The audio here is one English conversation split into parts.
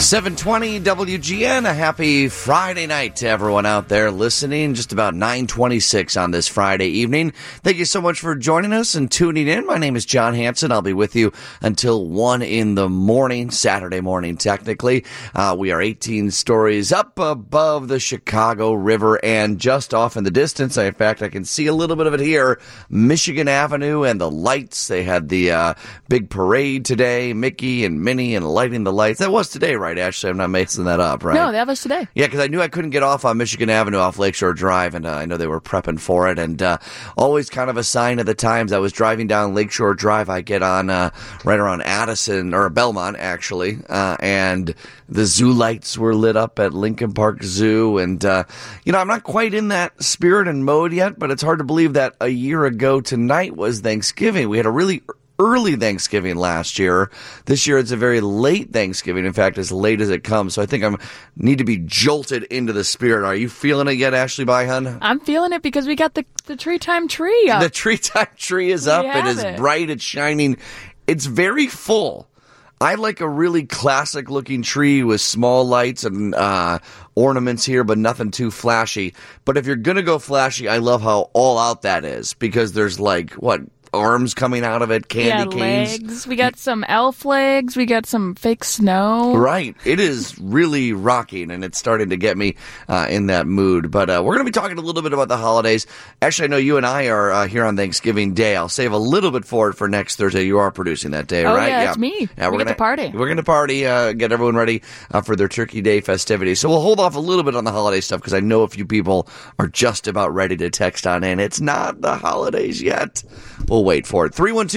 720 WGN, a happy Friday night to everyone out there listening. Just about 9:26 on this Friday evening. Thank you so much for joining us and tuning in. My name is John Hanson. I'll be with you until 1 in the morning, Saturday morning technically. We are 18 stories up above the Chicago River and just off in the distance. In fact, I can see a little bit of it here, Michigan Avenue and the lights. They had the big parade today, Mickey and Minnie and lighting the lights. That was today, right, Ashley? I'm not messing that up, right? No, that was today. Yeah, because I knew I couldn't get off on Michigan Avenue off Lakeshore Drive, and I know they were prepping for it, and always kind of a sign of the times. I was driving down Lakeshore Drive. I get on right around Addison, or Belmont, actually, and the zoo lights were lit up at Lincoln Park Zoo, and, I'm not quite in that spirit and mode yet, but it's hard to believe that a year ago tonight was Thanksgiving. We had a really early Thanksgiving last year. This year it's a very late Thanksgiving. In fact, as late as it comes. So I think I need to be jolted into the spirit. Are you feeling it yet, Ashley Byhun? I'm feeling it because we got the tree time tree up. The tree time tree is up. It is bright. It's shining. It's very full. I like a really classic looking tree with small lights and ornaments here, but nothing too flashy. But if you're going to go flashy, I love how all out that is, because there's arms coming out of it, candy canes. Legs. We got some elf legs. We got some fake snow. Right. It is really rocking, and it's starting to get me in that mood. But we're going to be talking a little bit about the holidays. Actually, I know you and I are here on Thanksgiving Day. I'll save a little bit for it for next Thursday. You are producing that day, right? Yeah, it's me. Yeah, we're going to party. We're going to party, get everyone ready for their Turkey Day festivities. So we'll hold off a little bit on the holiday stuff because I know a few people are just about ready to text on in. It's not the holidays yet. We'll wait for it.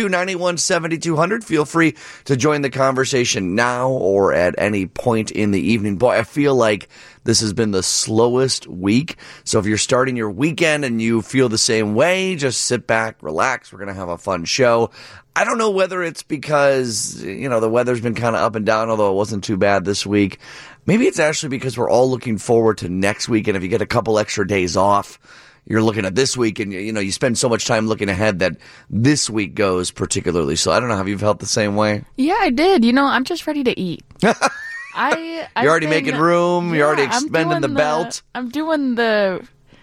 312-981-7200. Feel free to join the conversation now or at any point in the evening. Boy, I feel like this has been the slowest week. So if you're starting your weekend and you feel the same way, just sit back, relax. We're going to have a fun show. I don't know whether it's because, the weather's been kind of up and down, although it wasn't too bad this week. Maybe it's actually because we're all looking forward to next week. And if you get a couple extra days off, you're looking at this week, and you spend so much time looking ahead that this week goes particularly. So I don't know. Have you felt the same way? Yeah, I did. I'm just ready to eat. You're already making room. You're already expending the belt. I'm doing the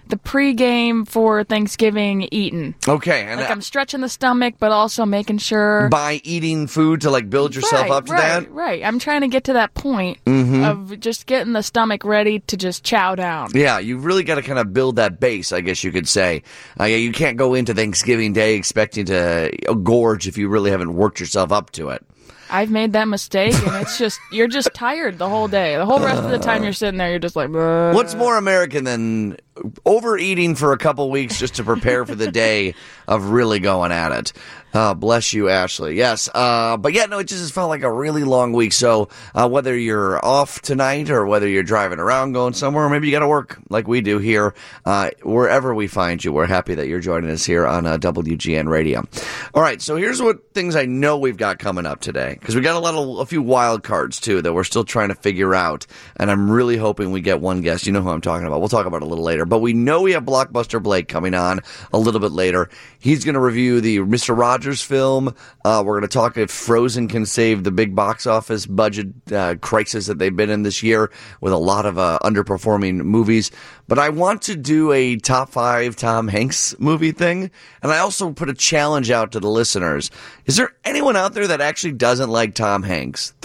pregame for Thanksgiving eating. Okay. And I'm stretching the stomach, but also making sure. By eating food to build yourself up to that? Right. I'm trying to get to that point of just getting the stomach ready to just chow down. Yeah, you really got to kind of build that base, I guess you could say. You can't go into Thanksgiving Day expecting to gorge if you really haven't worked yourself up to it. I've made that mistake, and it's just, you're just tired the whole day. The whole rest of the time you're sitting there, you're just like, bleh. What's more American than overeating for a couple weeks just to prepare for the day of really going at it? Bless you, Ashley. Yes. But yeah, no, it just felt like a really long week. So whether you're off tonight or whether you're driving around going somewhere, or maybe you got to work like we do here, wherever we find you, we're happy that you're joining us here on WGN Radio. All right. So here's what things I know we've got coming up today, because we got a few wild cards too that we're still trying to figure out. And I'm really hoping we get one guest. You know who I'm talking about. We'll talk about it a little later. But we know we have Blockbuster Blake coming on a little bit later. He's going to review the Mr. Rogers film. We're going to talk if Frozen can save the big box office budget crisis that they've been in this year with a lot of underperforming movies. But I want to do a top 5 Tom Hanks movie thing. And I also put a challenge out to the listeners. Is there anyone out there that actually doesn't like Tom Hanks?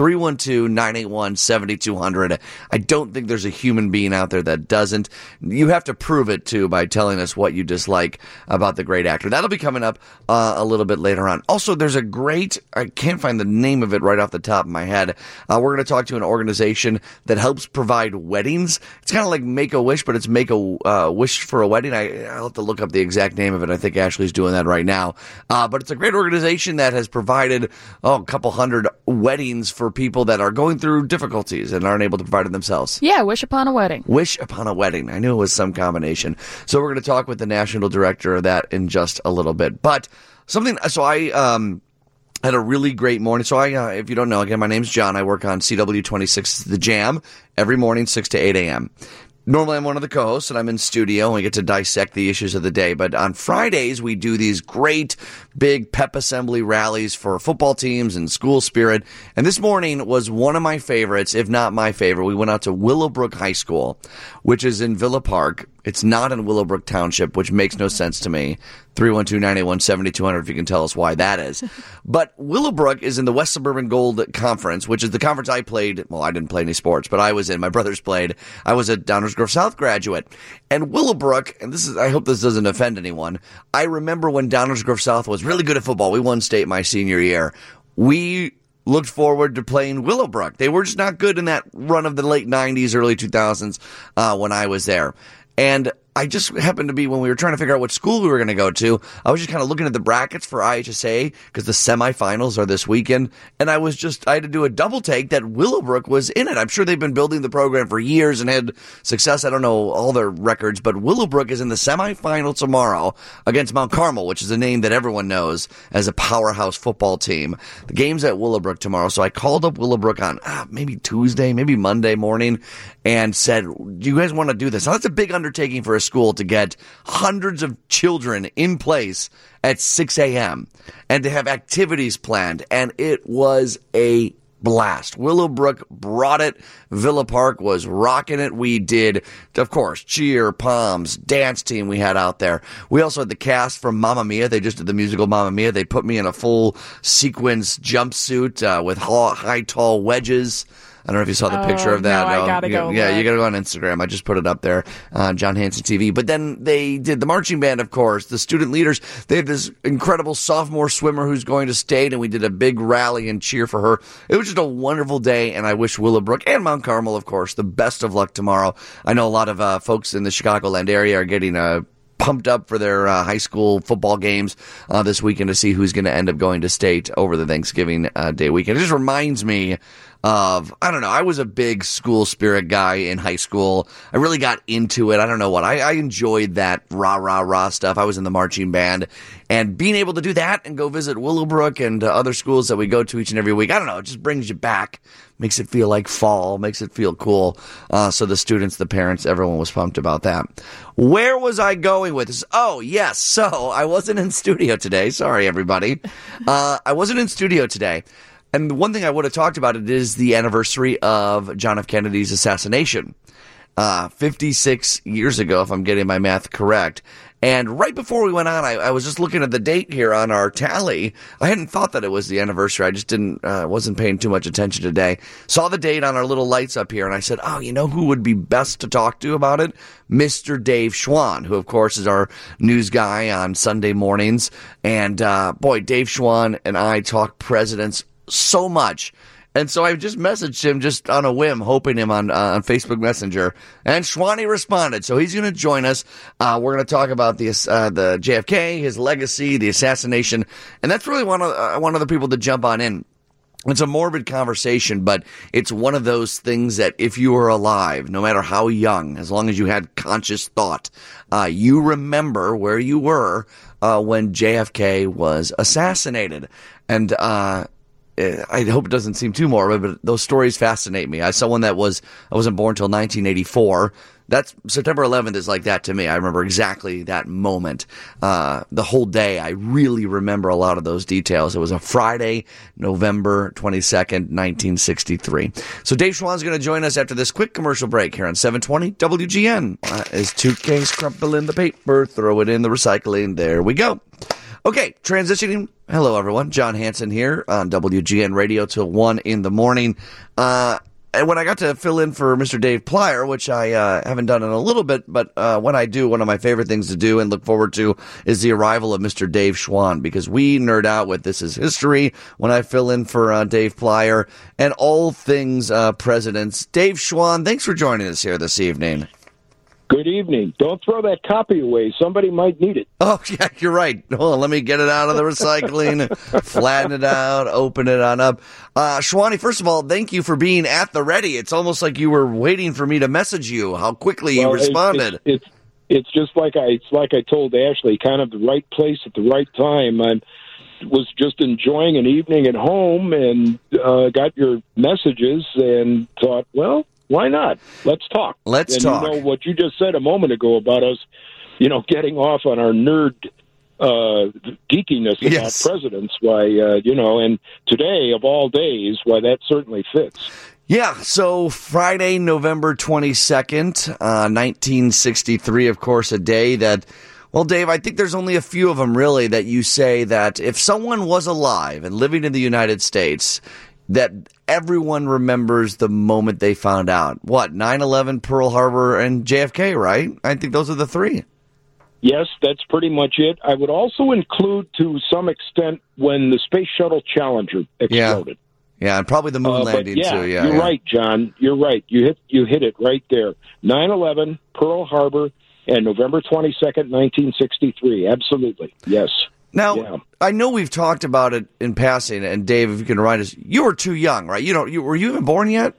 312-981-7200. I don't think there's a human being out there that doesn't. You have to prove it, too, by telling us what you dislike about the great actor. That'll be coming up a little bit later on. Also, there's a great, I can't find the name of it right off the top of my head. We're going to talk to an organization that helps provide weddings. It's kind of like Make-A-Wish, but it's Make a Wish for a Wedding. I'll have to look up the exact name of it. I think Ashley's doing that right now. But it's a great organization that has provided a couple hundred weddings for people that are going through difficulties and aren't able to provide it themselves. Yeah, Wish Upon a Wedding. Wish Upon a Wedding. I knew it was some combination. So we're going to talk with the national director of that in just a little bit. But I had a really great morning. So if you don't know, again, my name's John. I work on CW26, The Jam, every morning, 6 to 8 a.m. Normally, I'm one of the co-hosts, and I'm in studio, and we get to dissect the issues of the day. But on Fridays, we do these great big pep assembly rallies for football teams and school spirit. And this morning was one of my favorites, if not my favorite. We went out to Willowbrook High School, which is in Villa Park. It's not in Willowbrook Township, which makes no sense to me. 312-981-7200 if you can tell us why that is. But Willowbrook is in the West Suburban Gold Conference, which is the conference I played. Well, I didn't play any sports, but I was in. My brothers played. I was a Downers Grove South graduate. And Willowbrook, and I hope this doesn't offend anyone, I remember when Downers Grove South was really good at football. We won state my senior year. We looked forward to playing Willowbrook. They were just not good in that run of the late 90s, early 2000s when I was there. And I just happened to be, when we were trying to figure out what school we were going to go to, I was just kind of looking at the brackets for IHSA because the semifinals are this weekend. And I had to do a double take that Willowbrook was in it. I'm sure they've been building the program for years and had success. I don't know all their records, but Willowbrook is in the semifinal tomorrow against Mount Carmel, which is a name that everyone knows as a powerhouse football team. The game's at Willowbrook tomorrow. So I called up Willowbrook on maybe Tuesday, maybe Monday morning and said, do you guys want to do this? Now, that's a big undertaking for a school to get hundreds of children in place at 6 a.m. and to have activities planned. And it was a blast. Willowbrook brought it. Villa Park was rocking it. We did, of course, cheer, poms, dance team we had out there. We also had the cast from Mamma Mia. They just did the musical Mamma Mia. They put me in a full sequins jumpsuit with high, tall wedges. I don't know if you saw the picture of that. No, I gotta go. Yeah, you gotta go on Instagram. I just put it up there on John Hansen TV. But then they did the marching band, of course, the student leaders. They have this incredible sophomore swimmer who's going to state, and we did a big rally and cheer for her. It was just a wonderful day, and I wish Willowbrook and Mount Carmel, of course, the best of luck tomorrow. I know a lot of folks in the Chicagoland area are getting pumped up for their high school football games this weekend to see who's going to end up going to state over the Thanksgiving Day weekend. It just reminds me of, I don't know, I was a big school spirit guy in high school. I really got into it. I don't know what. I enjoyed that rah stuff. I was in the marching band. And being able to do that and go visit Willowbrook and other schools that we go to each and every week, I don't know, it just brings you back. Makes it feel like fall, makes it feel cool. So the students, the parents, everyone was pumped about that. Where was I going with this? Oh, yes. So I wasn't in studio today. Sorry, everybody. I wasn't in studio today. And the one thing I would have talked about, it is the anniversary of John F. Kennedy's assassination. 56 years ago, if I'm getting my math correct. And right before we went on, I was just looking at the date here on our tally. I hadn't thought that it was the anniversary. I just wasn't paying too much attention today. Saw the date on our little lights up here, and I said, oh, you know who would be best to talk to about it? Mr. Dave Schwann, who, of course, is our news guy on Sunday mornings. And, boy, Dave Schwann and I talk presidents so much. And so I just messaged him just on a whim, hoping him on Facebook Messenger. And Schwanny responded. So he's going to join us. We're going to talk about the JFK, his legacy, the assassination. And that's really one of the people to jump on in. It's a morbid conversation, but it's one of those things that if you were alive, no matter how young, as long as you had conscious thought, you remember where you were when JFK was assassinated. And I hope it doesn't seem too morbid, but those stories fascinate me. As someone I wasn't born until 1984. That's September 11th is like that to me. I remember exactly that moment. The whole day, I really remember a lot of those details. It was a Friday, November 22nd, 1963. So Dave Schwann's going to join us after this quick commercial break here on 720 WGN. As toothpaste crumple in the paper, throw it in the recycling. There we go. Okay, transitioning. Hello, everyone. John Hansen here on WGN Radio till 1 in the morning. And when I got to fill in for Mr. Dave Plyer, which I haven't done in a little bit, but when I do, one of my favorite things to do and look forward to is the arrival of Mr. Dave Schwann, because we nerd out with This Is History when I fill in for Dave Plyer and all things presidents. Dave Schwann, thanks for joining us here this evening. Good evening. Don't throw that copy away. Somebody might need it. Oh, yeah, you're right. Hold on, let me get it out of the recycling, flatten it out, open it on up. Schwanny, first of all, thank you for being at the ready. It's almost like you were waiting for me to message you, how quickly you responded. It's just like I told Ashley, kind of the right place at the right time. I was just enjoying an evening at home and got your messages and thought, well, Why not? Let's talk. Let's talk. You know what you just said a moment ago about us, getting off on our nerd geekiness about presidents. Why, and today of all days, why that certainly fits. Yeah, so Friday, November 22nd, 1963, of course, a day that, well, Dave, I think there's only a few of them, really, that you say that if someone was alive and living in the United States, that everyone remembers the moment they found out. What, 9/11, Pearl Harbor, and JFK, right? I think those are the three. Yes, that's pretty much it. I would also include, to some extent, when the Space Shuttle Challenger exploded. Yeah, and probably the moon landing, too. Yeah, you're right, John. You're right. You hit it right there. 9/11, Pearl Harbor, and November 22nd, 1963. Absolutely. Yes. Now, I know we've talked about it in passing, and Dave, if you can remind us, you were too young, right? Were you even born yet?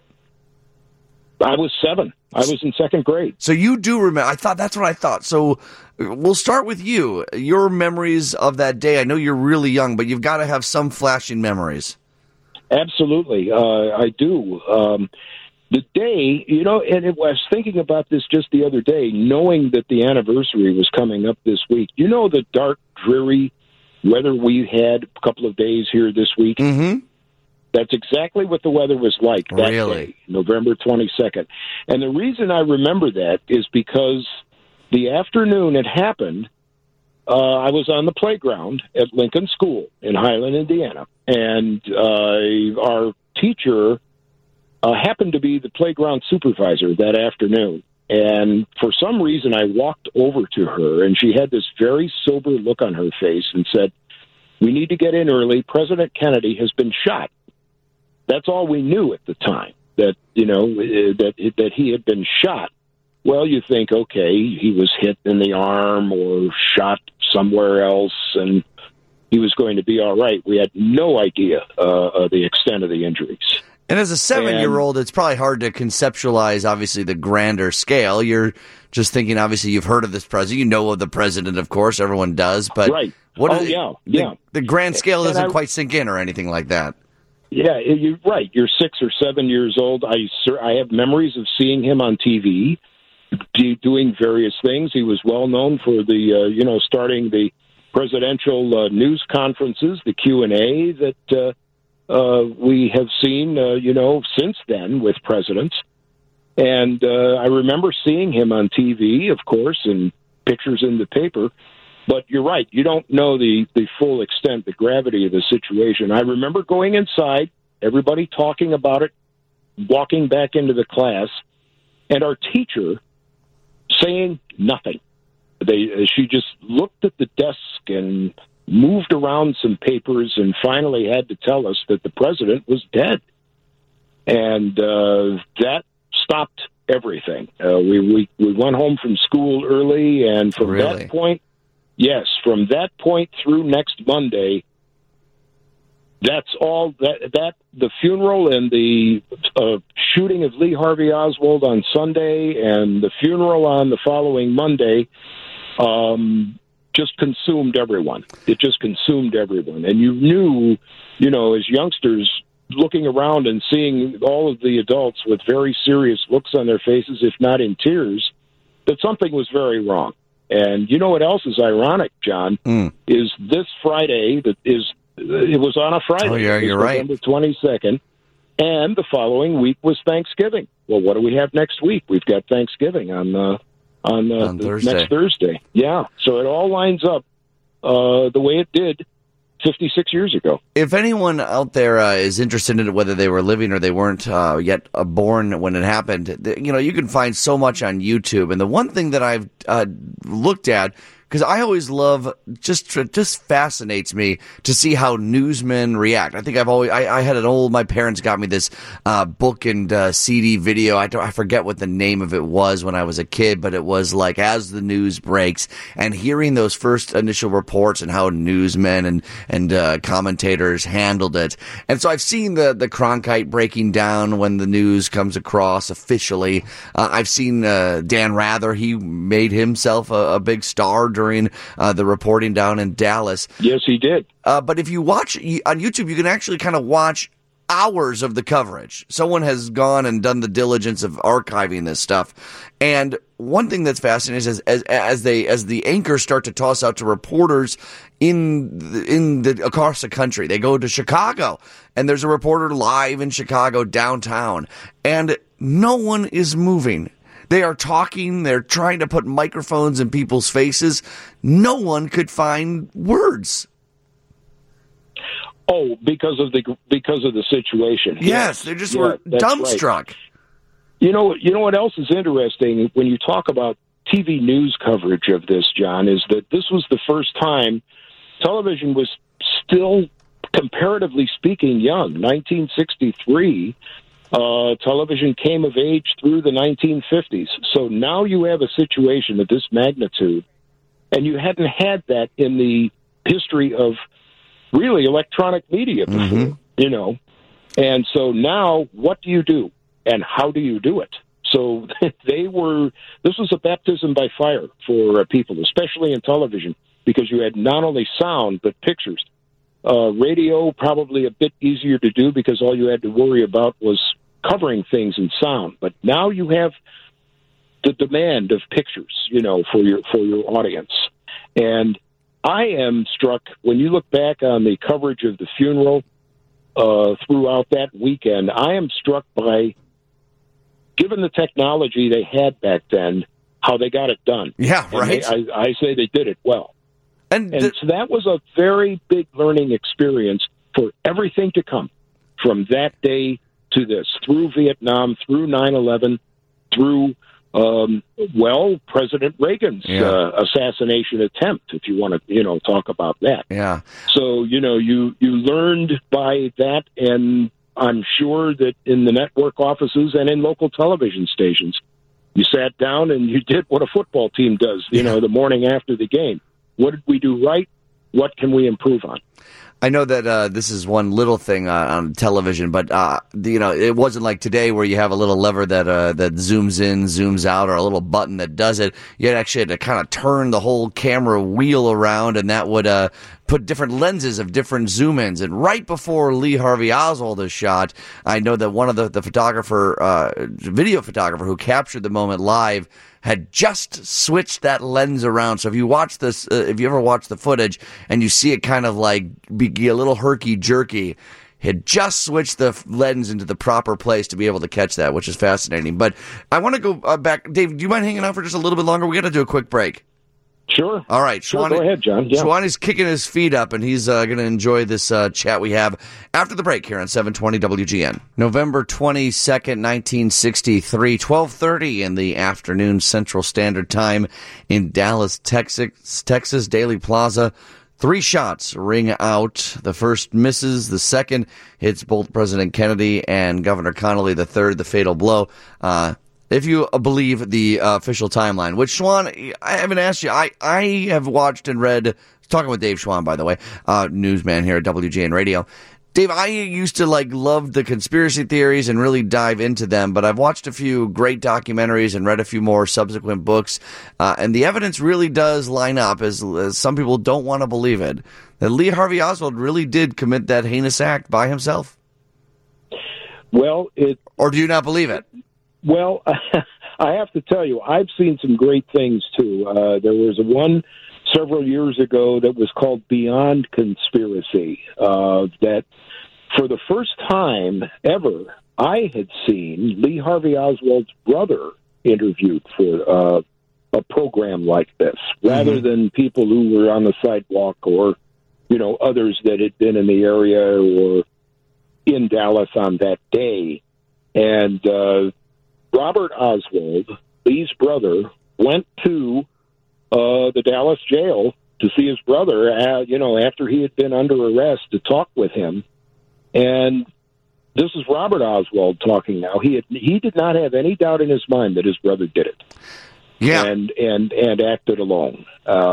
I was 7. I was in 2nd grade. So you do remember. That's what I thought. So we'll start with you. Your memories of that day. I know you're really young, but you've got to have some flashing memories. Absolutely. I do. The day, and I was thinking about this just the other day, knowing that the anniversary was coming up this week. The dark, dreary weather we had a couple of days here this week? Mm-hmm. That's exactly what the weather was like that day, November 22nd. And the reason I remember that is because the afternoon it happened, I was on the playground at Lincoln School in Highland, Indiana, and our teacher happened to be the playground supervisor that afternoon. And for some reason, I walked over to her, and she had this very sober look on her face and said, "We need to get in early. President Kennedy has been shot." That's all we knew at the time, that that he had been shot. Well, you think, okay, he was hit in the arm or shot somewhere else, and he was going to be all right. We had no idea the extent of the injuries. And as a 7-year-old, it's probably hard to conceptualize, obviously, the grander scale. You're just thinking, obviously, you've heard of this president. You know of the president, of course. Everyone does. But right. The grand scale doesn't quite sink in or anything like that. Yeah, you're right. You're 6 or 7 years old. I have memories of seeing him on TV doing various things. He was well known for the, starting the presidential news conferences, the Q&A that we have seen, since then with presidents. And I remember seeing him on TV, of course, and pictures in the paper. But you're right. You don't know the full extent, the gravity of the situation. I remember going inside, everybody talking about it, walking back into the class, and our teacher saying nothing. She just looked at the desk and moved around some papers and finally had to tell us that the president was dead. And that stopped everything. We went home from school early, and from that point, from that point through next Monday, that's all that the funeral and the shooting of Lee Harvey Oswald on Sunday and the funeral on the following Monday just consumed everyone. It just consumed everyone. And you knew, as youngsters looking around and seeing all of the adults with very serious looks on their faces, if not in tears, that something was very wrong. And you know what else is ironic, John, is this Friday, it was on a Friday. Oh, yeah, you're right. November 22nd, and the following week was Thanksgiving. Well, what do we have next week? We've got Thanksgiving on Thursday. Next Thursday. Yeah, so it all lines up the way it did 56 years ago. If anyone out there is interested in it, whether they were living or they weren't yet born when it happened, you can find so much on YouTube. And the one thing that I've looked at, because I always love, just fascinates me to see how newsmen react. I think I had my parents got me this book and CD video. I forget what the name of it was when I was a kid, but it was like as the news breaks and hearing those first initial reports and how newsmen and commentators handled it. And so I've seen the Cronkite breaking down when the news comes across officially. I've seen Dan Rather. He made himself a big star during the reporting down in Dallas. Yes, he did. But if you watch on YouTube, you can actually kind of watch hours of the coverage. Someone has gone and done the diligence of archiving this stuff. And one thing that's fascinating is as the anchors start to toss out to reporters across the country, they go to Chicago, and there's a reporter live in Chicago downtown, and no one is moving. They are talking. They're trying to put microphones in people's faces. No one could find words. Oh, because of the situation. Yes, they just were dumbstruck. Right. You know what else is interesting when you talk about TV news coverage of this, John, is that this was the first time television was still, comparatively speaking, young. 1963. Television came of age through the 1950s. So now you have a situation of this magnitude, and you hadn't had that in the history of really electronic media before, And so now what do you do, and how do you do it? So this was a baptism by fire for people, especially in television, because you had not only sound, but pictures. Radio, probably a bit easier to do because all you had to worry about was covering things in sound. But now you have the demand of pictures, for your audience. And I am struck, when you look back on the coverage of the funeral throughout that weekend, I am struck by, given the technology they had back then, how they got it done. Yeah, right. I say they did it well. And so that was a very big learning experience for everything to come from that day to this, through Vietnam, through 9/11, through, President Reagan's assassination attempt, if you want to, talk about that. Yeah. So, you learned by that, and I'm sure that in the network offices and in local television stations, you sat down and you did what a football team does, the morning after the game. What did we do right? What can we improve on? I know that this is one little thing on television, but it wasn't like today where you have a little lever that zooms in, zooms out, or a little button that does it. You actually had to kind of turn the whole camera wheel around, and that would put different lenses of different zoom-ins. And right before Lee Harvey Oswald is shot, I know that one of the video photographer who captured the moment live had just switched that lens around. So if you watch this, if you ever watch the footage and you see it kind of like be a little herky-jerky, had just switched the lens into the proper place to be able to catch that, which is fascinating. But I want to go back. Dave, do you mind hanging out for just a little bit longer? We got to do a quick break. Sure. All right. Sure, go ahead, John. Yeah. Schwan is kicking his feet up, and he's going to enjoy this chat we have after the break here on 720 WGN. November 22nd, 1963, 12:30 in the afternoon Central Standard Time in Dallas, Texas, Daly Plaza. 3 shots ring out. The first misses. The second hits both President Kennedy and Governor Connolly. The third, the fatal blow. If you believe the official timeline, which, Schwan, I haven't asked you. I have watched and read, talking with Dave Schwan, by the way, newsman here at WGN Radio. Dave, I used to love the conspiracy theories and really dive into them, but I've watched a few great documentaries and read a few more subsequent books, and the evidence really does line up, as some people don't want to believe it, that Lee Harvey Oswald really did commit that heinous act by himself. Well, or do you not believe it? Well, I have to tell you, I've seen some great things, too. There was one several years ago that was called Beyond Conspiracy, that for the first time ever, I had seen Lee Harvey Oswald's brother interviewed for a program like this, rather than people who were on the sidewalk or, others that had been in the area or in Dallas on that day. And Robert Oswald, Lee's brother, went to the Dallas jail to see his brother, after he had been under arrest, to talk with him. And this is Robert Oswald talking now. He did not have any doubt in his mind that his brother did it. Yeah. And acted alone.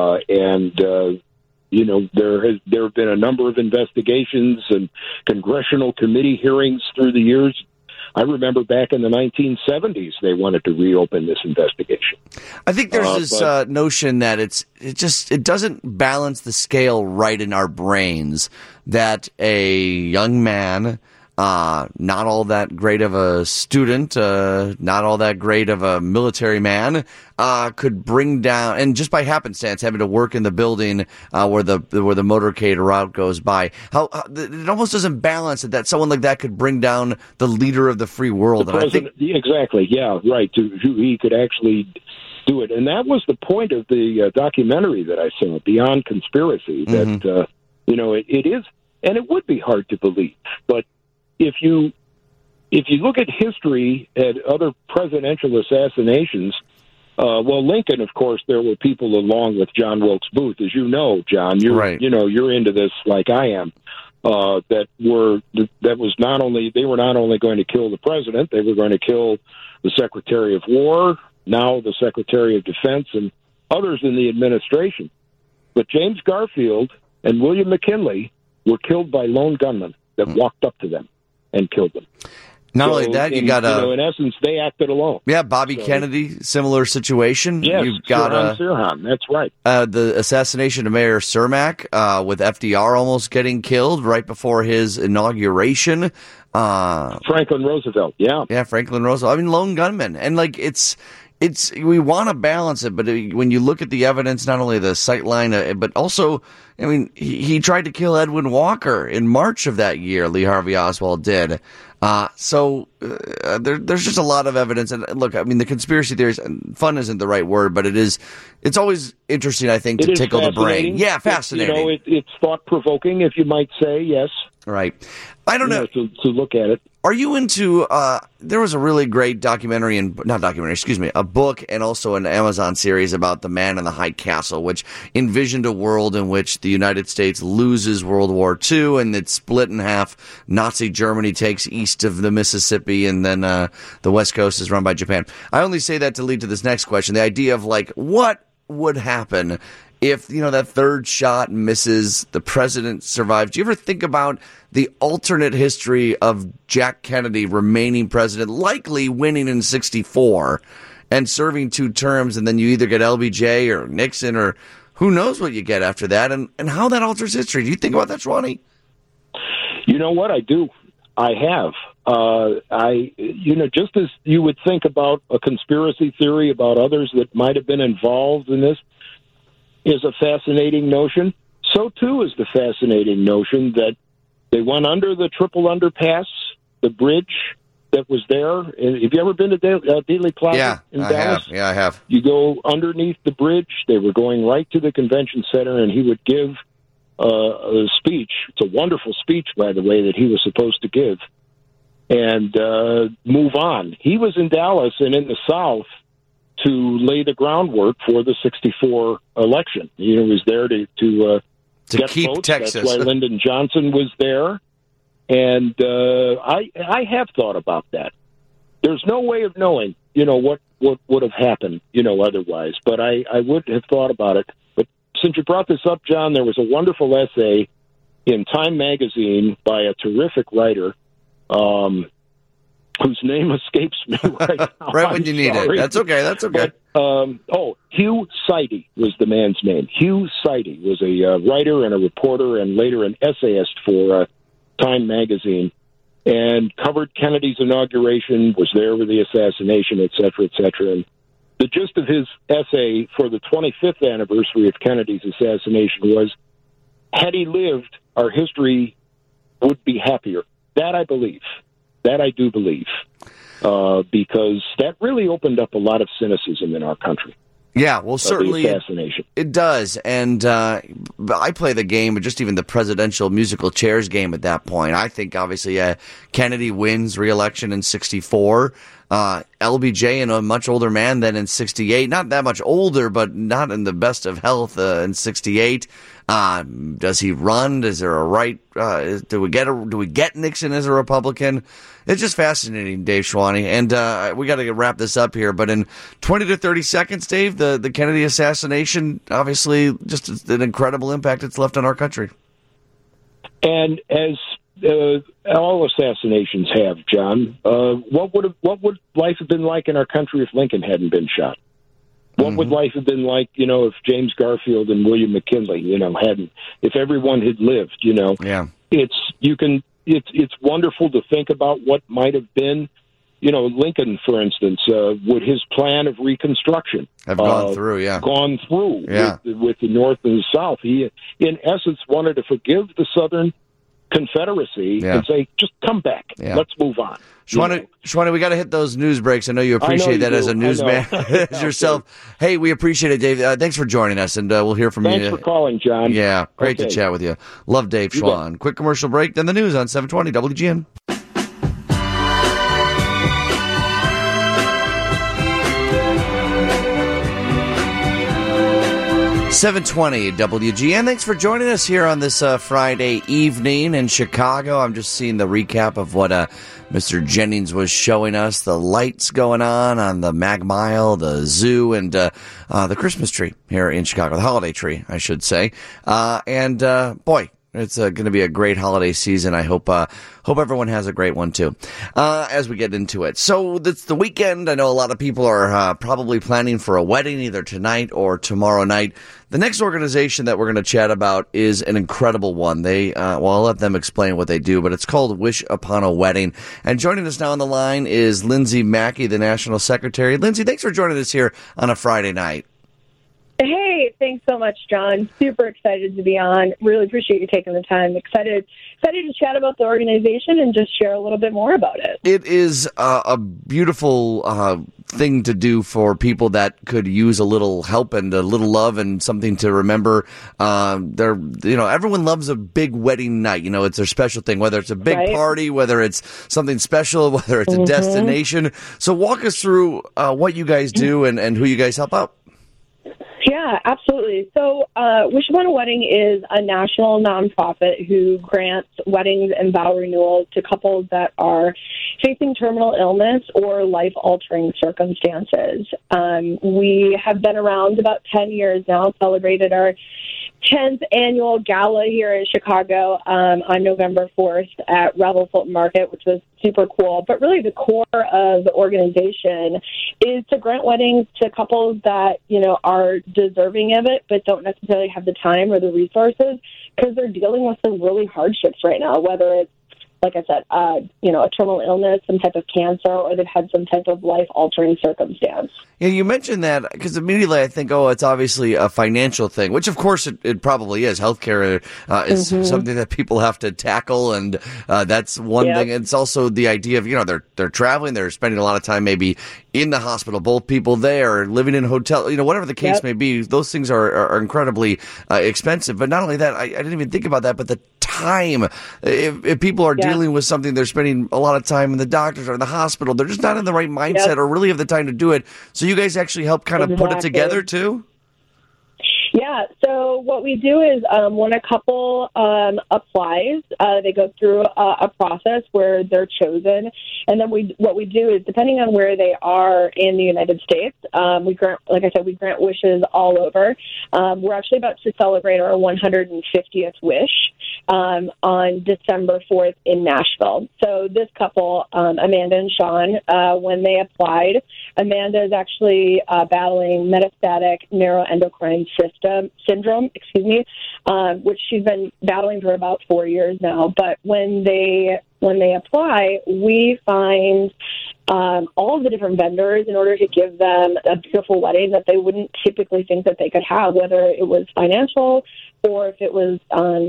There have been a number of investigations and congressional committee hearings through the years. I remember back in the 1970s, they wanted to reopen this investigation. I think there's this notion that it doesn't balance the scale right in our brains that a young man not all that great of a student, not all that great of a military man, could bring down, and just by happenstance having to work in the building where the motorcade route goes by, how it almost doesn't balance that someone like that could bring down the leader of the free world. The president, exactly, yeah, right. He could actually do it, and that was the point of the documentary that I saw, Beyond Conspiracy. That it is, and it would be hard to believe, but if you look at history at other presidential assassinations, Lincoln, of course, there were people along with John Wilkes Booth, as you know, John. You're right. You're into this like I am. That were not only going to kill the president, they were going to kill the Secretary of War, now the Secretary of Defense, and others in the administration. But James Garfield and William McKinley were killed by lone gunmen that walked up to them and killed them. Not only that, you got in essence, they acted alone. Yeah, Bobby Kennedy, similar situation. Yes, you've got Sirhan, that's right. The assassination of Mayor Cermak, with FDR almost getting killed right before his inauguration. Franklin Roosevelt, yeah, Franklin Roosevelt. I mean, lone gunmen, and we want to balance it, but when you look at the evidence, not only the sightline, but also, I mean, he tried to kill Edwin Walker in March of that year. Lee Harvey Oswald did. There's just a lot of evidence. And look, I mean, the conspiracy theories, fun isn't the right word, but it's always interesting, I think, to tickle the brain. Yeah, fascinating. It's thought provoking, if you might say, yes. Right. I don't know. To look at it. Are you into, there was a really great a book and also an Amazon series about The Man in the High Castle, which envisioned a world in which the United States loses World War II and it's split in half. Nazi Germany takes east of the Mississippi, and then the West Coast is run by Japan. I only say that to lead to this next question, the idea of what would happen if, that third shot misses, the president survives. Do you ever think about the alternate history of Jack Kennedy remaining president, likely winning in 1964 and serving 2 terms, and then you either get LBJ or Nixon or who knows what you get after that, and how that alters history? Do you think about that, Schwani? You know what? I do. I have. Just as you would think about a conspiracy theory about others that might have been involved in this, is a fascinating notion. So, too, is the fascinating notion that they went under the triple underpass, the bridge that was there. Have you ever been to Dealey Plaza in Dallas? Yeah, I have. You go underneath the bridge. They were going right to the convention center, and he would give a speech. It's a wonderful speech, by the way, that he was supposed to give, and move on. He was in Dallas and in the South to lay the groundwork for the 1964 election. He was there to get keep votes. Texas. That's why Lyndon Johnson was there. And I have thought about that. There's no way of knowing, what would have happened, otherwise. But I would have thought about it. But since you brought this up, John, there was a wonderful essay in Time magazine by a terrific writer, whose name escapes me right now. Right when you need it. That's okay. But, Hugh Sidey was the man's name. Hugh Sidey was a writer and a reporter and later an essayist for Time magazine, and covered Kennedy's inauguration, was there with the assassination, et cetera, et cetera. And the gist of his essay for the 25th anniversary of Kennedy's assassination was, had he lived, our history would be happier. That I believe. That I do believe, because that really opened up a lot of cynicism in our country. Yeah, well, certainly it does. And I play the game, just even the presidential musical chairs game at that point. I think, obviously, Kennedy wins re-election in 1964. LBJ, and a much older man than in 1968. Not that much older, but not in the best of health in 1968. Does he run? Is there a right? Do we get Nixon as a Republican? It's just fascinating, Dave Schwani. And we got to wrap this up here. But in 20 to 30 seconds, Dave, the Kennedy assassination, obviously, just an incredible impact it's left on our country. And as all assassinations have, John, what would life have been like in our country if Lincoln hadn't been shot? What would life have been like, if James Garfield and William McKinley, if everyone had lived, Yeah. You can it's wonderful to think about what might have been. You know, Lincoln, for instance, would his plan of Reconstruction have gone through with the North and the South. He, in essence, wanted to forgive the Southern Confederacy and say, just come back. Let's move on. Shwani, we got to hit those news breaks. I know you appreciate that as a newsman as yourself. Hey, we appreciate it, Dave. Thanks for joining us, and we'll hear from you. Thanks for calling, John. Yeah, great to chat with you. Love Dave Schwan. Quick commercial break, then the news on 720 WGN. 720 WGN. Thanks for joining us here on this Friday evening in Chicago. I'm just seeing the recap of what Mr. Jennings was showing us. The lights going on the Mag Mile, the zoo, and the Christmas tree here in Chicago. The holiday tree, I should say. Boy, it's going to be a great holiday season. I hope everyone has a great one, too, as we get into it. So it's the weekend. I know a lot of people are probably planning for a wedding either tonight or tomorrow night. The next organization that we're going to chat about is an incredible one. I'll let them explain what they do, but it's called Wish Upon a Wedding. And joining us now on the line is Lindsay Mackey, the National Secretary. Lindsay, thanks for joining us here on a Friday night. Hey, thanks so much, John. Super excited to be on. Really appreciate you taking the time. Excited to chat about the organization and just share a little bit more about it. It is a beautiful thing to do for people that could use a little help and a little love and something to remember. Everyone loves a big wedding night. You know, it's their special thing, whether it's a big party, whether it's something special, whether it's a destination. So walk us through what you guys do and who you guys help out. Yeah, absolutely. So Wish Upon a Wedding is a national nonprofit who grants weddings and vow renewals to couples that are facing terminal illness or life-altering circumstances. We have been around about 10 years now, celebrated our 10th annual gala here in Chicago on November 4th at Revel Fulton Market, which was super cool. But really the core of the organization is to grant weddings to couples that, are deserving of it, but don't necessarily have the time or the resources because they're dealing with some really hardships right now, whether it's, like I said, a terminal illness, some type of cancer, or they've had some type of life-altering circumstance. Yeah, you mentioned that because immediately I think, it's obviously a financial thing, which of course it probably is. Healthcare is something that people have to tackle, and that's one thing. It's also the idea of, they're traveling, they're spending a lot of time maybe in the hospital, both people there, living in a hotel, whatever the case may be. Those things are incredibly expensive. But not only that, I didn't even think about that, but the time. If people are dealing with something, they're spending a lot of time in the doctors or in the hospital. They're just not in the right mindset or really have the time to do it. So you guys actually help kind of put it together too? Yeah, so what we do is when a couple applies, they go through a process where they're chosen, and then what we do is, depending on where they are in the United States, we grant wishes all over. We're actually about to celebrate our 150th wish on December 4th in Nashville. So this couple, Amanda and Sean, when they applied, Amanda is actually battling metastatic neuroendocrine syndrome, which she's been battling for about 4 years now. But when they apply, we find all of the different vendors in order to give them a beautiful wedding that they wouldn't typically think that they could have, whether it was financial or if it was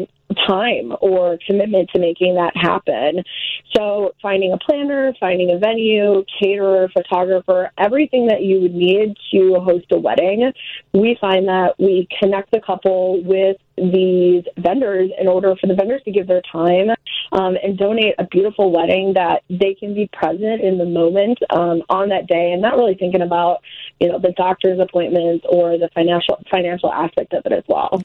time or commitment to making that happen. So finding a planner, finding a venue, caterer, photographer, everything that you would need to host a wedding, we find that we connect the couple with these vendors in order for the vendors to give their time and donate a beautiful wedding that they can be present in the moment on that day and not really thinking about, the doctor's appointments or the financial aspect of it as well.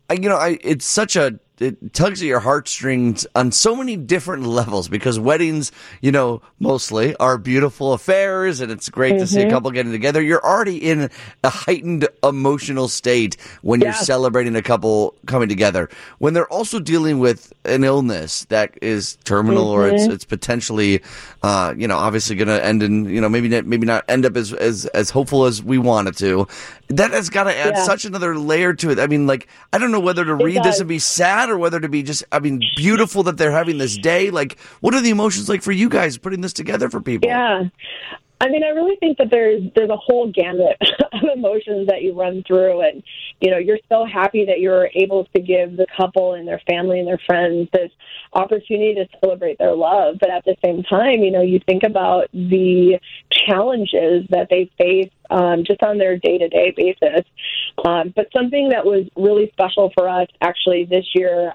It tugs at your heartstrings on so many different levels because weddings, mostly are beautiful affairs and it's great to see a couple getting together. You're already in a heightened emotional state when you're celebrating a couple coming together. When they're also dealing with an illness that is terminal or it's potentially, obviously going to end in, maybe not end up as hopeful as we want it to. That has got to add such another layer to it. I mean, I don't know whether to read this and be sad that, or whether to be just, beautiful that they're having this day? Like, what are the emotions like for you guys putting this together for people? Yeah. I really think that there's a whole gamut of emotions that you run through, and you're so happy that you're able to give the couple and their family and their friends this opportunity to celebrate their love. But at the same time, you think about the challenges that they face just on their day-to-day basis. But something that was really special for us actually this year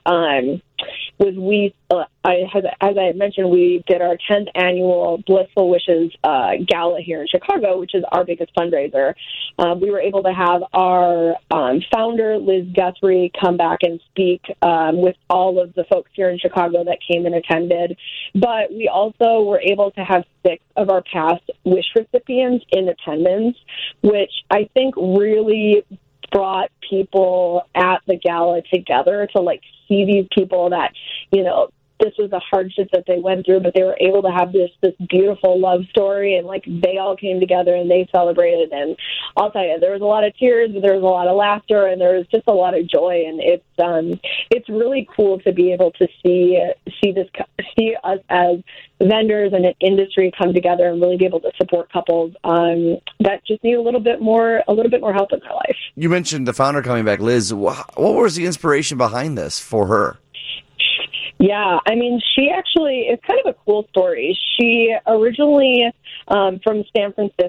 was as I had mentioned, we did our 10th annual Blissful Wishes Gala here in Chicago, which is our biggest fundraiser. We were able to have our founder, Liz Guthrie, come back and speak with all of the folks here in Chicago that came and attended. But we also were able to have 6 of our past wish recipients in attendance, which I think really brought people at the gala together to see these people that, this was a hardship that they went through, but they were able to have this beautiful love story, and they all came together and they celebrated. And I'll tell you, there was a lot of tears, but there was a lot of laughter, and there was just a lot of joy. And it's really cool to be able to see us as vendors and an industry come together and really be able to support couples that just need a little bit more help in their life. You mentioned the founder coming back, Liz. What was the inspiration behind this for her? Yeah, she actually, it's kind of a cool story. She originally from San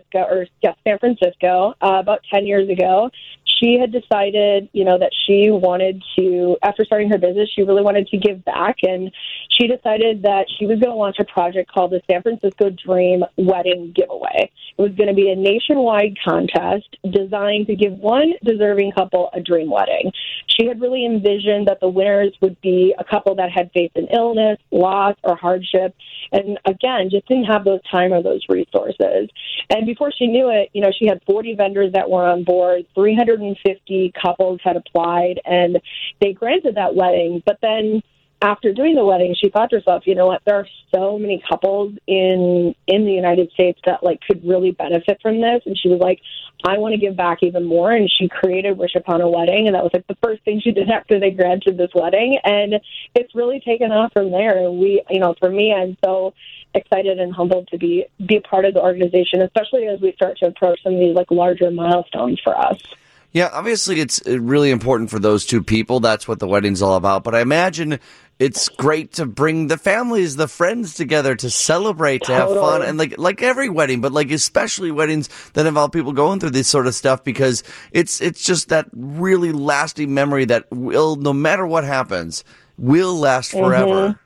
Francisco, about 10 years ago. She had decided, that she wanted to, after starting her business, she really wanted to give back, and she decided that she was going to launch a project called the San Francisco Dream Wedding Giveaway. It was going to be a nationwide contest designed to give one deserving couple a dream wedding. She had really envisioned that the winners would be a couple that had faced an illness, loss, or hardship, and again, just didn't have those time or those resources. And before she knew it, she had 40 vendors that were on board, 350 couples had applied, and they granted that wedding. But then after doing the wedding, she thought to herself, you know what, there are so many couples in the United States that could really benefit from this. And she was like, I want to give back even more. And she created Wish Upon a Wedding. And that was the first thing she did after they granted this wedding. And it's really taken off from there. And we, for me, I'm so excited and humbled to be a part of the organization, especially as we start to approach some of these larger milestones for us. Yeah, obviously it's really important for those two people. That's what the wedding's all about. But I imagine it's great to bring the families, the friends together to celebrate, to have fun. And like every wedding, but especially weddings that involve people going through this sort of stuff, because it's just that really lasting memory that will, no matter what happens, will last forever. Mm-hmm.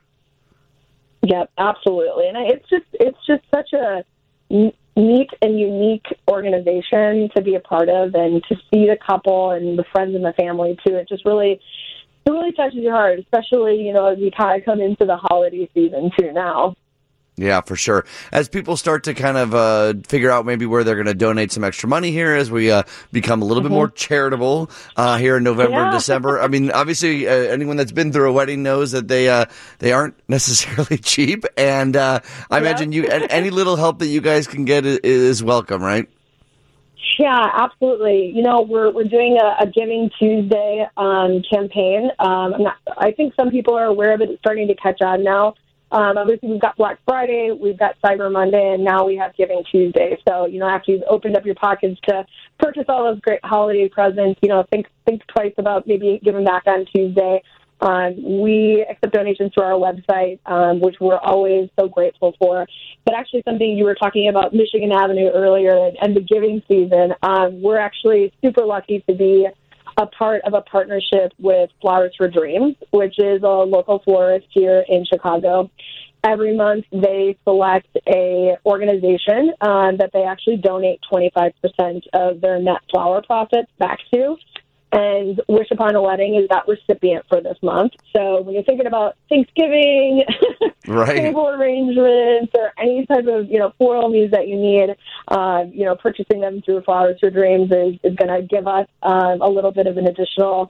Yep, absolutely. And it's just such a neat and unique organization to be a part of, and to see the couple and the friends and the family too. It really touches your heart, especially, as we kind of come into the holiday season too now. Yeah, for sure. As people start to kind of figure out maybe where they're going to donate some extra money here, as we become a little bit more charitable here in November and December. Obviously, anyone that's been through a wedding knows that they aren't necessarily cheap, and I imagine any little help that you guys can get is welcome, right? Yeah, absolutely. We're doing a Giving Tuesday campaign. I think some people are aware of it. It's starting to catch on now. Obviously, we've got Black Friday, we've got Cyber Monday, and now we have Giving Tuesday. So, after you've opened up your pockets to purchase all those great holiday presents, think twice about maybe giving back on Tuesday. We accept donations through our website, which we're always so grateful for. But actually, something you were talking about, Michigan Avenue earlier, and the giving season, we're actually super lucky to be a part of a partnership with Flowers for Dreams, which is a local florist here in Chicago. Every month, they select a organization that they actually donate 25% of their net flower profits back to. And Wish Upon a Wedding is that recipient for this month. So when you're thinking about Thanksgiving, table arrangements, or any type of floral needs that you need, purchasing them through Flowers for Dreams is going to give us a little bit of an additional,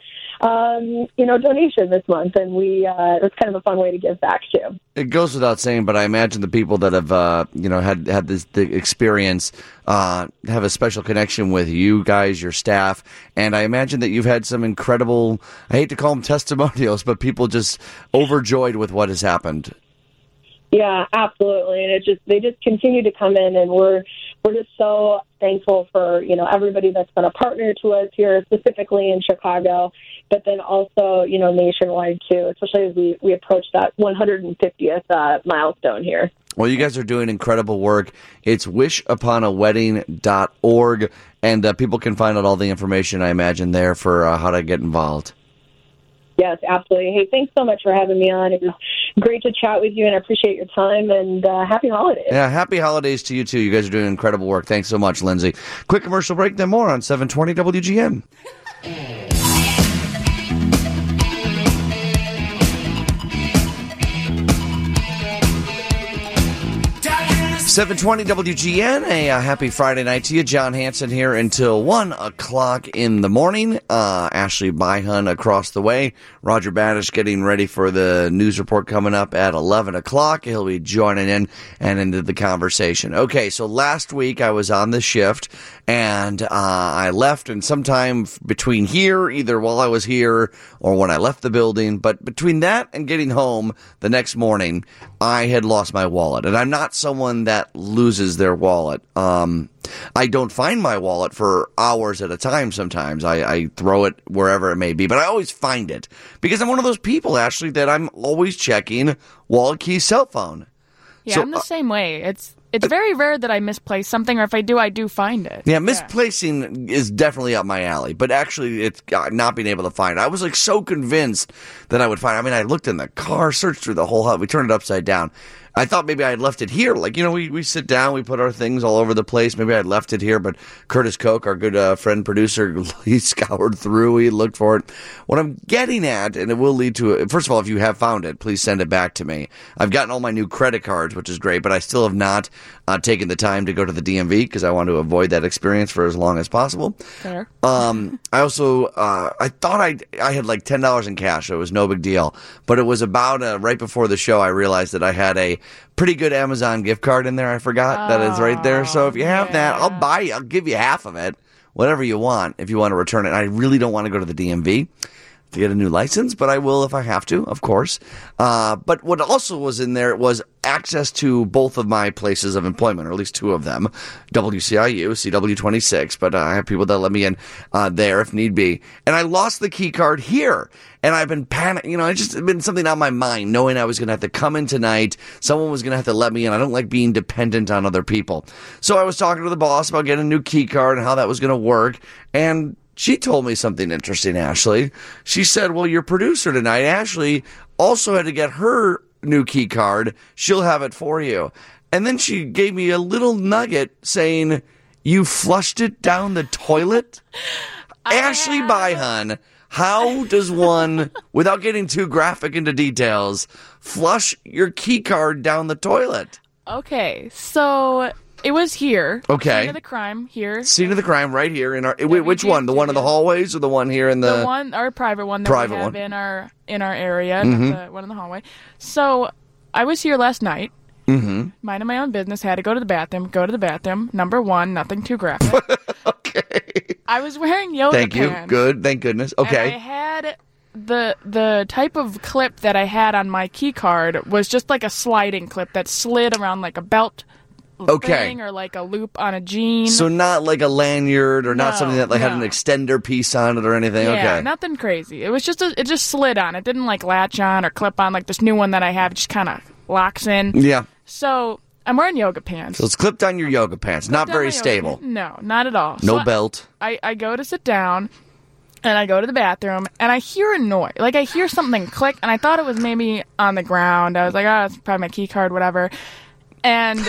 donation this month, and it's kind of a fun way to give back too. It goes without saying, but I imagine the people that have had the experience have a special connection with you guys, your staff, and I imagine that you've had some incredible, I hate to call them testimonials, but people just overjoyed with what has happened. Yeah, absolutely. And they just continue to come in, and we're just so thankful for, everybody that's been a partner to us here, specifically in Chicago, but then also, nationwide too, especially as we approach that 150th milestone here. Well, you guys are doing incredible work. It's wishuponawedding.org, and people can find out all the information, I imagine, there for how to get involved. Yes, absolutely. Hey, thanks so much for having me on. It was great to chat with you, and I appreciate your time, and happy holidays. Yeah, happy holidays to you, too. You guys are doing incredible work. Thanks so much, Lindsay. Quick commercial break, then more on 720 WGN. 720 WGN, a happy Friday night to you. John Hanson here until 1 o'clock in the morning. Ashley Byhun across the way. Roger Badish getting ready for the news report coming up at 11 o'clock. He'll be joining in and into the conversation. Okay, so last week I was on the shift, and I left, and sometime between here, either while I was here or when I left the building, but between that and getting home the next morning, I had lost my wallet. And I'm not someone that loses their wallet. I don't find my wallet for hours at a time sometimes. I throw it wherever it may be, but I always find it because I'm one of those people, Ashley, that I'm always checking wallet, key, cell phone. Yeah, So, I'm the same way. It's very rare that I misplace something, or if I do find it. Yeah, misplacing is definitely up my alley, but actually it's not being able to find it. I was so convinced that I would find it. I mean, I looked in the car, searched through the whole house. We turned it upside down. I thought maybe I had left it here. We sit down, we put our things all over the place. Maybe I had left it here, but Curtis Koch, our good friend producer, he scoured through, he looked for it. What I'm getting at, and it will lead to, first of all, if you have found it, please send it back to me. I've gotten all my new credit cards, which is great, but I still have not taken the time to go to the DMV because I want to avoid that experience for as long as possible. Fair. I also, I thought I had like $10 in cash. So it was no big deal. But it was about right before the show, I realized that I had a pretty good Amazon gift card in there. I forgot that it's right there. So if you have that, I'll give you half of it, whatever you want, if you want to return it. I really don't want to go to the DMV to get a new license, but I will if I have to, of course. But what also was in there was access to both of my places of employment, or at least two of them, WCIU, CW26, but I have people that let me in there if need be. And I lost the key card here, and I've been panicking. It's just been something on my mind, knowing I was going to have to come in tonight. Someone was going to have to let me in. I don't like being dependent on other people. So I was talking to the boss about getting a new key card and how that was going to work, and she told me something interesting, Ashley. She said, well, your producer tonight, Ashley, also had to get her new key card. She'll have it for you. And then she gave me a little nugget saying, you flushed it down the toilet? Ashley Byhun, how does one, without getting too graphic into details, flush your key card down the toilet? Okay, so it was here. Okay. Scene of the crime here. Scene of the crime right here in our. Which one? The one in the hallways or the one here in the? The one, our private one that private we have one. in our area, not the one in the hallway. So I was here last night. Mm-hmm. Minding my own business, had to go to the bathroom. Go to the bathroom. Number one, nothing too graphic. Okay. I was wearing yoga Thank you. pants. Good. Thank goodness. Okay. And I had the type of clip that I had on my key card was just like a sliding clip that slid around like a belt thing or like a loop on a jean. So not like a lanyard or not something that had an extender piece on it or anything. Yeah, Okay. nothing crazy. It was just it just slid on. It didn't like latch on or clip on like this new one that I have. It just kind of locks in. Yeah. So I'm wearing yoga pants. So it's clipped on your yoga pants. Not Down very my yoga stable. pants. No, not at all. No So belt. I go to sit down, and I go to the bathroom, and I hear a noise. Like, I hear something click, and I thought it was maybe on the ground. I was like, oh, it's probably my key card, whatever. And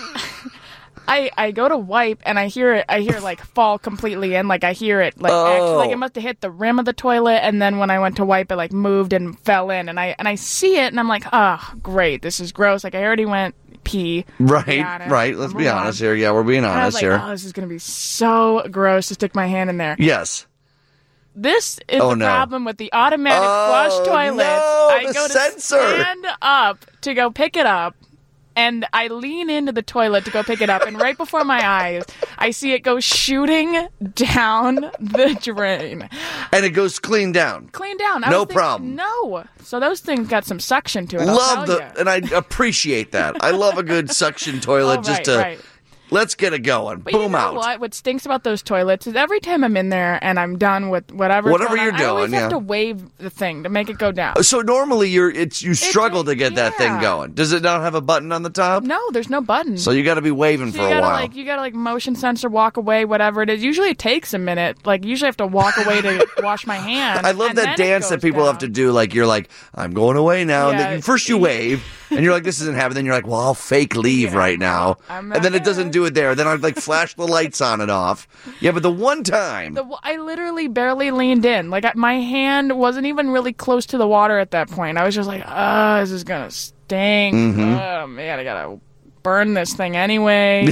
I go to wipe, and I hear it, like, fall completely in. Like, I hear it, like, actually, like, it must have hit the rim of the toilet, and then when I went to wipe, it, like, moved and fell in. And I see it, and I'm like, oh, great, this is gross. Like, I already went pee. Right. Let's be honest here. Yeah, we're being And I was honest like, here. oh, this is going to be so gross to stick my hand in there. Yes. This is the problem with the automatic flush toilets. No, I the go to sensor. stand up to go pick it up, And I lean into the toilet to go pick it up, and right before my eyes, I see it go shooting down the drain. And it goes clean down. Clean down. No problem. No. So those things got some suction to it. And I appreciate that. I love a good suction toilet Right. Let's get it going. But Boom you know out. What stinks about those toilets is every time I'm in there and I'm done with whatever you're I doing, always have to wave the thing to make it go down. So normally you struggle to get that thing going. Does it not have a button on the top? No, there's no button. So you got to be waving for a while. You gotta motion sensor, walk away, whatever it is. Usually it takes a minute. Like usually I have to walk away to wash my hands. I love that dance that people have to do. Like you're like, I'm going away now. Yeah. And then first you wave, and you're like, this isn't happening. Then you're like, well, I'll fake leave right now. And then it doesn't do it there. Then I'd like flash the lights on and off. Yeah, but the one time. I literally barely leaned in. Like my hand wasn't even really close to the water at that point. I was just like, this is going to stink. Oh, man, I got to burn this thing anyway.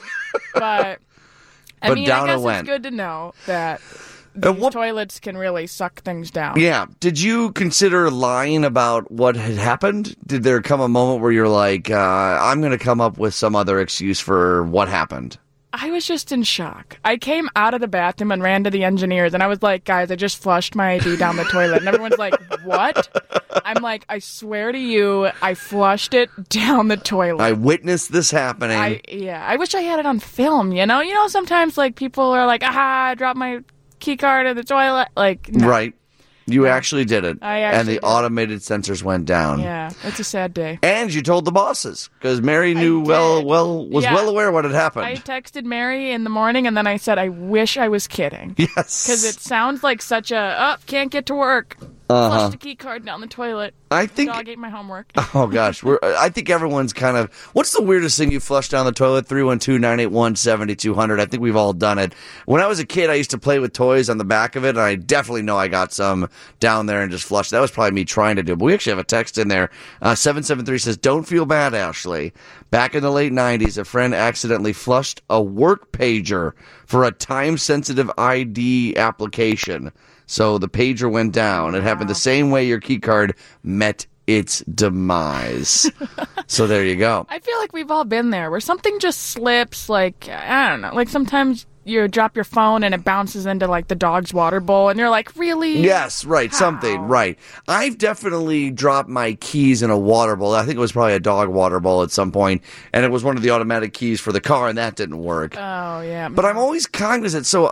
But I mean, down I guess it went. It's good to know that these toilets can really suck things down. Yeah. Did you consider lying about what had happened? Did there come a moment where you're like, I'm going to come up with some other excuse for what happened? I was just in shock. I came out of the bathroom and ran to the engineers, and I was like, guys, I just flushed my ID down the toilet. And everyone's like, what? I'm like, I swear to you, I flushed it down the toilet. I witnessed this happening. I wish I had it on film, you know? You know, sometimes, like, people are like, I dropped my key card in the toilet. Like, no. Right. You actually did it. And the did. automated sensors went down. Yeah, it's a sad day. And you told the bosses, because Mary knew was well aware what had happened. I texted Mary in the morning, and then I said, I wish I was kidding. Yes. Because it sounds like such can't get to work. Flushed the key card down the toilet. I think dog ate my homework. Oh gosh, I think everyone's kind of. What's the weirdest thing you flushed down the toilet? 312-981-7200. I think we've all done it. When I was a kid, I used to play with toys on the back of it, and I definitely know I got some down there and just flushed. That was probably me trying to do it. But we actually have a text in there. 773 says, "Don't feel bad, Ashley. Back in the late 90s, a friend accidentally flushed a work pager for a time-sensitive ID application. So the pager went down. It happened the same way your key card met its demise." So there you go. I feel like we've all been there where something just slips. Like, I don't know. Like sometimes you drop your phone and it bounces into like the dog's water bowl and you're like, really? Yes, right. How? Something, right. I've definitely dropped my keys in a water bowl. I think it was probably a dog water bowl at some point, and it was one of the automatic keys for the car, and that didn't work. Oh, yeah. But I'm always cognizant. So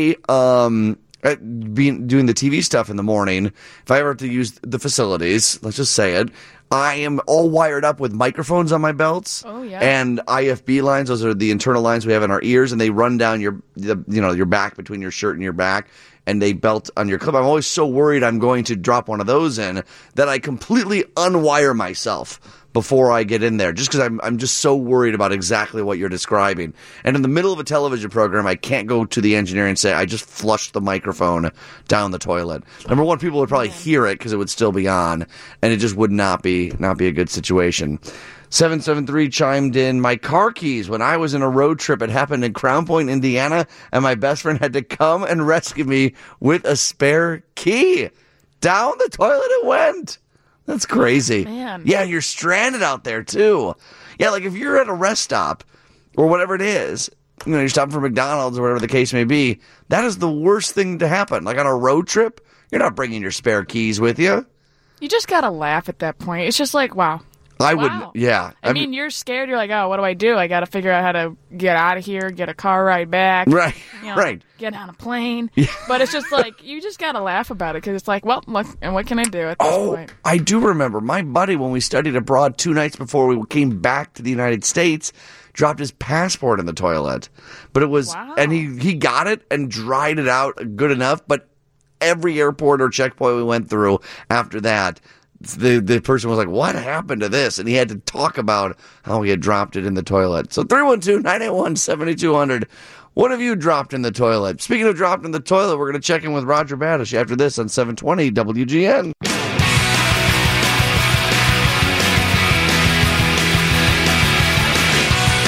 doing the TV stuff in the morning, if I ever have to use the facilities, let's just say it, I am all wired up with microphones on my belts. Oh, yeah. And IFB lines. Those are the internal lines we have in our ears, and they run down your back, between your shirt and your back, and they belt on your clip. I'm always so worried I'm going to drop one of those in that I completely unwire myself before I get in there, just because I'm just so worried about exactly what you're describing. And in the middle of a television program, I can't go to the engineer and say, I just flushed the microphone down the toilet. Number one, people would probably hear it because it would still be on, and it just would not be a good situation. 773 chimed in, "My car keys, when I was in a road trip, it happened in Crown Point, Indiana, and my best friend had to come and rescue me with a spare key. Down the toilet it went." That's crazy. Man. Yeah, you're stranded out there, too. Yeah, like if you're at a rest stop or whatever it is, you're stopping for McDonald's or whatever the case may be, that is the worst thing to happen. Like on a road trip, you're not bringing your spare keys with you. You just gotta laugh at that point. It's just like, wow. I wouldn't, yeah. I mean, you're scared. You're like, oh, what do? I got to figure out how to get out of here, get a car ride back. Right, right. Get on a plane. Yeah. But it's just like, you just got to laugh about it because it's like, well, what can I do at this point? I do remember my buddy, when we studied abroad 2 nights before we came back to the United States, dropped his passport in the toilet. But it was, and he got it and dried it out good enough, but every airport or checkpoint we went through after that, the person was like, what happened to this? And he had to talk about how he had dropped it in the toilet. So 312-981-7200. What have you dropped in the toilet? Speaking of dropped in the toilet, we're going to check in with Roger Badish after this on 720 WGN.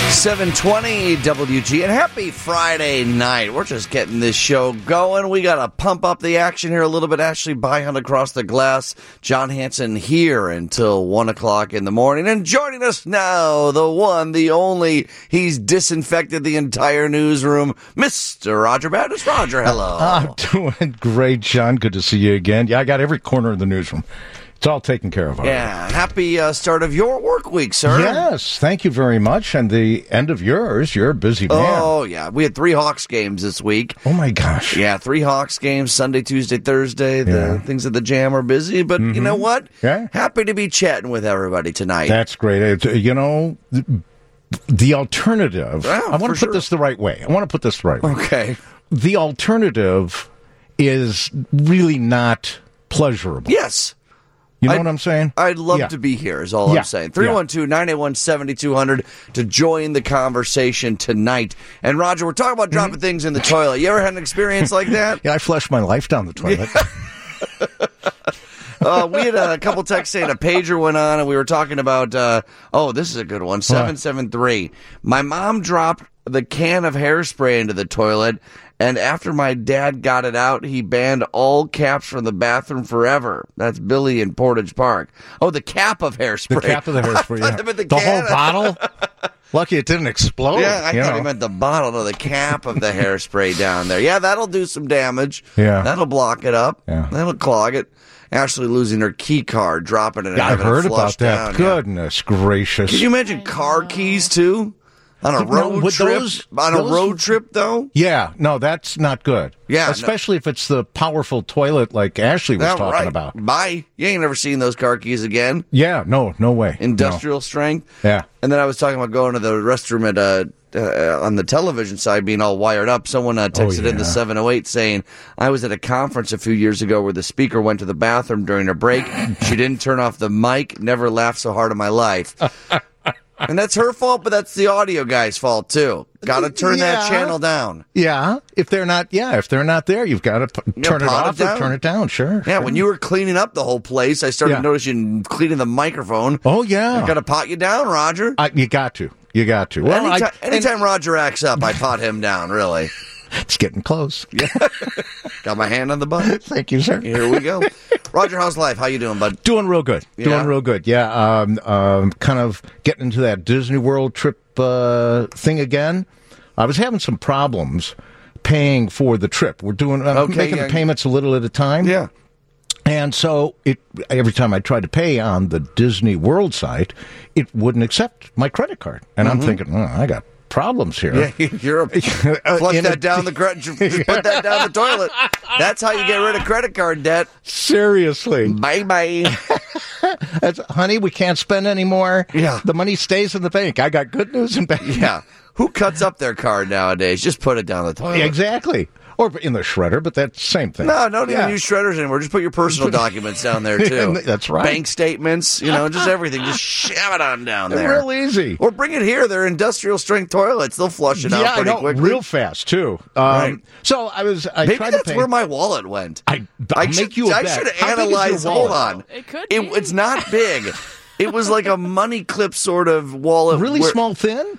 720 WG, and happy Friday night. We're just getting this show going. We got to pump up the action here a little bit. Ashley Byhunt across the glass. John Hanson here until 1 o'clock in the morning. And joining us now, the one, the only, he's disinfected the entire newsroom, Mr. Roger Baptist. Roger, hello. I'm doing great, John. Good to see you again. Yeah, I got every corner of the newsroom. It's all taken care of. Yeah, happy start of your work week, sir. Yes, thank you very much. And the end of yours, you're a busy man. Oh, yeah. We had 3 Hawks games this week. Oh, my gosh. Yeah, 3 Hawks games, Sunday, Tuesday, Thursday. The things at the Jam are busy, but you know what? Yeah. Happy to be chatting with everybody tonight. That's great. It's, the alternative, I want to put this the right way. Okay. The alternative is really not pleasurable. Yes. You know what I'm saying? I'd love to be here, is all I'm saying. 312-981-7200 to join the conversation tonight. And, Roger, we're talking about dropping things in the toilet. You ever had an experience like that? Yeah, I flushed my life down the toilet. We had a couple texts saying a pager went on, and we were talking about, this is a good one, 773. My mom dropped the can of hairspray into the toilet, and after my dad got it out, he banned all caps from the bathroom forever. That's Billy in Portage Park. Oh, the cap of hairspray. The cap of the hairspray, yeah. The whole bottle? Lucky it didn't explode. Yeah, I thought he meant the bottle. No, the cap of the hairspray down there. Yeah, that'll do some damage. Yeah. That'll block it up. Yeah. That'll clog it. Ashley losing her key card, dropping it, and I've having heard it flushed about that. down. Goodness gracious. Can you imagine car keys, too? On a road trip? On a road trip, though? Yeah, no, that's not good. Yeah. Especially if it's the powerful toilet like Ashley was talking about. Bye. You ain't never seen those car keys again. Yeah, no way. Industrial strength. Yeah. And then I was talking about going to the restroom at on the television side being all wired up. Someone texted in the 708 saying, I was at a conference a few years ago where the speaker went to the bathroom during a break. She didn't turn off the mic. Never laughed so hard in my life. And that's her fault, but that's the audio guy's fault, too. Got to turn that channel down. Yeah, if they're not there, you've got to turn it off or turn it down, sure. Yeah, when you were cleaning up the whole place, I started noticing you cleaning the microphone. Oh, yeah. I got to pot you down, Roger. You got to. Well, anytime Roger acts up, I pot him down, really. It's getting close. Yeah. Got my hand on the button. Thank you, sir. Here we go. Roger, how's life? How you doing, bud? Doing real good. Yeah. Kind of getting into that Disney World trip thing again. I was having some problems paying for the trip. We're doing making the payments a little at a time. Yeah. And so every time I tried to pay on the Disney World site, it wouldn't accept my credit card. And I'm thinking, I got problems here. Yeah, flush that down the just put that down the toilet. That's how you get rid of credit card debt. Seriously. Bye. Honey, we can't spend anymore. Yeah. The money stays in the bank. I got good news and bad. Yeah. Who cuts up their card nowadays? Just put it down the toilet. Exactly. Or in the shredder, but that's the same thing. No, don't even use shredders anymore. Just put your personal documents down there, too. That's right. Bank statements, just everything. Just shove it on down there. Real easy. Or bring it here. They're industrial strength toilets. They'll flush it out pretty quickly. Real fast, too. Right. So Maybe tried that's to pay. where my wallet went. I'll make you a bet. I should How big is your analyze. wallet? Hold on. It could be. It's not big. It was like a money clip sort of wallet. Really small, thin?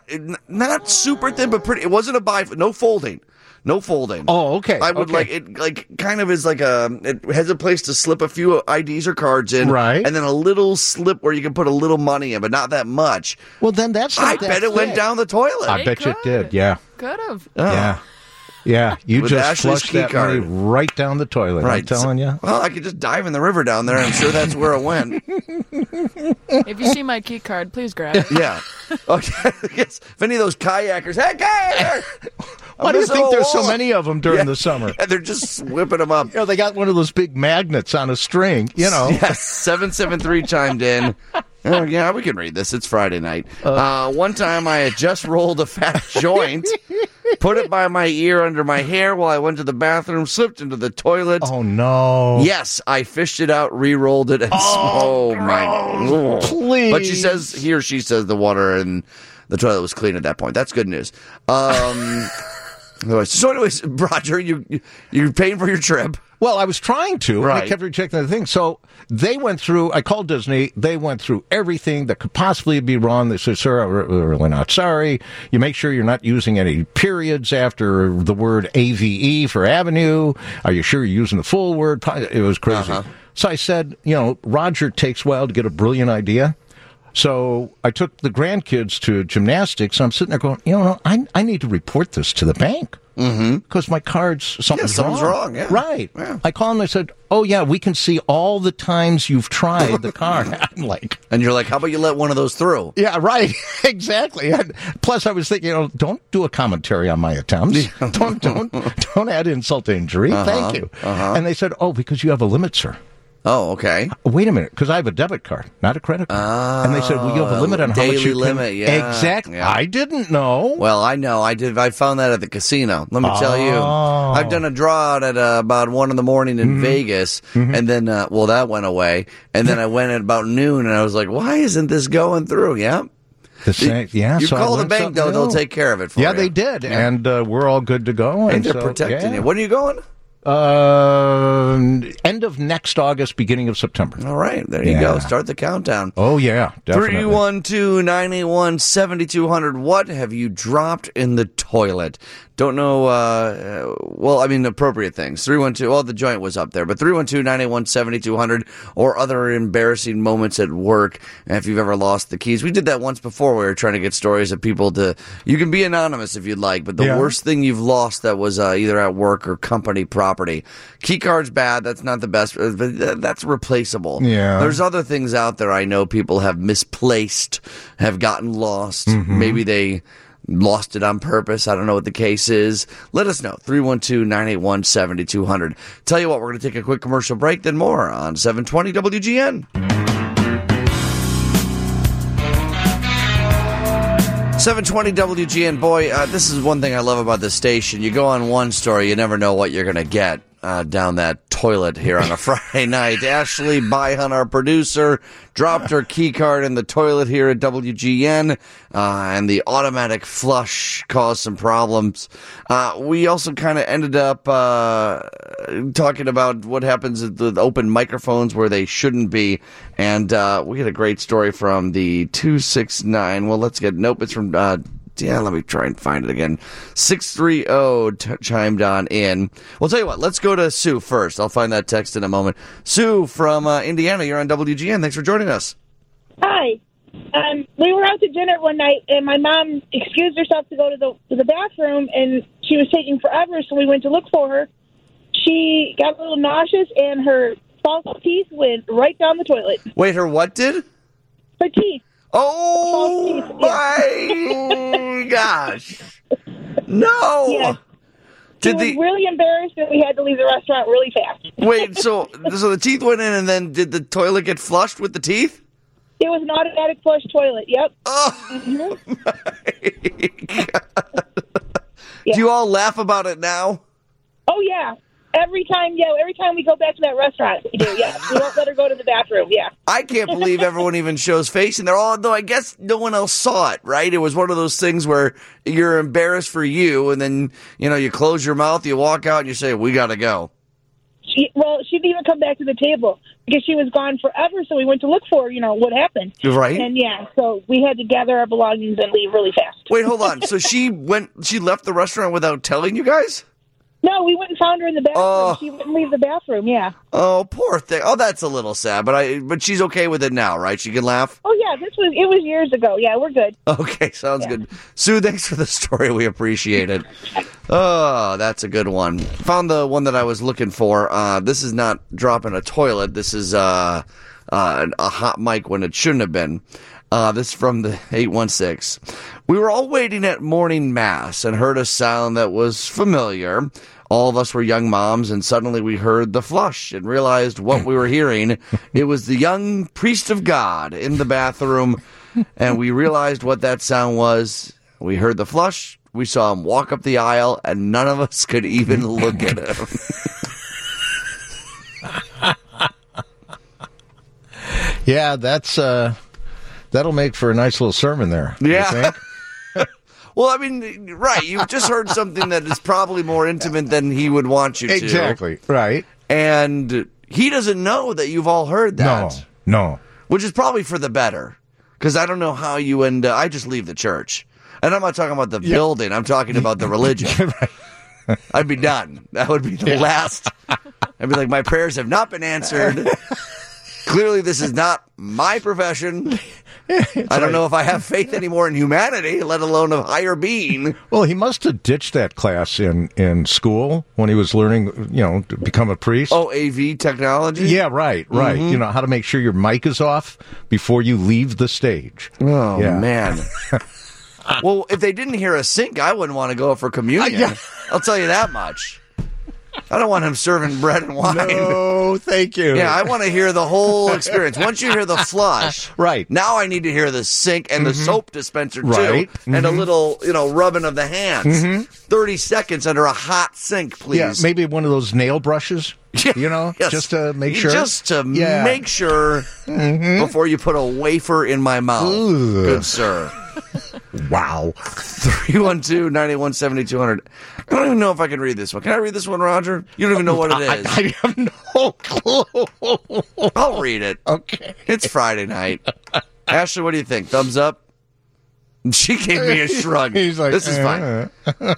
Not super thin, but pretty. It wasn't a no folding. No folding. Oh, okay. I would like it. Kind of is like it has a place to slip a few IDs or cards in, right? And then a little slip where you can put a little money in, but not that much. Well, then that's. Not I bet it went down the toilet. I bet you it did. Yeah. Could have. Oh. Yeah. You With just Ashley's flushed that money right down the toilet. Right. I'm telling you. Well, I could just dive in the river down there. I'm sure that's where it went. If you see my key card, please grab it. Yeah. Okay. Yes. If any of those kayakers, hey, kayaker! Why do you think there's so many of them during the summer? Yeah, they're just whipping them up. They got one of those big magnets on a string, Yes, 773 chimed in. Oh, yeah, we can read this. It's Friday night. One time I had just rolled a fat joint, put it by my ear under my hair while I went to the bathroom, slipped into the toilet. Oh, no. Yes, I fished it out, re-rolled it, and my. Please. But he or she says the water in the toilet was clean at that point. That's good news. So anyways, Roger, you're paying for your trip. Well, I was trying to, Right. and I kept rejecting the thing. So they went through, I called Disney, they went through everything that could possibly be wrong. They said, sir, we're really not sorry. You make sure you're not using any periods after the word AVE for avenue. Are you sure you're using the full word? It was crazy. So I said, Roger takes a while to get a brilliant idea. So I took the grandkids to gymnastics. I'm sitting there going, I need to report this to the bank. Because my card's something's wrong. Yeah. Right. Yeah. I called them. I said, "Oh yeah, we can see all the times you've tried the card." I'm like, and you're like, "How about you let one of those through?" Yeah, right. Exactly. And plus, I was thinking, don't do a commentary on my attempts. don't add insult to injury. Thank you. And they said, "Oh, because you have a limit, sir." Oh, okay. Wait a minute, because I have a debit card, not a credit card. And they said, well, you have a limit on how much you daily limit, can... yeah. Exactly. Yeah. I didn't know. Well, I know. I found that at the casino. Let me tell you. I've done a draw out at about 1 a.m. in Vegas, and then, that went away. And then I went at about noon, and I was like, why isn't this going through? Yeah. You so call the bank, though, they'll take care of it for you. Yeah, they did, and we're all good to go. And they're protecting you. When are you going? End of next August, beginning of September. All right, there you go. Start the countdown. Oh, yeah, definitely. 312-981-7200. What have you dropped in the toilet? Don't know, appropriate things. 312, the joint was up there, but 312-981-7200 or other embarrassing moments at work if you've ever lost the keys. We did that once before. We were trying to get stories of people you can be anonymous if you'd like, but the worst thing you've lost that was either at work or company property. Key card's bad. That's not the best, but that's replaceable. Yeah. There's other things out there I know people have misplaced, have gotten lost. Maybe they lost it on purpose. I don't know what the case is. Let us know. 312-981-7200. Tell you what, we're going to take a quick commercial break, then more on 720 WGN. 720 WGN. Boy, this is one thing I love about this station. You go on one story, you never know what you're going to get down that toilet here on a Friday night. Ashley Byhun, our producer, dropped her key card in the toilet here at WGN, and the automatic flush caused some problems. We also kind of ended up talking about what happens at the open microphones where they shouldn't be, and we had a great story from the 269. Well, it's from... let me try and find it again. 630 chimed on in. Well, tell you what, let's go to Sue first. I'll find that text in a moment. Sue from Indiana, you're on WGN. Thanks for joining us. Hi. We were out to dinner one night, and my mom excused herself to go to the bathroom, and she was taking forever, so we went to look for her. She got a little nauseous, and her false teeth went right down the toilet. Wait, her what did? Her teeth. Oh, my gosh. No. Yeah. She was really embarrassed, and we had to leave the restaurant really fast. Wait, so the teeth went in, and then did the toilet get flushed with the teeth? It was an automatic flush toilet, yep. Oh, my God. Yeah. Do you all laugh about it now? Oh, yeah. Every time we go back to that restaurant, we do, yeah. We won't let her go to the bathroom, yeah. I can't believe everyone even shows face, and though I guess no one else saw it, right? It was one of those things where you're embarrassed for you, and then, you close your mouth, you walk out, and you say, we gotta go. She didn't even come back to the table because she was gone forever, so we went to look for her, what happened. Right. And, so we had to gather our belongings and leave really fast. Wait, hold on. So she left the restaurant without telling you guys? No, we went and found her in the bathroom. She wouldn't leave the bathroom, yeah. Oh, poor thing. Oh, that's a little sad, but she's okay with it now, right? She can laugh? Oh, yeah, it was years ago. Yeah, we're good. Okay, sounds good. Sue, thanks for the story. We appreciate it. Oh, that's a good one. Found the one that I was looking for. This is not dropping a toilet. This is a hot mic when it shouldn't have been. This is from the 816. We were all waiting at morning mass and heard a sound that was familiar. All of us were young moms, and suddenly we heard the flush and realized what we were hearing. It was the young priest of God in the bathroom, and we realized what that sound was. We heard the flush. We saw him walk up the aisle, and none of us could even look at him. Yeah, that'll make for a nice little sermon there. Yeah. Well, I mean, right. You've just heard something that is probably more intimate than he would want you to. Exactly. Right. And he doesn't know that you've all heard that. No. Which is probably for the better. Because I don't know how you end I just leave the church. And I'm not talking about the building. I'm talking about the religion. Right. I'd be done. That would be the last. I'd be like, my prayers have not been answered. Clearly, this is not my profession. I don't know if I have faith anymore in humanity, let alone a higher being. Well, he must have ditched that class in school when he was learning, to become a priest. Oh, AV technology? Yeah, right. Mm-hmm. How to make sure your mic is off before you leave the stage. Oh, Yeah. man. Well, if they didn't hear a sink, I wouldn't want to go for communion. I'll tell you that much. I don't want him serving bread and wine. No, thank you. Yeah, I want to hear the whole experience. Once you hear the flush, Right. now I need to hear the sink and the soap dispenser, too, Right. and a little, rubbing of the hands. 30 seconds under a hot sink, please. Yeah, maybe one of those nail brushes, Yes. just to make sure. Just to make sure before you put a wafer in my mouth. Ugh. Good sir. Wow. 312-981-7200. I don't even know if I can read this one. Can I read this one, Roger? You don't even know what it is. I have no clue. I'll read it. Okay. It's Friday night. Ashley, what do you think? Thumbs up? She gave me a shrug. He's like, this is fine.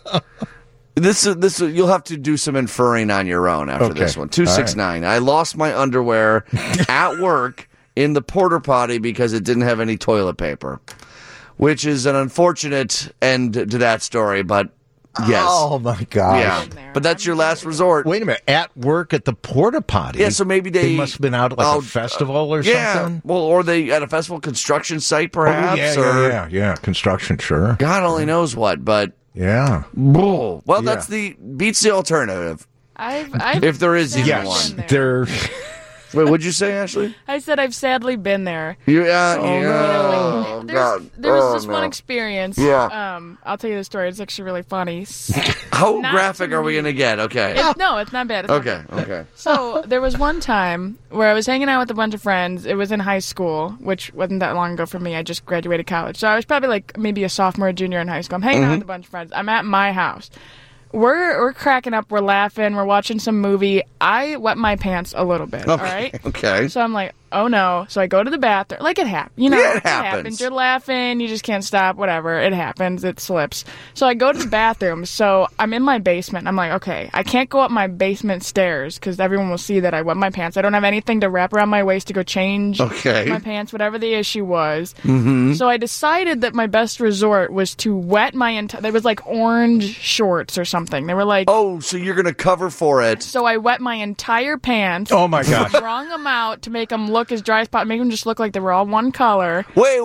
This you'll have to do some inferring on your own after Okay. this one. 269. I lost my underwear at work in the porta potty because it didn't have any toilet paper, which is an unfortunate end to that story, but yes. Oh, my gosh. Yeah. But that's your last resort. Wait a minute. At work at the porta potty? Yeah, so maybe they must have been out at a festival or something? Well, or they at a festival construction site, perhaps. Yeah. Construction, sure. God only knows what, but Yeah. well, Yeah. that's beats the alternative. I've If there is even Yes. one. They're. Wait, what'd you say, Ashley? I said I've sadly been there. Yeah. Oh, God. There was Oh, this one experience. Yeah. I'll tell you the story. It's actually really funny. How Not graphic to are we me. going to get? Okay. No, it's not bad. It's not Okay. bad. Okay. So there was one time where I was hanging out with a bunch of friends. It was in high school, which wasn't that long ago for me. I just graduated college. So I was probably like maybe a sophomore or junior in high school. I'm hanging out with a bunch of friends. I'm at my house. We're cracking up. We're laughing. We're watching some movie. I wet my pants a little bit. All right. Okay. So I'm like, oh no. So I go to the bathroom. Like it happens. Yeah, it it happens. You're laughing. You just can't stop. Whatever. It happens. It slips. So I go to the bathroom. So I'm in my basement. I'm like, okay, I can't go up my basement stairs because everyone will see that I wet my pants. I don't have anything to wrap around my waist to go change my pants, whatever the issue was. Mm-hmm. So I decided that my best resort was to wet my entire. There was like orange shorts or something. They were like. Oh, so you're going to cover for it. So I wet my entire pants. Oh, my gosh. Wrung them out to make them look as dry as possible. Make them just look like they were all one color. Wait.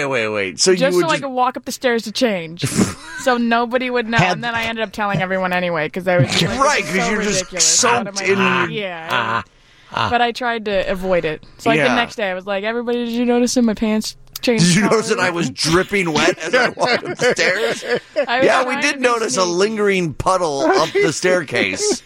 So Just you so would I could walk up the stairs to change. So nobody would know. And then I ended up telling everyone anyway because I was like, Right, because because you're just soaked in. Yeah. But I tried to avoid it. So like the next day I was like, everybody, did you notice that my pants changed Did you color? notice that I was dripping wet as I walked upstairs? I was Yeah, we trying did to be notice a sneaky. lingering puddle up the staircase.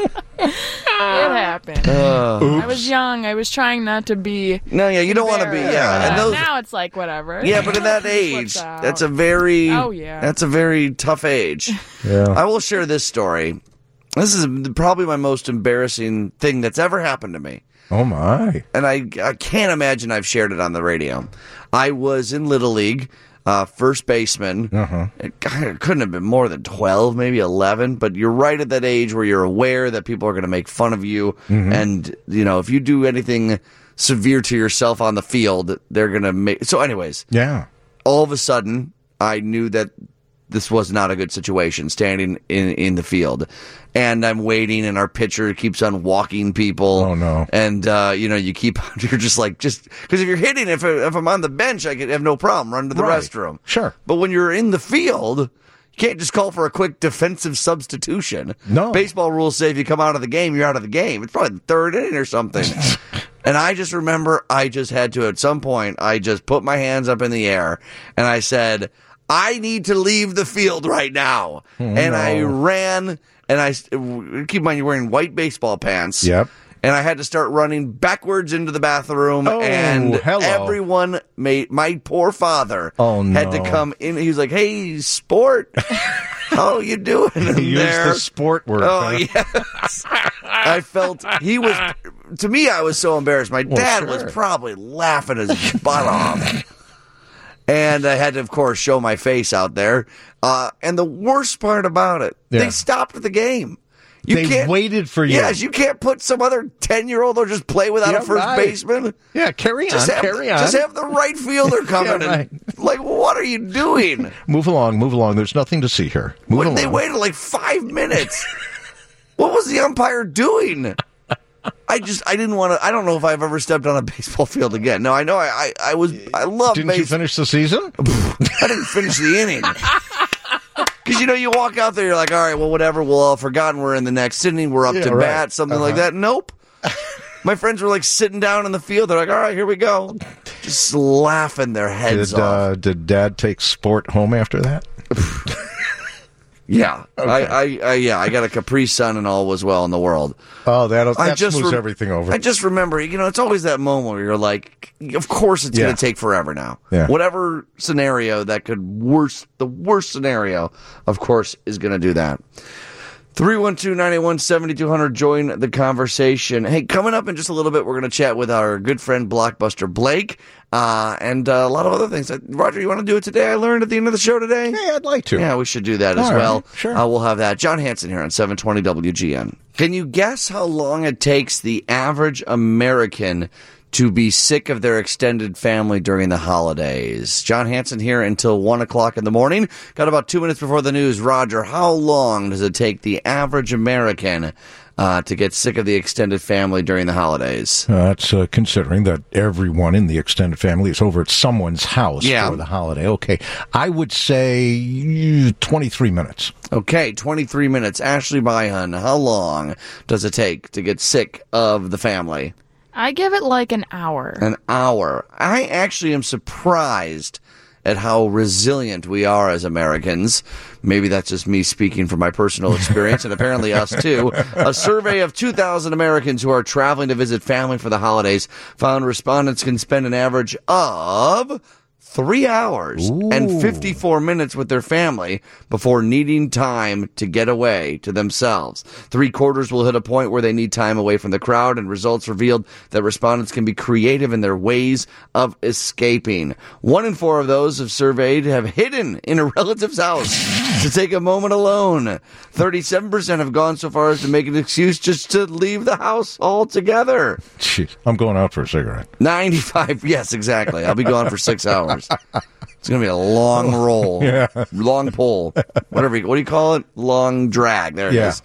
It happened. I was young. I was trying not to be. No, yeah, you don't want to be. Yeah, and those. Now it's like whatever. Yeah, but in that age, that's a very. Oh, yeah. That's a very tough age. Yeah. I will share this story. This is probably my most embarrassing thing that's ever happened to me. Oh, my. And I can't imagine I've shared it on the radio. I was in Little League, first baseman. It couldn't have been more than 12, maybe 11, but you're right at that age where you're aware that people are going to make fun of you. And, if you do anything severe to yourself on the field, they're going to make... So anyways, Yeah. all of a sudden, I knew that this was not a good situation, standing in the field. And I'm waiting, and our pitcher keeps on walking people. Oh, no. And, you're just because if you're hitting, if I'm on the bench, I could have no problem, run to the Right. restroom. Sure. But when you're in the field, you can't just call for a quick defensive substitution. No. Baseball rules say if you come out of the game, you're out of the game. It's probably the third inning or something. And I just remember I just had to, at some point, I just put my hands up in the air, and I said, I need to leave the field right now. And I ran, and keep in mind, you're wearing white baseball pants. Yep. and I had to start running backwards into the bathroom, and everyone my poor father had to come in. He was like, "Hey, sport, how you doing in he there?" Used the sport word. Yes. I felt he was. To me, I was so embarrassed. My dad was probably laughing his butt off, and I had to, of course, show my face out there. And the worst part about it, they stopped the game. They waited for you. Yes, you can't put some other 10-year-old or just play without a first baseman. Yeah, carry on. Just have the right fielder coming in. Like, what are you doing? Move along. There's nothing to see here. Move along. They waited like 5 minutes. What was the umpire doing? I didn't want to. I don't know if I've ever stepped on a baseball field again. No, I know. I love. Didn't you finish the season? I didn't finish the inning. Because, you walk out there, you're like, all right, well, whatever, we'll all forgotten we're in the next inning, we're up to bat, something like that. Nope. My friends were like sitting down in the field. They're like, all right, here we go. Just laughing their heads off. Did Dad take sport home after that? Yeah. Okay. I got a Capri Sun and all was well in the world. Oh, that smooths everything over. I just remember, it's always that moment where you're like, of course it's going to take forever now. Yeah. Whatever scenario that the worst scenario, of course, is going to do that. 312-981-7200, join the conversation. Hey, coming up in just a little bit, we're going to chat with our good friend Blockbuster Blake, and a lot of other things. Roger, you want to do it today? I learned at the end of the show today. Hey, I'd like to. Yeah, we should do that as well. Right, sure. We'll have that. John Hanson here on 720 WGN. Can you guess how long it takes the average American to be sick of their extended family during the holidays? John Hanson here until 1 o'clock in the morning. Got about 2 minutes before the news. Roger, how long does it take the average American to get sick of the extended family during the holidays? That's considering that everyone in the extended family is over at someone's house for the holiday. Okay, I would say 23 minutes. Okay, 23 minutes. Ashley Byhun, how long does it take to get sick of the family? I give it like an hour. An hour. I actually am surprised at how resilient we are as Americans. Maybe that's just me speaking from my personal experience, and apparently us too. A survey of 2,000 Americans who are traveling to visit family for the holidays found respondents can spend an average of 3 hours and 54 minutes with their family before needing time to get away to themselves. 3/4 will hit a point where they need time away from the crowd, and results revealed that respondents can be creative in their ways of escaping. 1 in 4 of those surveyed have hidden in a relative's house to take a moment alone. 37% have gone so far as to make an excuse just to leave the house altogether. Jeez, I'm going out for a cigarette. 95, yes, exactly. I'll be gone for 6 hours. It's going to be a long roll, long pull, what do you call it? Long drag. There it is.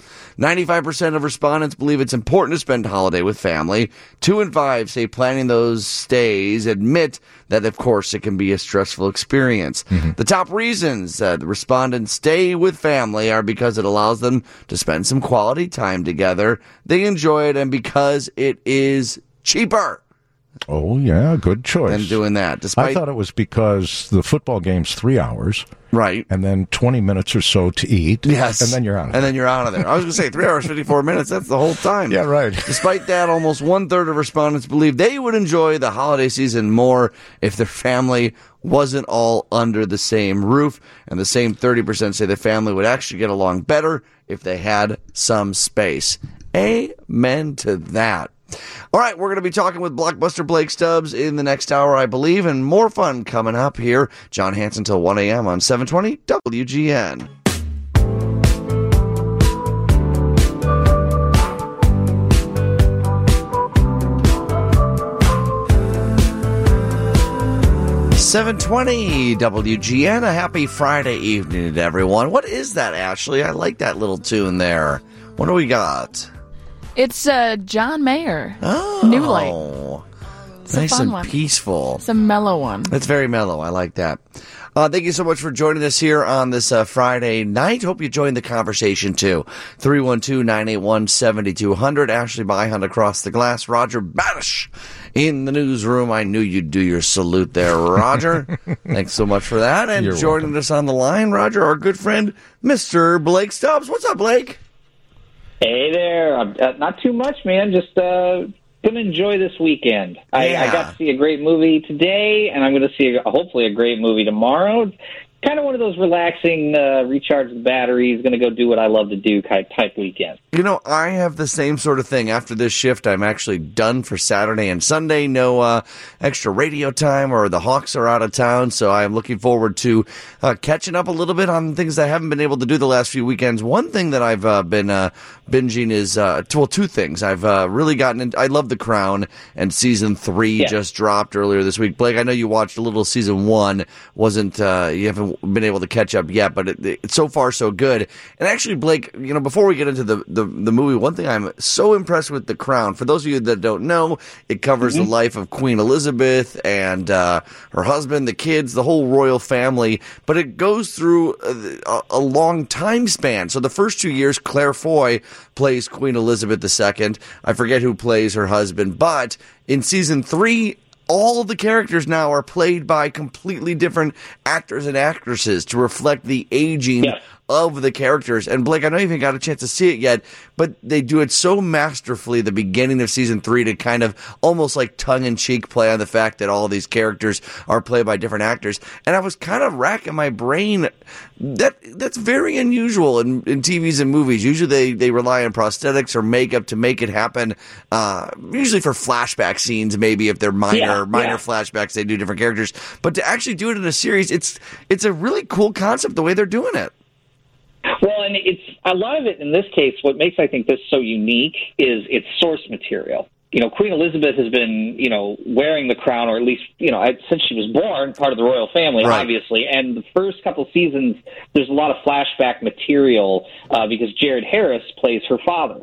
95% of respondents believe it's important to spend a holiday with family. 2 in 5 say planning those stays admit that, of course, it can be a stressful experience. Mm-hmm. The top reasons that the respondents stay with family are because it allows them to spend some quality time together. They enjoy it, and because it is cheaper. Oh, yeah, good choice. And doing that. I thought it was because the football game's 3 hours. Right. And then 20 minutes or so to eat. Yes. And then you're out of there. And then you're out of there. I was going to say 3 hours, 54 minutes. That's the whole time. Yeah, right. Despite that, almost 1/3 of respondents believe they would enjoy the holiday season more if their family wasn't all under the same roof. And the same 30% say the family would actually get along better if they had some space. Amen to that. All right, we're going to be talking with Blockbuster Blake Stubbs in the next hour, I believe, and more fun coming up here. John Hanson till 1 a.m. on 720 WGN. .720 WGN, a happy Friday evening to everyone. What is that, Ashley? I like that little tune there. What do we got? It's John Mayer. Oh. New Light. It's nice a fun and one. Peaceful. It's a mellow one. It's very mellow. I like that. Thank you so much for joining us here on this Friday night. Hope you joined the conversation, too. 312-981-7200. Ashley Byhun across the glass. Roger Badish in the newsroom. I knew you'd do your salute there, Roger. Thanks so much for that. And You're joining welcome. us on the line, Roger, our good friend, Mr. Blake Stubbs. What's up, Blake? Hey there. Not too much, man. Just going to enjoy this weekend. Yeah. I got to see a great movie today, and I'm going to see hopefully a great movie tomorrow. Kind of one of those relaxing, recharge the batteries, going to go do what I love to do type weekend. You know, I have the same sort of thing. After this shift, I'm actually done for Saturday and Sunday. No extra radio time, or the Hawks are out of town, so I'm looking forward to catching up a little bit on things I haven't been able to do the last few weekends. One thing that I've been binging is, two things. I've really gotten into, I love The Crown, and season 3 just dropped earlier this week. Blake, I know you watched a little season 1. You haven't been able to catch up yet, but it's so far so good. And actually, Blake, you know, before we get into the movie, one thing I'm so impressed with The Crown, for those of you that don't know, it covers the life of Queen Elizabeth and her husband, the kids, the whole royal family, but it goes through a long time span. So the first 2 years, Claire Foy plays Queen Elizabeth II. I forget who plays her husband, but in season 3, all of the characters now are played by completely different actors and actresses to reflect the aging of the characters. And Blake, I know you haven't got a chance to see it yet, but they do it so masterfully at the beginning of season 3 to kind of almost like tongue-in-cheek play on the fact that all these characters are played by different actors. And I was kind of racking my brain. That's very unusual in TVs and movies. Usually they rely on prosthetics or makeup to make it happen, usually for flashback scenes, maybe if they're minor flashbacks, they do different characters. But to actually do it in a series, it's a really cool concept the way they're doing it. Well, and it's a lot of it in this case. What makes, I think, this so unique is its source material. You know, Queen Elizabeth has been, you know, wearing the crown, or at least, you know, since she was born, part of the royal family, obviously. And the first couple seasons, there's a lot of flashback material because Jared Harris plays her father.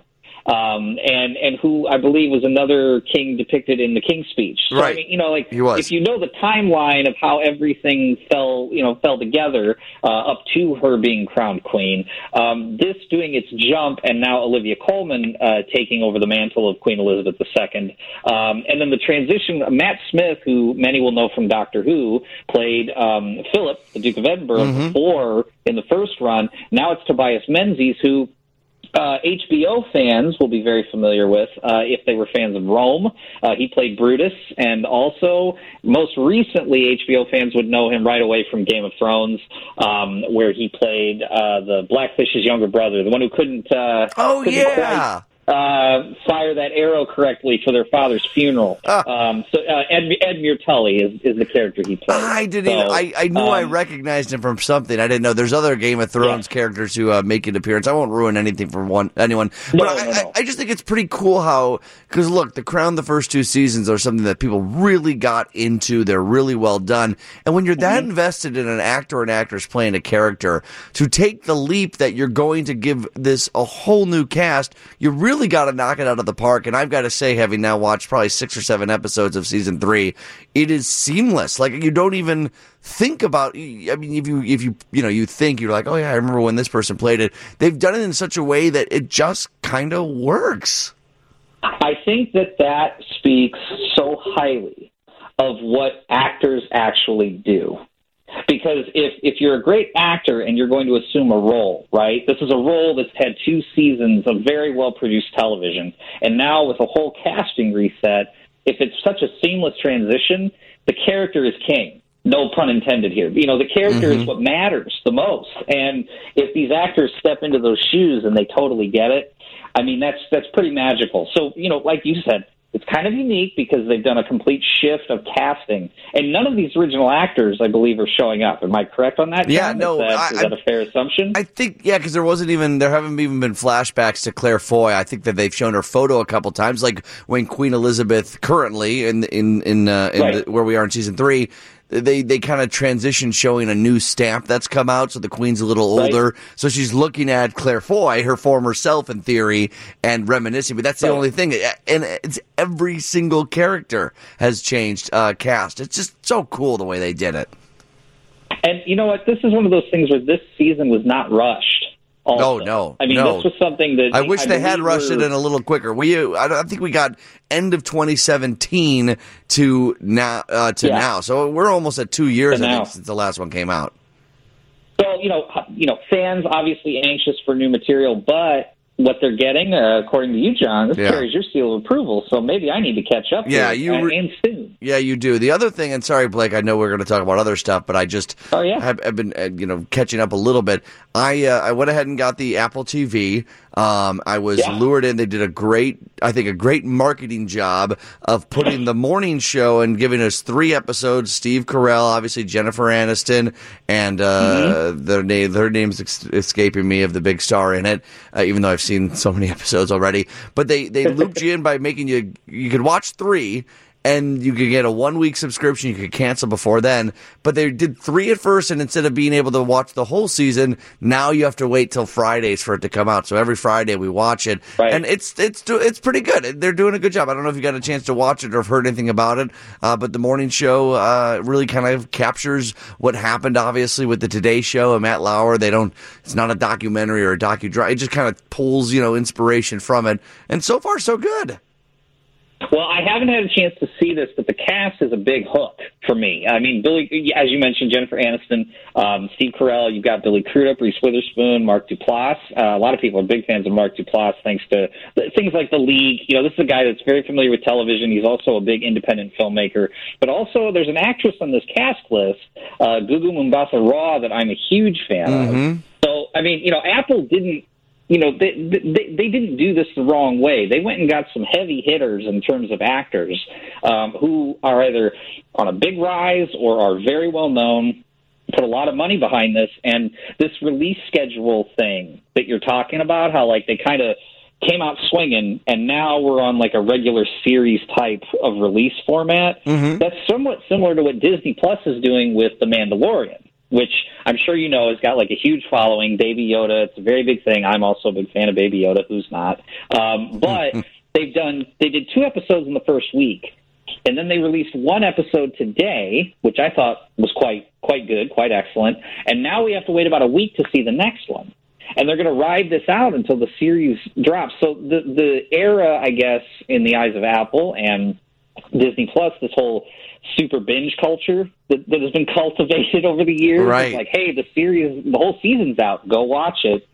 And who I believe was another king depicted in the King's Speech. So, I mean, you know, like if you know the timeline of how everything fell together up to her being crowned queen, this doing its jump, and now Olivia Colman taking over the mantle of Queen Elizabeth II, and then the transition. Matt Smith, who many will know from Doctor Who, played Philip, the Duke of Edinburgh, before in the first run. Now it's Tobias Menzies, who HBO fans will be very familiar with if they were fans of Rome. He played Brutus, and also most recently HBO fans would know him right away from Game of Thrones, where he played the Blackfish's younger brother, the one who couldn't fire that arrow correctly for their father's funeral. Ed Murtully is the character he played. I knew I recognized him from something. I didn't know there's other Game of Thrones characters who make an appearance. I won't ruin anything for anyone, but I just think it's pretty cool how, because look, The Crown, the first 2 seasons are something that people really got into. They're really well done, and when you're that invested in an actor or an actress playing a character, to take the leap that you're going to give this a whole new cast, you really got to knock it out of the park. And I've got to say, having now watched probably 6 or 7 episodes of season 3, it is seamless. Like, you don't even think about, I mean, if you think, you're like, oh yeah, I remember when this person played it. They've done it in such a way that it just kind of works. I think that speaks so highly of what actors actually do. Because if you're a great actor and you're going to assume a role, right? This is a role that's had 2 seasons of very well-produced television. And now with a whole casting reset, if it's such a seamless transition, the character is king. No pun intended here. You know, the character is what matters the most. And if these actors step into those shoes and they totally get it, I mean, that's pretty magical. So, you know, like you said, it's kind of unique because they've done a complete shift of casting, and none of these original actors, I believe, are showing up. Am I correct on that? Yeah, John? no. Is that a fair assumption? I think, because there haven't even been flashbacks to Claire Foy. I think that they've shown her photo a couple times, like when Queen Elizabeth currently where we are in season 3. They kind of transition, showing a new stamp that's come out, so the Queen's a little older. So she's looking at Claire Foy, her former self in theory, and reminiscing. But that's the only thing. And it's every single character has changed cast. It's just so cool the way they did it. And you know what? This is one of those things where this season was not rushed. Also. No. I mean, this was something that I wish they had rushed it in a little quicker. I think we got end of 2017 to now. Now, so we're almost at 2 years since the last one came out. So you know, fans obviously anxious for new material, but what they're getting, according to you, John, this carries your seal of approval. So maybe I need to catch up. And soon. Yeah, you do. The other thing, and sorry, Blake, I know we're going to talk about other stuff, but I just have been catching up a little bit. I went ahead and got the Apple TV. I was lured in. They did a great marketing job of putting the morning show and giving us 3 episodes. Steve Carell, obviously Jennifer Aniston, and their name's escaping me, of the big star in it, even though I've seen so many episodes already. But they looped you in by making you could watch 3. And you could get a 1-week subscription. You could cancel before then. But they did 3 at first, and instead of being able to watch the whole season, now you have to wait till Fridays for it to come out. So every Friday we watch it, and it's pretty good. They're doing a good job. I don't know if you got a chance to watch it or have heard anything about it, but the morning show really kind of captures what happened, obviously, with the Today Show and Matt Lauer. It's not a documentary or a docudrama. It just kind of pulls inspiration from it, and so far so good. Well, I haven't had a chance to see this, but the cast is a big hook for me. I mean, Billy, as you mentioned, Jennifer Aniston, Steve Carell, you've got Billy Crudup, Reese Witherspoon, Mark Duplass. A lot of people are big fans of Mark Duplass thanks to things like The League. This is a guy that's very familiar with television. He's also a big independent filmmaker. But also there's an actress on this cast list, Gugu Mbatha-Raw, that I'm a huge fan of. So, I mean, Apple didn't, they didn't do this the wrong way. They went and got some heavy hitters in terms of actors who are either on a big rise or are very well known, put a lot of money behind this. And this release schedule thing that you're talking about, how they kind of came out swinging, and now we're on a regular series type of release format. That's somewhat similar to what Disney Plus is doing with The Mandalorian, which I'm sure has got a huge following. Baby Yoda, it's a very big thing. I'm also a big fan of Baby Yoda. Who's not? But they did 2 episodes in the first week, and then they released 1 episode today, which I thought was quite good, quite excellent. And now we have to wait about a week to see the next one. And they're going to ride this out until the series drops. So the era, I guess, in the eyes of Apple and Disney Plus, this whole super binge culture that has been cultivated over the years. Right. It's hey, the whole season's out. Go watch it.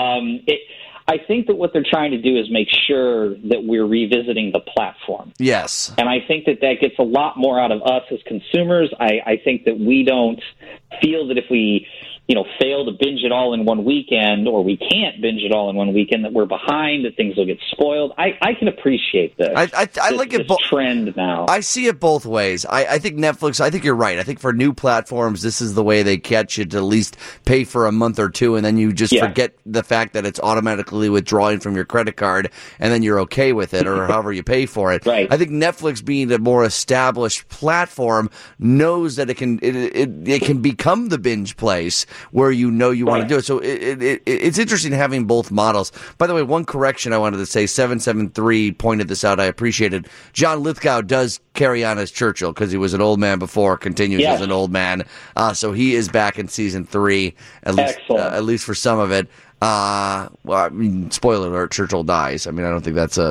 I think that what they're trying to do is make sure that we're revisiting the platform. Yes. And I think that gets a lot more out of us as consumers. I think that we don't feel that if we fail to binge it all in one weekend, or we can't binge it all in one weekend, that we're behind, that things will get spoiled. I can appreciate this. I like it trend now. I see it both ways. I think Netflix, I think you're right. I think for new platforms, this is the way they catch you, to at least pay for a month or 2, and then you just forget the fact that it's automatically withdrawing from your credit card, and then you're okay with it, or however you pay for it. Right. I think Netflix, being a more established platform, knows that it can become the binge place where you want to do it. So it's interesting having both models. By the way, one correction I wanted to say, 773 pointed this out. I appreciate it. John Lithgow does carry on as Churchill, because he was an old man before, continues as an old man. So he is back in season 3, at least for some of it. Well, I mean, spoiler alert, Churchill dies. I mean, I don't think that's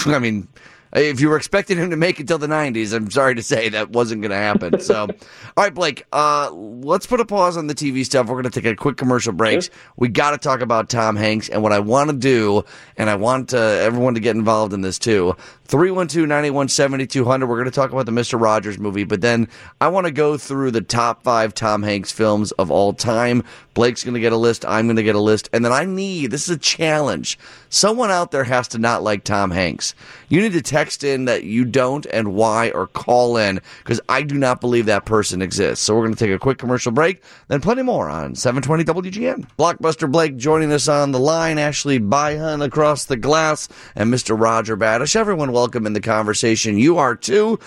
if you were expecting him to make it till the 90s, I'm sorry to say that wasn't going to happen. So, all right, Blake, let's put a pause on the TV stuff. We're going to take a quick commercial break. Sure. We got to talk about Tom Hanks, and what I want to do, and I want everyone to get involved in this too. 312-981-7200. We're going to talk about the Mr. Rogers movie, but then I want to go through the top 5 Tom Hanks films of all time. Blake's going to get a list. I'm going to get a list. And then this is a challenge. Someone out there has to not like Tom Hanks. You need to text in that you don't and why, or call in, because I do not believe that person exists. So we're going to take a quick commercial break, then plenty more on 720 WGN. Blockbuster Blake joining us on the line, Ashley Byhan across the glass, and Mr. Roger Badish. Everyone, welcome in the conversation. You are too.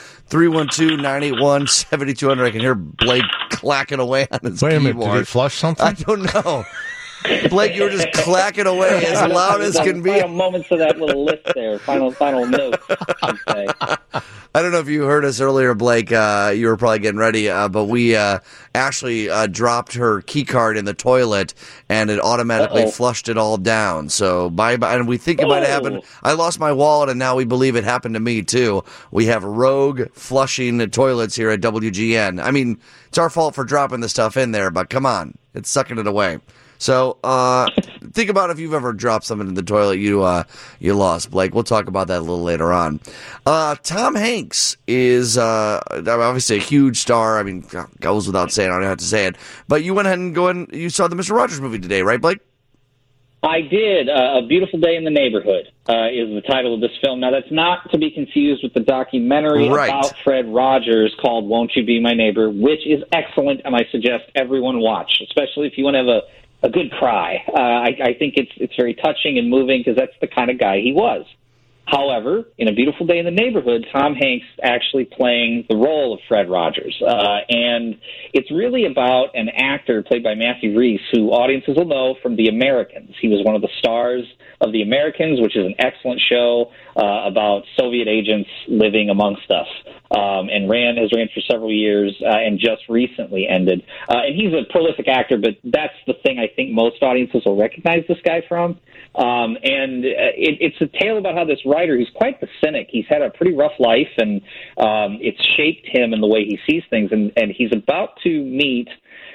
312-981-7200. I can hear Blake clacking away on his keyboard. Wait a minute, did he flush something? I don't know. Blake, you were just clacking away as loud as can be. Final moments of that little list there. Final notes, I'd say. I don't know if you heard us earlier, Blake. You were probably getting ready, but we Ashley dropped her key card in the toilet, and it automatically flushed it all down. So bye. And we think it might have happened. I lost my wallet, and now we believe it happened to me too. We have rogue flushing toilets here at WGN. I mean, it's our fault for dropping the stuff in there, but come on, it's sucking it away. So think about if you've ever dropped something in the toilet you lost, Blake. We'll talk about that a little later on. Tom Hanks is obviously a huge star. I mean, goes without saying. I don't have to say it. But you went ahead and you saw the Mr. Rogers movie today, right, Blake? I did. A Beautiful Day in the Neighborhood is the title of this film. Now, that's not to be confused with the documentary about Fred Rogers called Won't You Be My Neighbor, which is excellent, and I suggest everyone watch, especially if you want to have a good cry. I think it's very touching and moving because that's the kind of guy he was. However, in A Beautiful Day in the Neighborhood, Tom Hanks actually playing the role of Fred Rogers. And it's really about an actor played by Matthew Rhys, who audiences will know from The Americans. He was one of the stars of The Americans, which is an excellent show about Soviet agents living amongst us. And has ran for several years and just recently ended. And he's a prolific actor, but that's the thing I think most audiences will recognize this guy from. It's a tale about how this writer, who's quite the cynic, he's had a pretty rough life, and it's shaped him in the way he sees things. And he's about to meet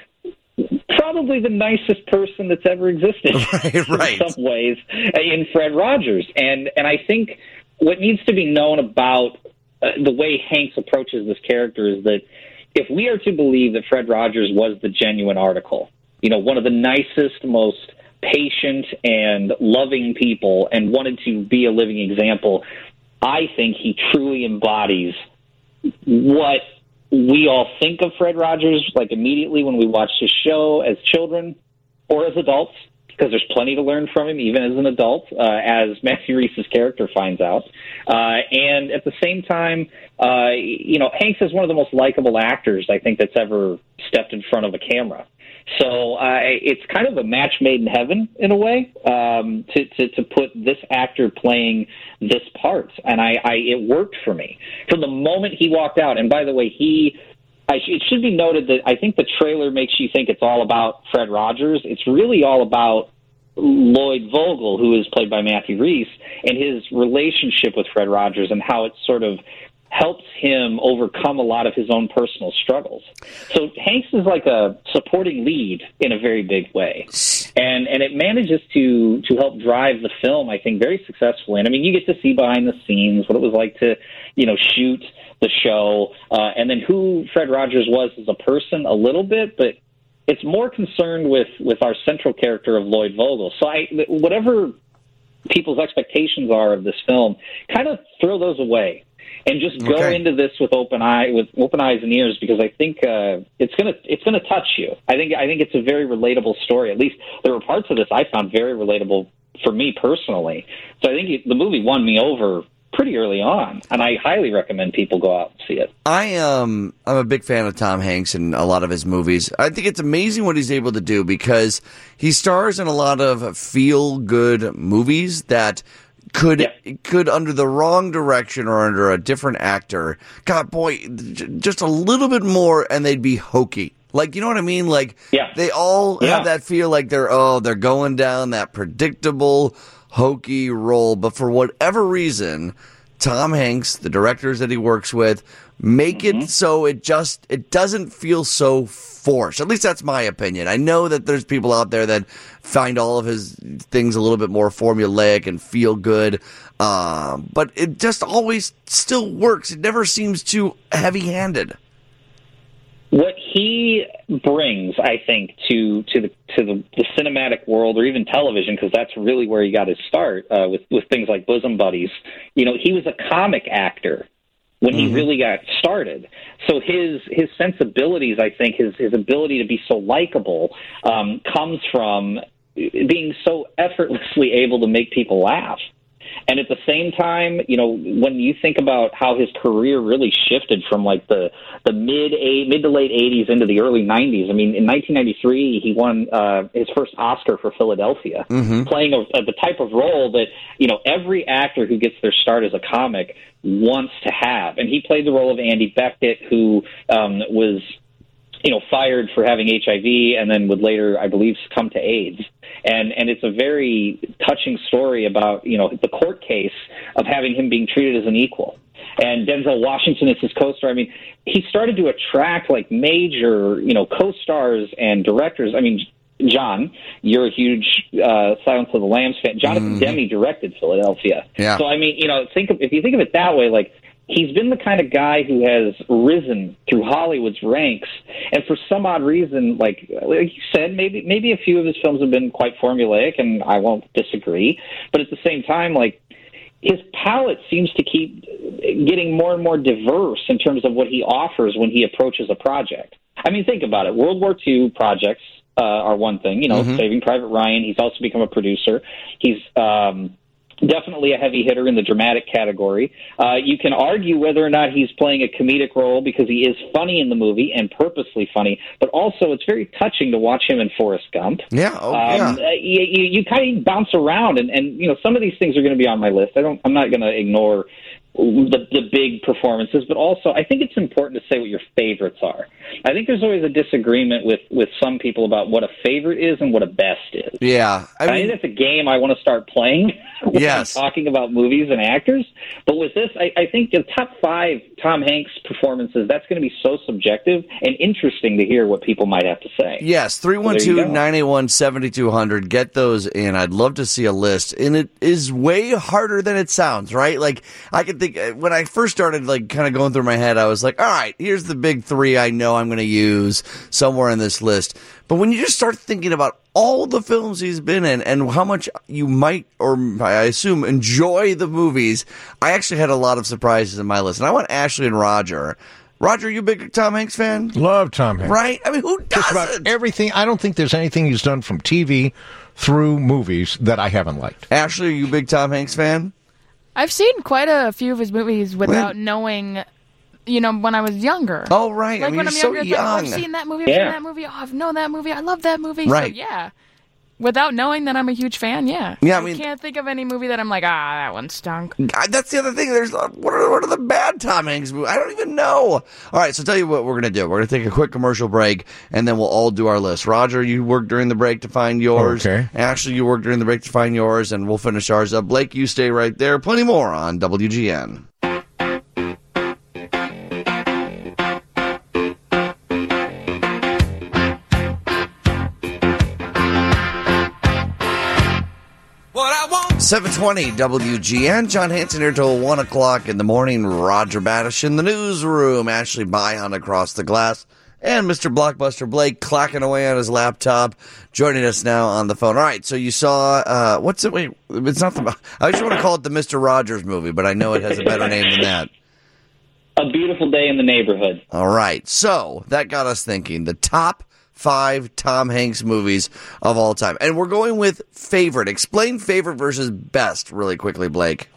probably the nicest person that's ever existed right. in some ways in Fred Rogers. And I think what needs to be known about the way Hanks approaches this character is that if we are to believe that Fred Rogers was the genuine article, one of the nicest, most patient and loving people and wanted to be a living example, I think he truly embodies what we all think of Fred Rogers, like immediately when we watch his show as children or as adults, because there's plenty to learn from him, even as an adult, as Matthew Rhys' character finds out. And at the same time, Hanks is one of the most likable actors, I think, that's ever stepped in front of a camera. So it's kind of a match made in heaven, in a way, to put this actor playing this part. And it worked for me. From the moment he walked out, and by the way, it should be noted that I think the trailer makes you think it's all about Fred Rogers. It's really all about Lloyd Vogel, who is played by Matthew Rhys, and his relationship with Fred Rogers and how it sort of helps him overcome a lot of his own personal struggles. So Hanks is like a supporting lead in a very big way. And it manages to help drive the film, I think, very successfully. And I mean, you get to see behind the scenes what it was like to, shoot the show, and then who Fred Rogers was as a person a little bit, but it's more concerned with our central character of Lloyd Vogel. So whatever people's expectations are of this film, kind of throw those away and just go into this with open eyes and ears, because I think it's gonna touch you. I think it's a very relatable story. At least there were parts of this I found very relatable for me personally. So I think the movie won me over pretty early on, and I highly recommend people go out and see it. I'm a big fan of Tom Hanks and a lot of his movies. I think it's amazing what he's able to do, because he stars in a lot of feel-good movies that could under the wrong direction or under a different actor, God, boy, just a little bit more and they'd be hokey. Like, you know what I mean? Like, they all have that feel like they're going down that predictable, hokey role. But for whatever reason, Tom Hanks, the directors that he works with, make it so it doesn't feel so forced. At least that's my opinion. I know that there's people out there that find all of his things a little bit more formulaic and feel good, but it just always still works. It never seems too heavy-handed. What he brings, I think, to the cinematic world, or even television, because that's really where he got his start with things like Bosom Buddies. He was a comic actor when he really got started. So his sensibilities, I think, his ability to be so likable comes from being so effortlessly able to make people laugh. And at the same time, when you think about how his career really shifted from like the mid to late 80s into the early 90s. I mean, in 1993, he won his first Oscar for Philadelphia, playing the type of role that, every actor who gets their start as a comic wants to have. And he played the role of Andy Beckett, who was fired for having HIV and then would later, I believe, succumb to AIDS. And it's a very touching story about, the court case of having him being treated as an equal. And Denzel Washington is his co-star. I mean, he started to attract like major, co-stars and directors. I mean, John, you're a huge Silence of the Lambs fan. Jonathan Demme directed Philadelphia. Yeah. So, I mean, if you think of it that way, like, he's been the kind of guy who has risen through Hollywood's ranks, and for some odd reason, like you said, maybe a few of his films have been quite formulaic, and I won't disagree. But at the same time, like, his palette seems to keep getting more and more diverse in terms of what he offers when he approaches a project. I mean, think about it. World War II projects are one thing, Saving Private Ryan. He's also become a producer. He's definitely a heavy hitter in the dramatic category. You can argue whether or not he's playing a comedic role because he is funny in the movie and purposely funny, but also it's very touching to watch him in Forrest Gump. Yeah. You kind of bounce around, and some of these things are going to be on my list. I'm not going to ignore the big performances, but also I think it's important to say what your favorites are. I think there's always a disagreement with some people about what a favorite is and what a best is. Yeah. I think that's a game I want to start playing when yes. I'm talking about movies and actors. But with this, I think the top 5 Tom Hanks performances, that's going to be so subjective and interesting to hear what people might have to say. Yes, 312-981-7200. Get those in. I'd love to see a list. And it is way harder than it sounds, right? Like, I could think, when I first started, like, kind of going through my head, I was like, all right, here's the big 3 I know I'm going to use somewhere in this list. But when you just start thinking about all the films he's been in and how much you might, or I assume, enjoy the movies, I actually had a lot of surprises in my list. And I want Ashley and Roger. Roger, you a big Tom Hanks fan? Love Tom Hanks. Right? I mean, who doesn't? Just about everything. I don't think there's anything he's done from TV through movies that I haven't liked. Ashley, are you a big Tom Hanks fan? I've seen quite a few of his movies without knowing, when I was younger. Oh, right. Like, I mean, when he's I'm so younger, young. I've seen that movie, I've seen that movie, I've known that movie, I love that movie. Right. So, yeah. Without knowing that I'm a huge fan, yeah. Yeah, I I mean, can't think of any movie that I'm like, that one stunk. That's the other thing. There's what are the bad Tom Hanks movies? I don't even know. All right, so tell you what we're going to do. We're going to take a quick commercial break, and then we'll all do our list. Roger, you work during the break to find yours. Okay. Ashley, you work during the break to find yours, and we'll finish ours up. Blake, you stay right there. Plenty more on WGN. 720 WGN. John Hanson here till 1 o'clock in the morning. Roger Badish in the newsroom. Ashley Byhan across the glass. And Mr. Blockbuster Blake clacking away on his laptop, joining us now on the phone. All right, so you saw, what's it? Wait, it's not the, I just want to call it the Mr. Rogers movie, but I know it has a better name than that. A Beautiful Day in the Neighborhood. All right, so that got us thinking. The top 5 Tom Hanks movies of all time. And we're going with favorite. Explain favorite versus best really quickly, Blake.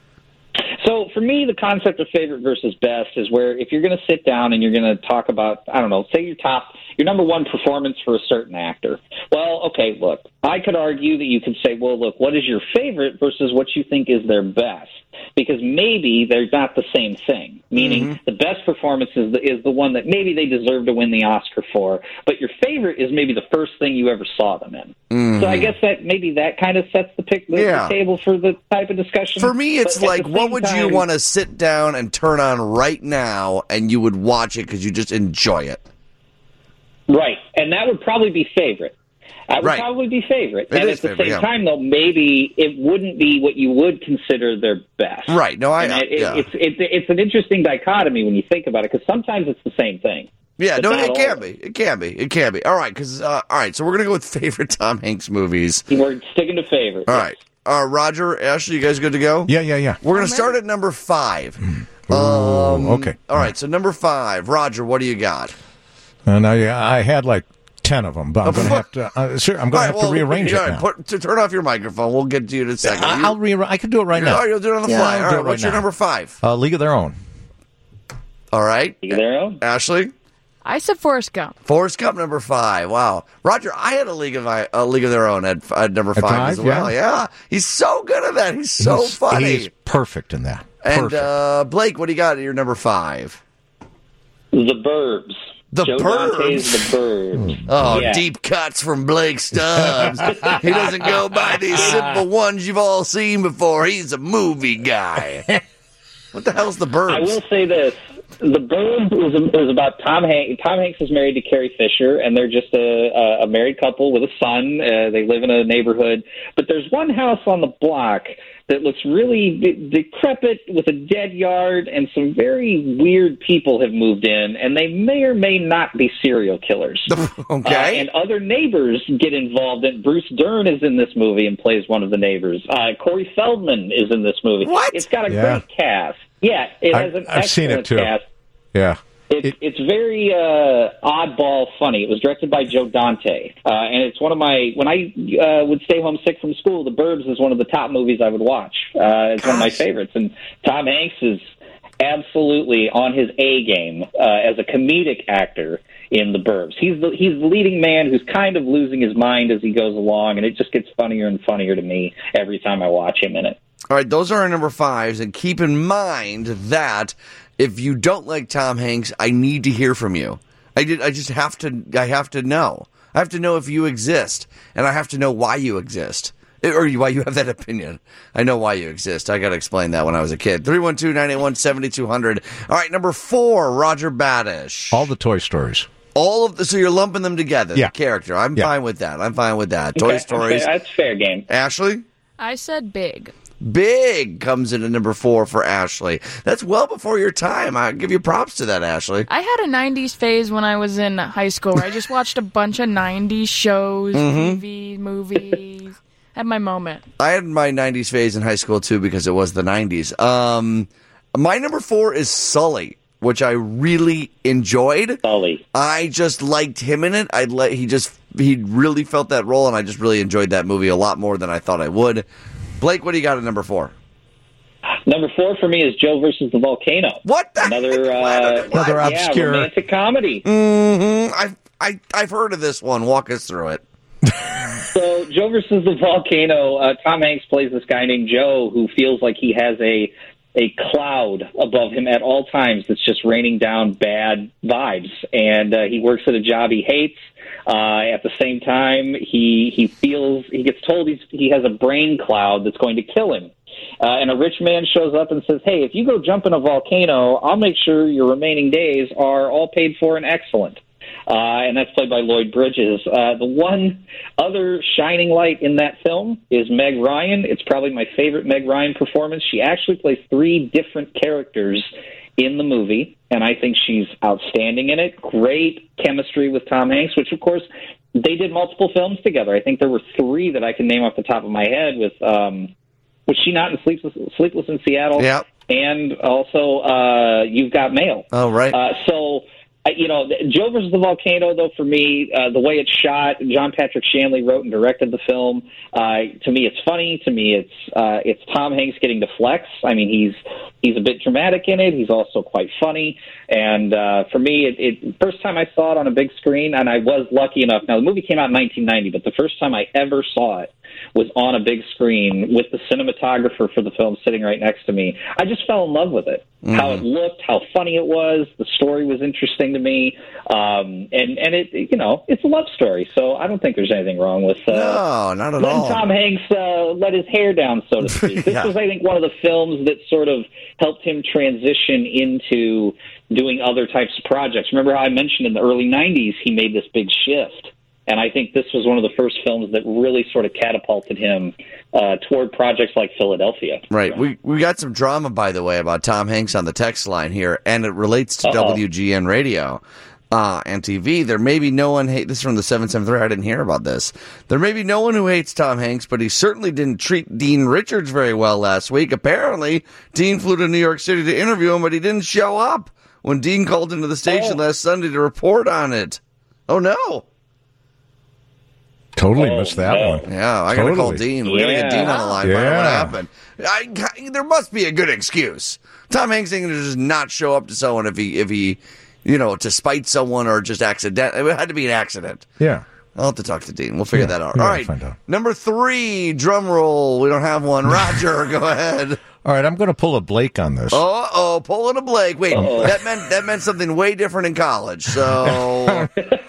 So for me, the concept of favorite versus best is where if you're going to sit down and you're going to talk about, I don't know, say your number one performance for a certain actor. Well, okay, look, I could argue that you could say, well, look, what is your favorite versus what you think is their best? Because maybe they're not the same thing, meaning the best performance is the one that maybe they deserve to win the Oscar for, but your favorite is maybe the first thing you ever saw them in. So I guess that maybe that kind of sets the table for the type of discussion. For me, it's like, what would you want to sit down and turn on right now and you would watch it because you just enjoy it? Right, and that would probably be favorite. That would probably be favorite. And at the same time, though, maybe it wouldn't be what you would consider their best. Right. No, it's an interesting dichotomy when you think about it, because sometimes it's the same thing. Yeah, no, it can be. It can be. All right, all right, so we're going to go with favorite Tom Hanks movies. We're sticking to favorite. All right. Roger, Ashley, you guys good to go? Yeah. We're going to start at number 5. Okay. All right, so number 5. Roger, what do you got? I had like 10 of them, but I'm going to have to. I'm going to have to rearrange it now. Turn off your microphone. We'll get to you in a second. I can do it right now. Oh, you'll do it on the fly. All right, what's your number 5? League of Their Own. All right, League of Their Own. Ashley. I said Forrest Gump. Forrest Gump, number 5. Wow, Roger, I had a League of Their Own at number 5 as well. Yeah, he's so good at that. He's so funny. He's perfect in that. And Blake, what do you got at your number 5? The Burbs. Joe Dante's The Burbs. Oh, yeah. Deep cuts from Blake Stubbs. He doesn't go by these simple ones you've all seen before. He's a movie guy. What the hell's The Burbs? I will say this. The Burbs was about Tom Hanks. Tom Hanks is married to Carrie Fisher, and they're just a married couple with a son. They live in a neighborhood, but there's one house on the block that looks really decrepit with a dead yard, and some very weird people have moved in, and they may or may not be serial killers. Okay. And other neighbors get involved. And Bruce Dern is in this movie and plays one of the neighbors. Corey Feldman is in this movie. What? It's got a great cast. Yeah, it has an I've seen it excellent too. cast. Yeah. It's very oddball funny. It was directed by Joe Dante, and it's one of my, when I would stay home sick from school, The Burbs is one of the top movies I would watch. It's one of my favorites, and Tom Hanks is absolutely on his A game as a comedic actor in The Burbs. He's the leading man who's kind of losing his mind as he goes along, and it just gets funnier and funnier to me every time I watch him in it. All right, those are our number 5s, and keep in mind that if you don't like Tom Hanks, I need to hear from you. I have to know. I have to know if you exist, and I have to know why you exist, or why you have that opinion. I know why you exist. I got to explain that when I was a kid. 312-981-7200. All right, number 4, Roger Badish. All the Toy Stories. So you're lumping them together, Yeah. the character. I'm fine with that. Toy Stories. Okay, that's fair game. Ashley? I said Big. Big comes in at number 4 for Ashley. That's well before your time. I give you props to that, Ashley. I had a 90s phase when I was in high school where I just watched a bunch of 90s shows, TV, movies. Had my moment. I had my 90s phase in high school, too, because it was the 90s. My number 4 is Sully, which I really enjoyed. Sully. I just liked him in it. He really felt that role, and I just really enjoyed that movie a lot more than I thought I would. Blake, what do you got at number 4? Number 4 for me is Joe versus the Volcano. What? Another obscure romantic comedy. I've heard of this one. Walk us through it. So Joe versus the Volcano, Tom Hanks plays this guy named Joe who feels like he has a cloud above him at all times that's just raining down bad vibes. And he works at a job he hates. At the same time, he gets told he has a brain cloud that's going to kill him. And a rich man shows up and says, hey, if you go jump in a volcano, I'll make sure your remaining days are all paid for and excellent. And that's played by Lloyd Bridges. The one other shining light in that film is Meg Ryan. It's probably my favorite Meg Ryan performance. She actually plays 3 different characters in the movie, and I think she's outstanding in it. Great chemistry with Tom Hanks, which, of course, they did multiple films together. I think there were 3 that I can name off the top of my head with was she not in Sleepless in Seattle? Yeah. And also You've Got Mail. Oh, right. Joe versus the Volcano, though, for me, the way it's shot, John Patrick Shanley wrote and directed the film. To me, it's funny. To me, it's Tom Hanks getting to flex. I mean, he's a bit dramatic in it. He's also quite funny. And for me, first time I saw it on a big screen, and I was lucky enough. Now, the movie came out in 1990, but the first time I ever saw it was on a big screen with the cinematographer for the film sitting right next to me. I just fell in love with it. How it looked, how funny it was. The story was interesting to me. And it, it's a love story. So I don't think there's anything wrong with no, not at letting all. Tom Hanks let his hair down, so to speak. This was, I think, one of the films that sort of helped him transition into doing other types of projects. Remember how I mentioned in the early 90s he made this big shift? And I think this was one of the first films that really sort of catapulted him toward projects like Philadelphia. Right. We got some drama, by the way, about Tom Hanks on the text line here, and it relates to WGN Radio and TV. There may be no one this is from the 773. I didn't hear about this. There may be no one who hates Tom Hanks, but he certainly didn't treat Dean Richards very well last week. Apparently, Dean flew to New York City to interview him, but he didn't show up when Dean called into the station last Sunday to report on it. Oh, no. Totally missed that one. Yeah, I got to call Dean. We got to get Dean on the line. Find out what happened. There must be a good excuse. Tom Hanks ain't going to just not show up to someone if he to spite someone or just accident. It had to be an accident. Yeah. I'll have to talk to Dean. We'll figure that out. Yeah, all right. find out. Number 3, drum roll. We don't have one. Roger, go ahead. All right, I'm going to pull a Blake on this. Pulling a Blake. Wait, that meant something way different in college. So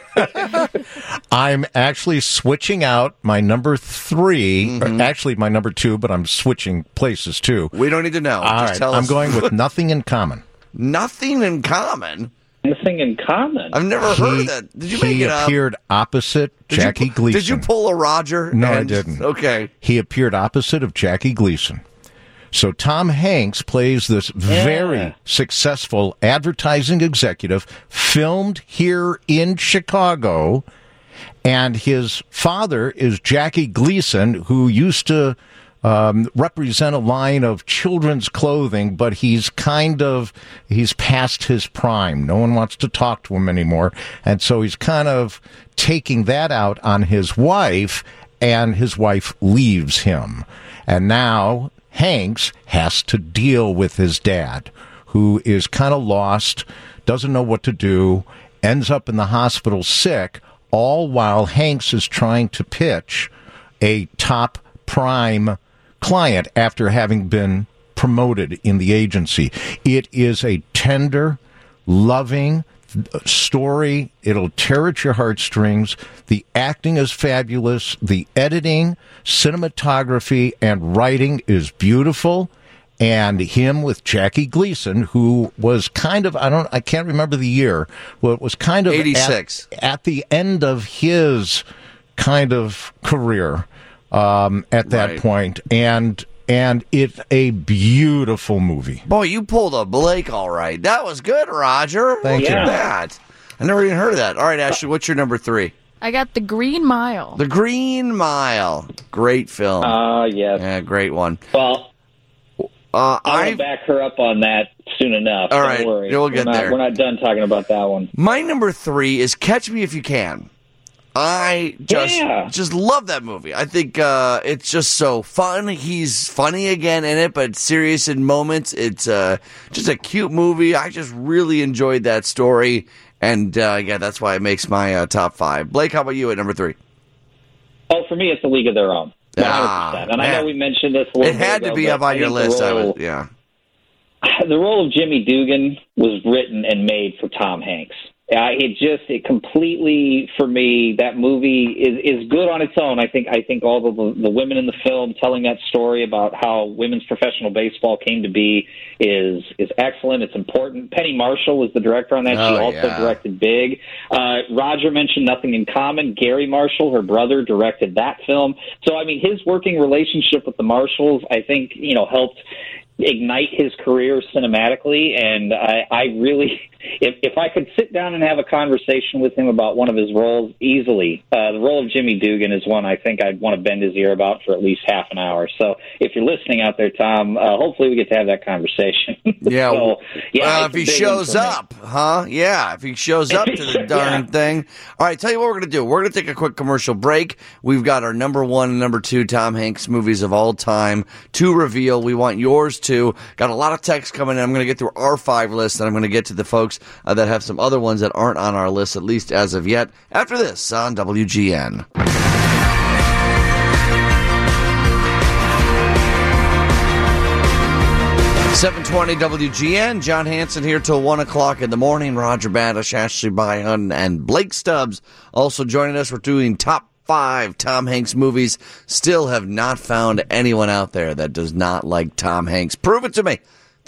I'm actually switching out my number 3, or actually my number 2, but I'm switching places too. We don't need to know. All Just right, tell I'm us. going with Nothing in Common. Nothing in Common. Nothing in Common. I've never heard of that. Did you make it up? He appeared opposite Jackie Gleason. Did you pull a Roger? No, I didn't. Okay. He appeared opposite of Jackie Gleason. So Tom Hanks plays this very successful advertising executive, filmed here in Chicago, and his father is Jackie Gleason, who used to represent a line of children's clothing, but he's past his prime. No one wants to talk to him anymore, and so he's kind of taking that out on his wife, and his wife leaves him. And now Hanks has to deal with his dad, who is kind of lost, doesn't know what to do, ends up in the hospital sick, all while Hanks is trying to pitch a top prime client after having been promoted in the agency. It is a tender, loving story. It'll tear at your heartstrings. The acting is fabulous. The editing, cinematography, and writing is beautiful. And him with Jackie Gleason, who was kind of, I can't remember the year, well, it was kind of 86. At the end of his kind of career at that point. And it's a beautiful movie. Boy, you pulled a Blake all right. That was good, Roger. Thank you. Look at that. I never even heard of that. All right, Ashley, what's your number 3? I got The Green Mile. The Green Mile. Great film. Yes. Yeah, great one. Well, I'll back her up on that soon enough. All Don't right, worry. we'll get there. We're not done talking about that one. My number 3 is Catch Me If You Can. I just love that movie. I think it's just so fun. He's funny again in it, but serious in moments. It's just a cute movie. I just really enjoyed that story. And, that's why it makes my top 5. Blake, how about you at number 3? Oh, for me, it's A League of Their Own. 100%. And I know we mentioned this a little bit ago. It had to be up on your list. The role of Jimmy Dugan was written and made for Tom Hanks. It completely, for me, that movie is good on its own. I think all the women in the film telling that story about how women's professional baseball came to be is excellent. It's important. Penny Marshall was the director on that. She also directed Big. Roger mentioned Nothing in Common. Gary Marshall, her brother, directed that film. So, I mean, his working relationship with the Marshalls, I think, helped ignite his career cinematically, and I really, if I could sit down and have a conversation with him about one of his roles, easily, the role of Jimmy Dugan is one I think I'd want to bend his ear about for at least half an hour. So if you're listening out there, Tom, hopefully we get to have that conversation. Yeah. If he shows up, huh? Yeah, if he shows up to the darn thing. All right, tell you what we're going to do. We're going to take a quick commercial break. We've got our number 1 and number 2 Tom Hanks movies of all time to reveal. We want yours too. Got a lot of texts coming in. I'm going to get through our 5 list, and I'm going to get to the folks that have some other ones that aren't on our list, at least as of yet, after this on WGN. 720 WGN. John Hanson here till 1 o'clock in the morning. Roger Badish, Ashley Byhun, and Blake Stubbs also joining us. We're doing top 5 Tom Hanks movies. Still have not found anyone out there that does not like Tom Hanks. Prove it to me.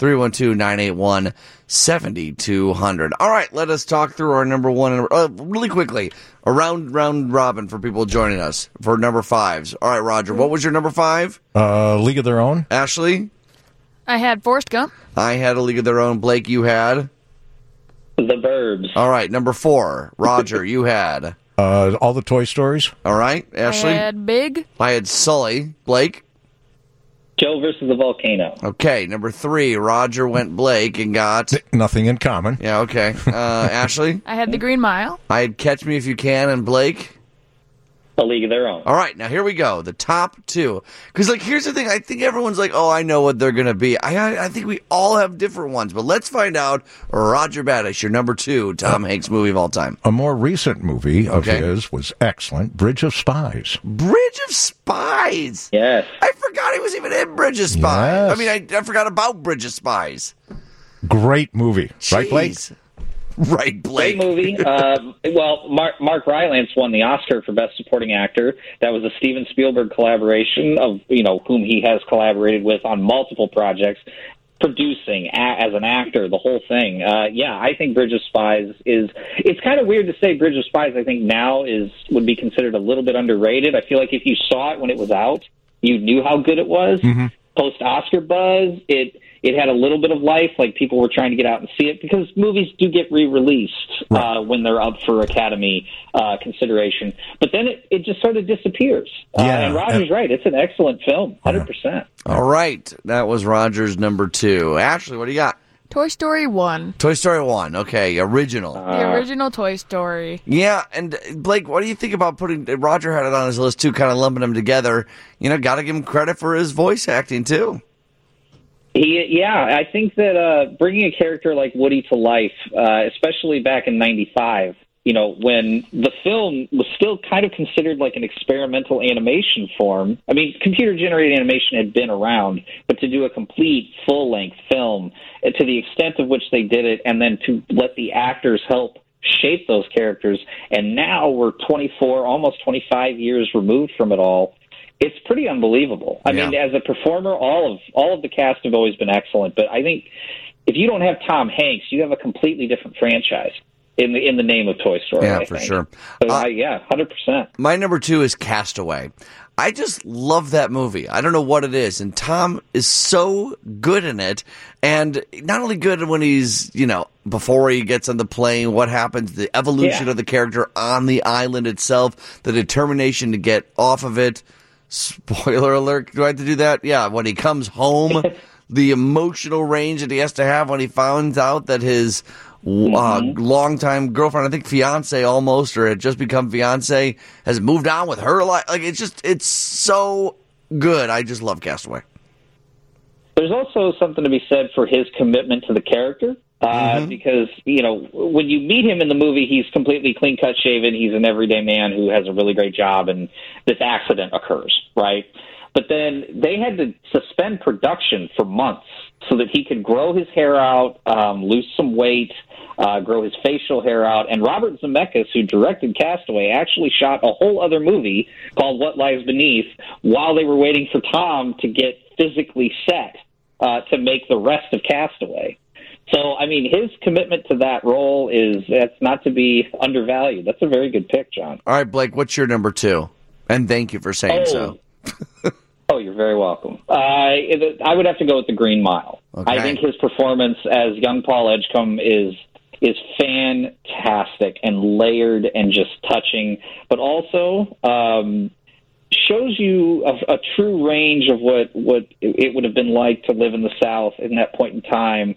312-981-7200. All right, let us talk through our number 1. Really quickly, a round robin for people joining us for number 5s. All right, Roger, what was your number 5? League of Their Own. Ashley? I had Forrest Gump. I had A League of Their Own. Blake, you had? The Burbs. All right, number 4. Roger, you had? All the Toy Stories. All right, Ashley? I had Big. I had Sully. Blake? Joe versus the Volcano. Okay, number 3. Roger went Blake and got... Nothing in Common. Yeah, okay. Ashley? I had The Green Mile. I had Catch Me If You Can, and Blake? A League of Their Own. All right, now here we go. The top 2. Because, here's the thing. I think everyone's like, oh, I know what they're going to be. I think we all have different ones. But let's find out. Roger Badish, your number 2 Tom Hanks movie of all time. A more recent movie of his was excellent, Bridge of Spies. Bridge of Spies? Yes. I forgot he was even in Bridge of Spies. Yes. I mean, I forgot about Bridge of Spies. Great movie. Jeez. Right, Blake? Right, Blake. Great movie. Mark Rylance won the Oscar for Best Supporting Actor. That was a Steven Spielberg collaboration of, whom he has collaborated with on multiple projects. producing as an actor, the whole thing. I think Bridge of Spies it's kind of weird to say Bridge of Spies, I think now would be considered a little bit underrated. I feel like if you saw it when it was out, you knew how good it was. Mm-hmm. Post-Oscar buzz, it had a little bit of life, like people were trying to get out and see it, because movies do get re-released when they're up for Academy consideration. But then it just sort of disappears. And Roger's right. It's an excellent film, 100%. All right. That was Roger's number 2. Ashley, what do you got? Toy Story 1. Toy Story 1. Okay, original. The original Toy Story. Yeah, and Blake, what do you think about putting... Roger had it on his list, too, kind of lumping them together. Got to give him credit for his voice acting, too. I think that bringing a character like Woody to life, especially back in '95, when the film was still kind of considered like an experimental animation form. I mean, computer-generated animation had been around, but to do a complete full-length film, to the extent of which they did it, and then to let the actors help shape those characters, and now we're 24, almost 25 years removed from it all. It's pretty unbelievable. I mean, as a performer, all of the cast have always been excellent, but I think if you don't have Tom Hanks, you have a completely different franchise in the name of Toy Story. Yeah, for sure. So, 100%. My number 2 is Castaway. I just love that movie. I don't know what it is, and Tom is so good in it, and not only good when he's, before he gets on the plane, what happens, the evolution of the character on the island itself, the determination to get off of it. Spoiler alert, do I have to do that? Yeah, when he comes home, the emotional range that he has to have when he finds out that his longtime girlfriend, I think fiance almost, or had just become fiance, has moved on with her life. Like, it's so good. I just love Castaway. There's also something to be said for his commitment to the character. Because, when you meet him in the movie, he's completely clean-cut shaven. He's an everyday man who has a really great job, and this accident occurs, right? But then they had to suspend production for months so that he could grow his hair out, lose some weight, grow his facial hair out. And Robert Zemeckis, who directed Castaway, actually shot a whole other movie called What Lies Beneath while they were waiting for Tom to get physically set to make the rest of Castaway. So, I mean, his commitment to that role that's not to be undervalued. That's a very good pick, John. All right, Blake, what's your number 2? And thank you for saying so. You're very welcome. I would have to go with The Green Mile. Okay. I think his performance as young Paul Edgecombe is fantastic and layered and just touching, but also shows you a true range of what it would have been like to live in the South in that point in time.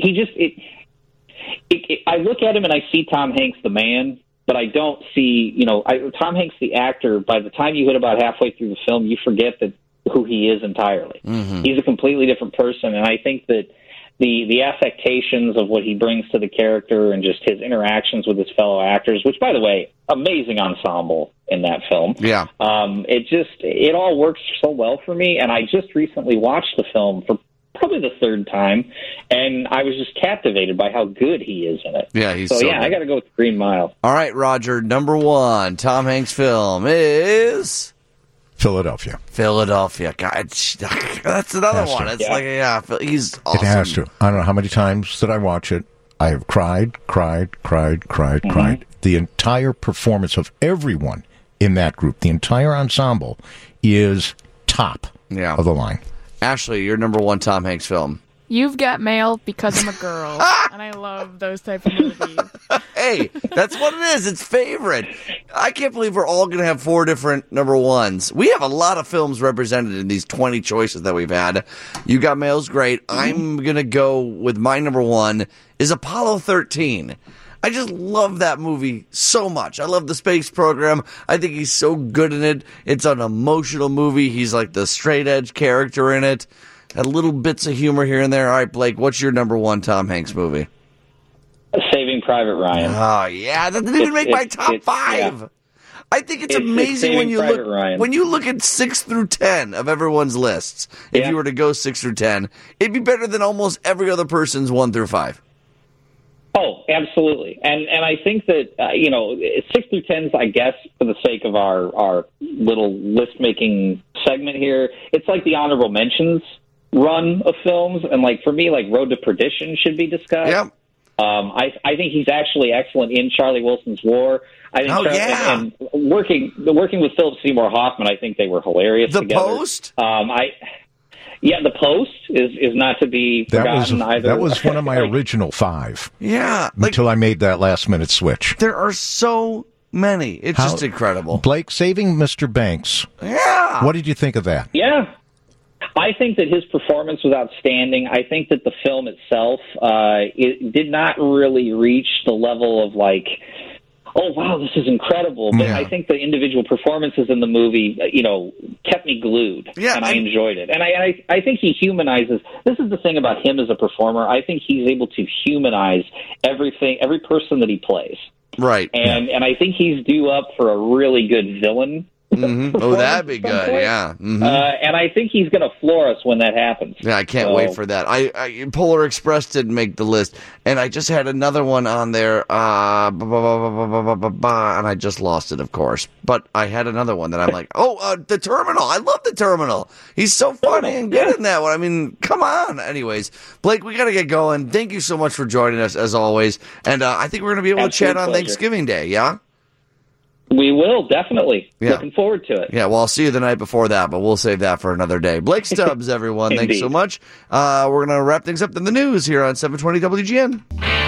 I look at him and I see Tom Hanks the man, but I don't see, Tom Hanks the actor. By the time you hit about halfway through the film, you forget who he is entirely. Mm-hmm. He's a completely different person, and I think that the affectations of what he brings to the character and just his interactions with his fellow actors, which, by the way, amazing ensemble in that film. Yeah. It all works so well for me, and I just recently watched the film for probably the third time, and I was just captivated by how good he is in it. Yeah, so good. I got to go with Green Mile. All right, Roger, number 1 Tom Hanks film is... Philadelphia. God, that's another one. It's he's awesome. It has to. I don't know how many times that I watch it. I have cried. The entire performance of everyone in that group, the entire ensemble, is top of the line. Ashley, your number 1 Tom Hanks film. You've Got Mail, Because I'm a Girl. And I love those type of movies. Hey, that's what it is. It's favorite. I can't believe we're all going to have 4 different number 1s. We have a lot of films represented in these 20 choices that we've had. You Got Mail's great. I'm going to go with my number 1 is Apollo 13. I just love that movie so much. I love the space program. I think he's so good in it. It's an emotional movie. He's like the straight edge character in it. Had little bits of humor here and there. All right, Blake, what's your number 1 Tom Hanks movie? Saving Private Ryan. Oh, yeah. That didn't even make my top 5. Yeah. I think it's amazing when you look at 6 through 10 of everyone's lists. If you were to go 6 through 10, it'd be better than almost every other person's 1 through 5. Oh, absolutely. And I think that, 6 through 10s, I guess, for the sake of our little list-making segment here, it's like the honorable mentions. run of films, and like for me, like Road to Perdition should be discussed. Yep. I think he's actually excellent in Charlie Wilson's War. I think and working with Philip Seymour Hoffman, I think they were hilarious together. The Post? The Post is not to be forgotten either. That was one of my original 5. Yeah. Until I made that last-minute switch. There are so many. It's just incredible. Blake, Saving Mr. Banks. Yeah. What did you think of that? Yeah. I think that his performance was outstanding. I think that the film itself, it did not really reach the level of like, oh, wow, this is incredible. But I think the individual performances in the movie, kept me glued. Yeah, and I enjoyed it. And I think he humanizes. This is the thing about him as a performer. I think he's able to humanize every person that he plays. Right. And I think he's due up for a really good villain. Mm-hmm. Oh, that'd be good. Yeah. Mm-hmm. And I think he's going to floor us when that happens. Yeah, I can't wait for that. Polar Express didn't make the list, and I just had another one on there, and I just lost it, of course. But I had another one that I'm like, The Terminal. I love The Terminal. He's so funny and good in that one. I mean, come on. Anyways, Blake, we got to get going. Thank you so much for joining us, as always. And I think we're going to be able to chat on Thanksgiving Day, yeah? We will, definitely. Yeah. Looking forward to it. Yeah, well, I'll see you the night before that, but we'll save that for another day. Blake Stubbs, everyone. Thanks so much. We're going to wrap things up in the news here on 720 WGN.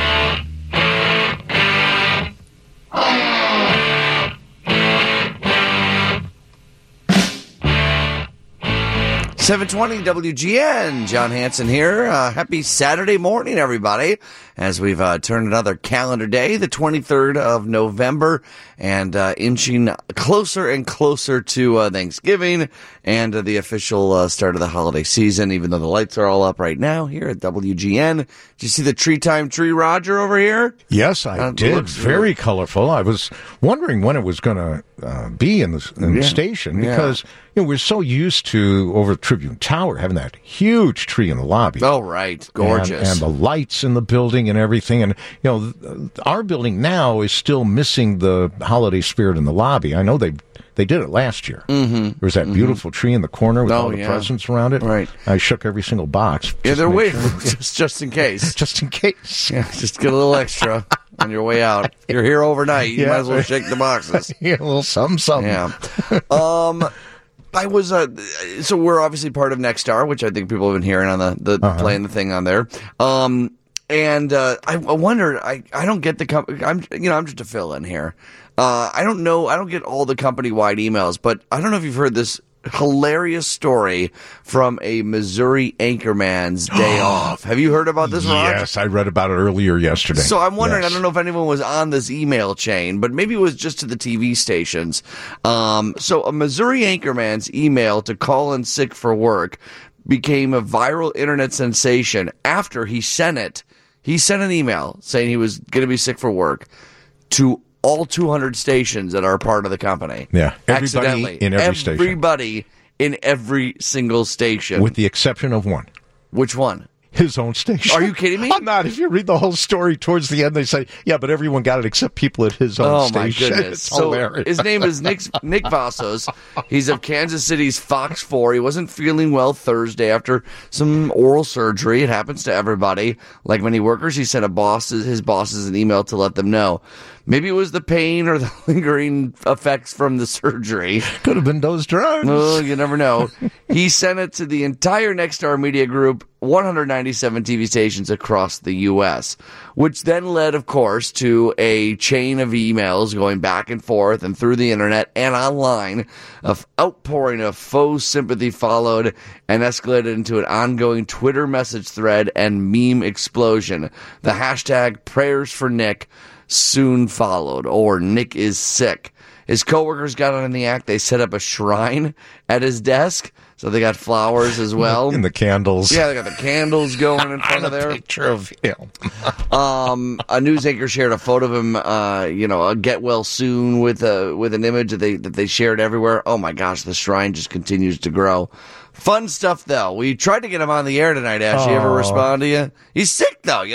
720 WGN, John Hanson here. Happy Saturday morning, everybody, as we've turned another calendar day, the 23rd of November, and inching closer and closer to Thanksgiving and the official start of the holiday season, even though the lights are all up right now here at WGN. Did you see the Tree Time Tree, Roger, over here? Yes, I did. Very colorful. I was wondering when it was going to be in the station, because we're so used to, over Tribune Tower, having that huge tree in the lobby. Oh, right. Gorgeous. And the lights in the building and everything. And, our building now is still missing the holiday spirit in the lobby. I know they did it last year. Mm-hmm. There was that beautiful tree in the corner with all the presents around it. Right. I shook every single box. Yeah, they're waiting just in case. Just in case. Yeah, just get a little extra on your way out. You're here overnight. You might as well shake the boxes. Yeah, a little something. Yeah. I was so we're obviously part of Nexstar, which I think people have been hearing on the playing the thing on there. And I wonder. I don't get the company. I'm just a fill in here. I don't know. I don't get all the company wide emails, but I don't know if you've heard this hilarious story from a Missouri anchorman's day off. Have you heard about this, Ron? Yes, I read about it earlier yesterday. So I'm wondering, I don't know if anyone was on this email chain, but maybe it was just to the TV stations. So a Missouri anchorman's email to call in sick for work became a viral internet sensation after he sent it. He sent an email saying he was going to be sick for work to all 200 stations that are part of the company. Yeah. Everybody in every station. Everybody in every single station. With the exception of one. Which one? His own station. Are you kidding me? I'm not. If you read the whole story towards the end, they say, yeah, but everyone got it except people at his own station. Oh, my goodness. It's hilarious. His name is Nick Vasos. He's of Kansas City's Fox 4. He wasn't feeling well Thursday after some oral surgery. It happens to everybody. Like many workers, he sent his bosses an email to let them know. Maybe it was the pain or the lingering effects from the surgery. Could have been those drugs. Well, you never know. He sent it to the entire Nexstar Media Group, 197 TV stations across the U.S., which then led, of course, to a chain of emails going back and forth and through the internet and online. Of outpouring of faux sympathy followed and escalated into an ongoing Twitter message thread and meme explosion. The hashtag prayers for Nick soon followed, or Nick is sick. His coworkers got on in the act. They set up a shrine at his desk, so they got flowers as well. And the candles. Yeah, they got the candles going in front of there. A picture of him. A news anchor shared a photo of him, a get well soon with an image that they shared everywhere. Oh my gosh, the shrine just continues to grow. Fun stuff, though. We tried to get him on the air tonight, Ash. He ever respond to you? He's sick, though,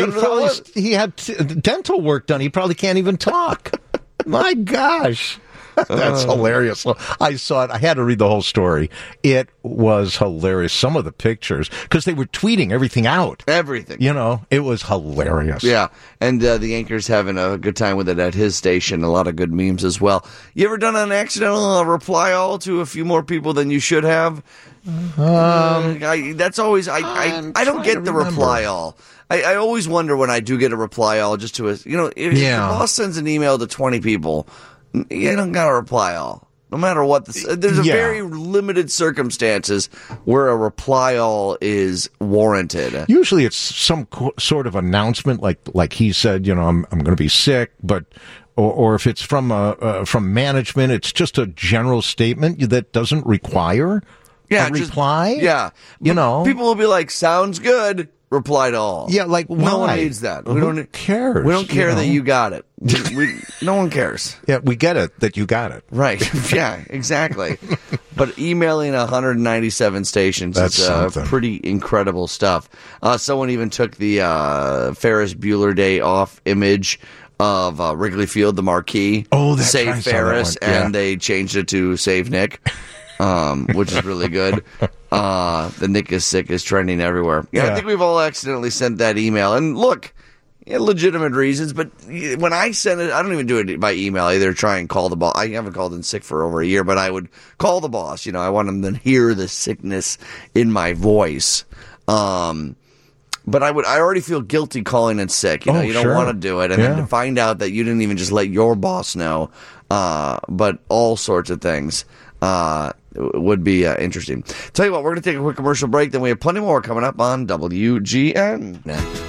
he had dental work done. He probably can't even talk. My gosh. That's hilarious. So I saw it. I had to read the whole story. It was hilarious. Some of the pictures, because they were tweeting everything out. Everything. You know, it was hilarious. Yeah, and the anchor's having a good time with it at his station. A lot of good memes as well. You ever done an accidental reply all to a few more people than you should have? That's always I don't get the reply all. I always wonder when I do get a reply all, just to if the boss sends an email to 20 people, you don't got to reply all. No matter what, there's a very limited circumstances where a reply all is warranted. Usually it's some sort of announcement, like he said, I'm going to be sick, but or if it's from management, it's just a general statement that doesn't require a reply. Yeah, people will be like, "Sounds good." Reply to all. Yeah, like, no one needs that. Who cares? We don't care that you got it. No one cares. Yeah, we get it that you got it. Right. Yeah, exactly. But emailing 197 stations is pretty incredible stuff. Someone even took the Ferris Bueller Day Off image of Wrigley Field, the marquee. Oh, that's Save right. Ferris, and they changed it to Save Nick. Which is really good. The Nick is sick is trending everywhere. Yeah, I think we've all accidentally sent that email. And look, legitimate reasons, but when I send it, I don't even do it by email. I either try and call the boss. I haven't called in sick for over a year, but I would call the boss. I want him to hear the sickness in my voice. But I already feel guilty calling in sick. You don't want to do it. And then to find out that you didn't even just let your boss know, but all sorts of things. Would be interesting. Tell you what, we're going to take a quick commercial break, then we have plenty more coming up on WGN.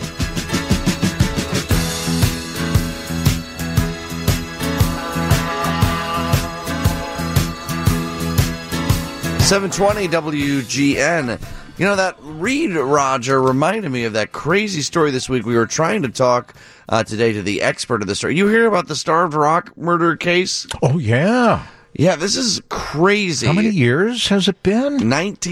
720 WGN. That read, Roger, reminded me of that crazy story this week. We were trying to talk today to the expert of the story. You hear about the Starved Rock murder case? Oh, yeah. Yeah, this is crazy. How many years has it been?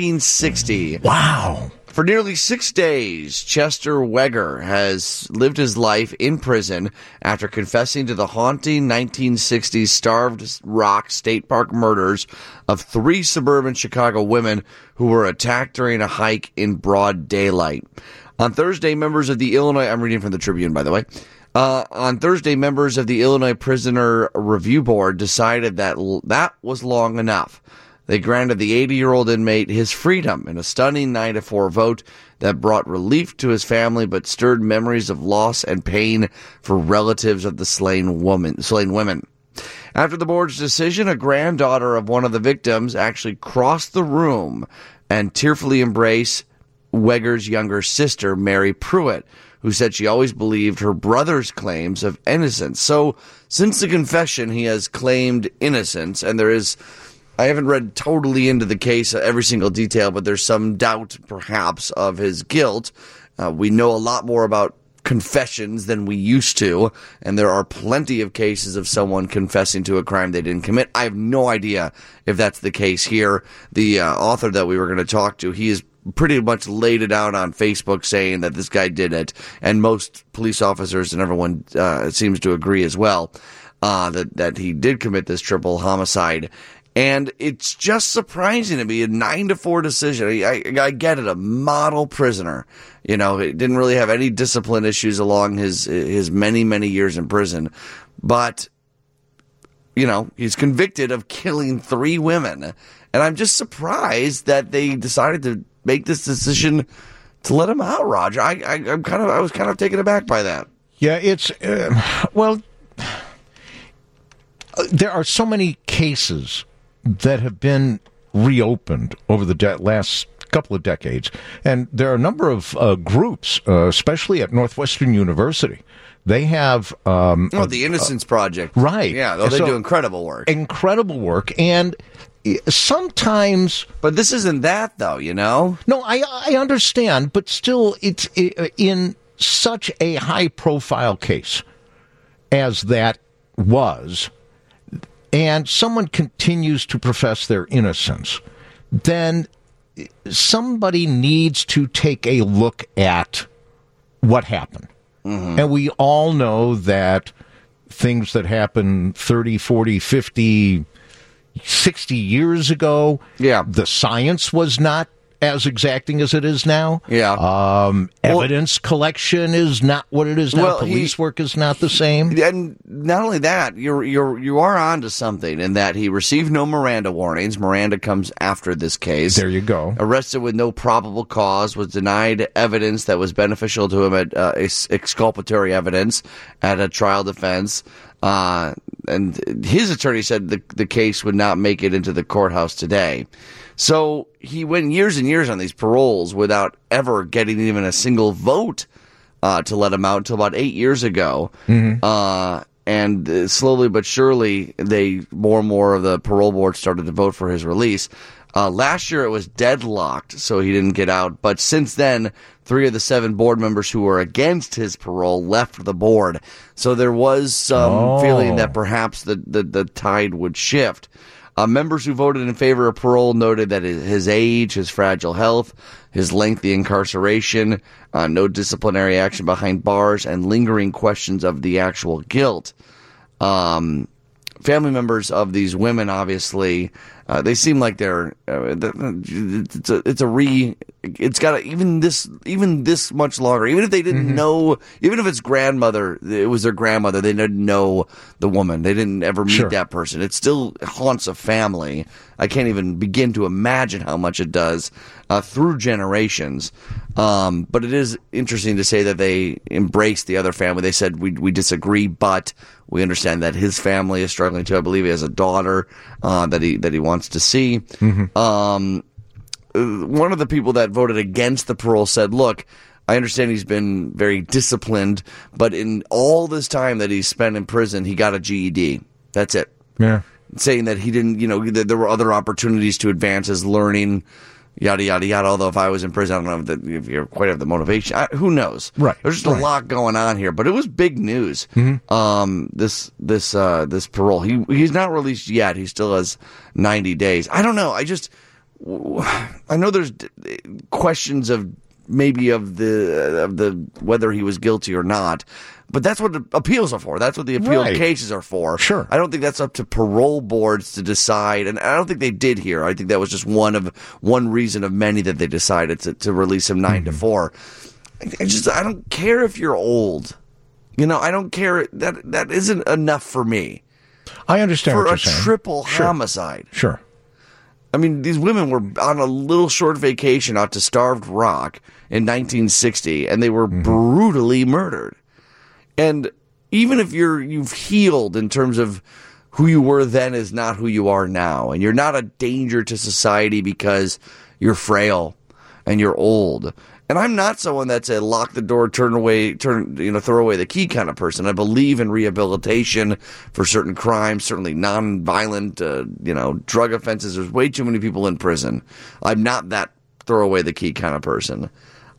1960. Wow. For nearly 6 days, Chester Weger has lived his life in prison after confessing to the haunting 1960s Starved Rock State Park murders of 3 suburban Chicago women who were attacked during a hike in broad daylight. On Thursday, members of the Illinois... I'm reading from the Tribune, by the way. On Thursday, members of the Illinois Prisoner Review Board decided that was long enough. They granted the 80-year-old inmate his freedom in a stunning 9-4 vote that brought relief to his family but stirred memories of loss and pain for relatives of the slain women. After the board's decision, a granddaughter of one of the victims actually crossed the room and tearfully embraced Weger's younger sister, Mary Pruitt, who said she always believed her brother's claims of innocence. So, since the confession, he has claimed innocence, and I haven't read totally into the case, every single detail, but there's some doubt, perhaps, of his guilt. We know a lot more about confessions than we used to, and there are plenty of cases of someone confessing to a crime they didn't commit. I have no idea if that's the case here. The author that we were going to talk to, he is pretty much laid it out on Facebook saying that this guy did it, and most police officers and everyone seems to agree as well that he did commit this triple homicide. And it's just surprising to me, a 9-4 decision. I get it, a model prisoner. He didn't really have any discipline issues along his many, many years in prison. But, he's convicted of killing 3 women. And I'm just surprised that they decided to make this decision to let him out, Roger. I was kind of taken aback by that. Yeah, it's there are so many cases that have been reopened over the last couple of decades, and there are a number of groups, especially at Northwestern University. They have the Innocence Project, right? Yeah, they do incredible work. Incredible work, and sometimes, but this isn't that, though. No, I understand, but still, it's in such a high-profile case as that was, and someone continues to profess their innocence, then somebody needs to take a look at what happened. Mm-hmm. And we all know that things that happened 30, 40, 50, 60 years ago. Yeah. The science was not as exacting as it is now. Yeah. Evidence collection is not what it is now. Well, Police work is not the same. And not only that, you are onto something in that he received no Miranda warnings. Miranda comes after this case. There you go. Arrested with no probable cause, was denied evidence that was beneficial to him at exculpatory evidence at a trial defense. And his attorney said the case would not make it into the courthouse today. So he went years and years on these paroles without ever getting even a single vote to let him out until about 8 years ago. Mm-hmm. And slowly but surely, more and more of the parole board started to vote for his release. Last year it was deadlocked, so he didn't get out. But since then, 3 of the 7 board members who were against his parole left the board. So there was some feeling that perhaps the tide would shift. Members who voted in favor of parole noted that his age, his fragile health, his lengthy incarceration, no disciplinary action behind bars, and lingering questions of the actual guilt. Family members of these women, obviously, they seem like they're. It's got even this much longer. Even if they didn't know, even if it's grandmother, it was their grandmother. They didn't know the woman. They didn't ever meet that person. It still haunts a family. I can't even begin to imagine how much it does through generations. But it is interesting to say that they embraced the other family. They said we disagree, but we understand that his family is struggling too. I believe he has a daughter that he wants to see. Mm-hmm. One of the people that voted against the parole said, look, I understand he's been very disciplined, but in all this time that he's spent in prison, he got a GED. That's it. Yeah. Saying that he didn't, that there were other opportunities to advance his learning, yada, yada, yada. Although if I was in prison, I don't know if you quite have the motivation. Who knows? Right. There's just a lot going on here, but it was big news. Mm-hmm. This parole. He's not released yet. He still has 90 days. I don't know. I know there's questions of maybe of the whether he was guilty or not, but that's what the appeals are for. That's what the appeal cases are for. Sure. I don't think that's up to parole boards to decide, and I don't think they did here. I think that was just one reason of many that they decided to release him 9-4. I don't care if you're old. I don't care. That isn't enough for me. I understand what you're saying. For a triple homicide. Sure. I mean, these women were on a little short vacation out to Starved Rock in 1960, and they were brutally murdered. And even if you've healed in terms of who you were then is not who you are now, and you're not a danger to society because you're frail and you're old. And I'm not someone that's a lock the door, throw away the key kind of person. I believe in rehabilitation for certain crimes, certainly non-violent, drug offenses. There's way too many people in prison. I'm not that throw away the key kind of person.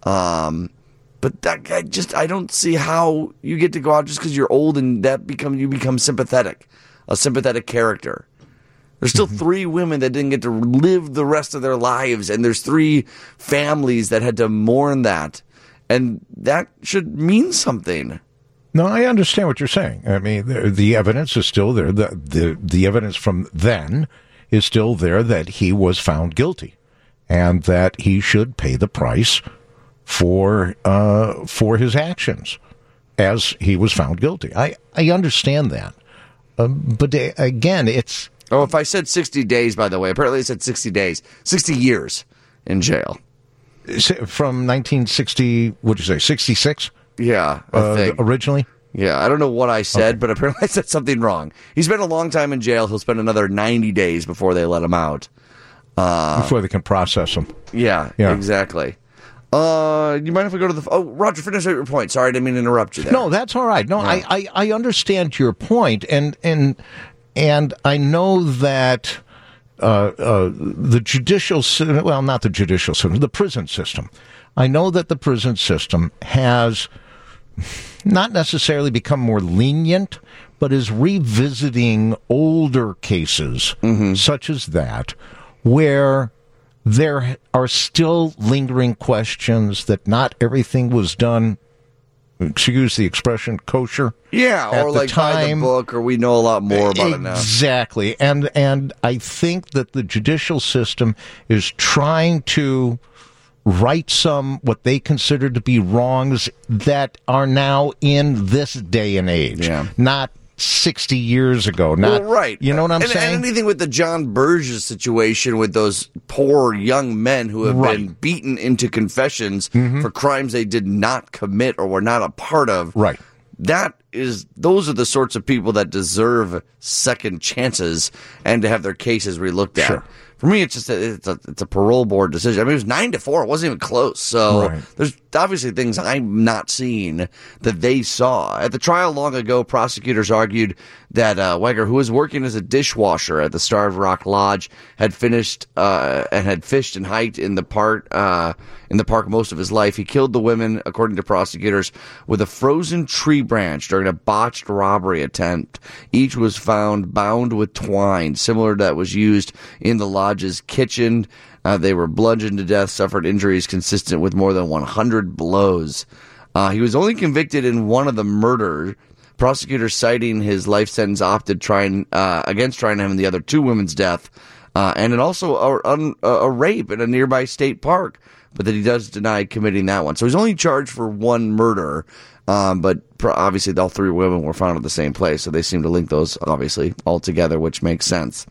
But I don't see how you get to go out just because you're old and you become sympathetic, a sympathetic character. There's still 3 women that didn't get to live the rest of their lives, and there's 3 families that had to mourn that, and that should mean something. No, I understand what you're saying. I mean, the evidence is still there. The evidence from then is still there that he was found guilty, and that he should pay the price for his actions as he was found guilty. I understand that, but again, it's. Oh, if I said 60 days, by the way, apparently I said 60 days. 60 years in jail. From 1960, what'd you say, 66? Yeah, I think. Originally? Yeah, I don't know what I said, but apparently I said something wrong. He spent a long time in jail. He'll spend another 90 days before they let him out. Before they can process him. Yeah, exactly. You mind if we go to the... Oh, Roger, finish your point. Sorry, I didn't mean to interrupt you there. No, that's all right. No, yeah. I understand your point, and I know that the judicial system, well, not the judicial system, the prison system. I know that the prison system has not necessarily become more lenient, but is revisiting older cases such as that, where there are still lingering questions that not everything was done excuse the expression, kosher. Yeah, at or the like by the time. book, or we know a lot more about it now. Exactly. And I think that the judicial system is trying to right some what they consider to be wrongs that are now in this day and age, not 60 years ago. Not, well, right. You know what I'm saying? And anything with the John Burgess situation with those poor young men who have been beaten into confessions for crimes they did not commit or were not a part of. Right. Those are the sorts of people that deserve second chances and to have their cases relooked at. Sure. For me, it's just it's a parole board decision. I mean, it was 9-4; it wasn't even close. So there's obviously things I'm not seeing that they saw at the trial. Long ago, prosecutors argued that Weger, who was working as a dishwasher at the Starved Rock Lodge, had finished and had fished and hiked in the park most of his life. He killed the women, according to prosecutors, with a frozen tree branch during a botched robbery attempt. Each was found bound with twine, similar to that was used in the lodge's kitchen. They were bludgeoned to death, suffered injuries consistent with more than 100 blows. He was only convicted in one of the murders. Prosecutors, citing his life sentence, opted against trying him in the other two women's death, and then also a rape in a nearby state park, but that he does deny committing that one. So he's only charged for one murder, but obviously all three women were found at the same place, so they seem to link those, obviously, all together, which makes sense.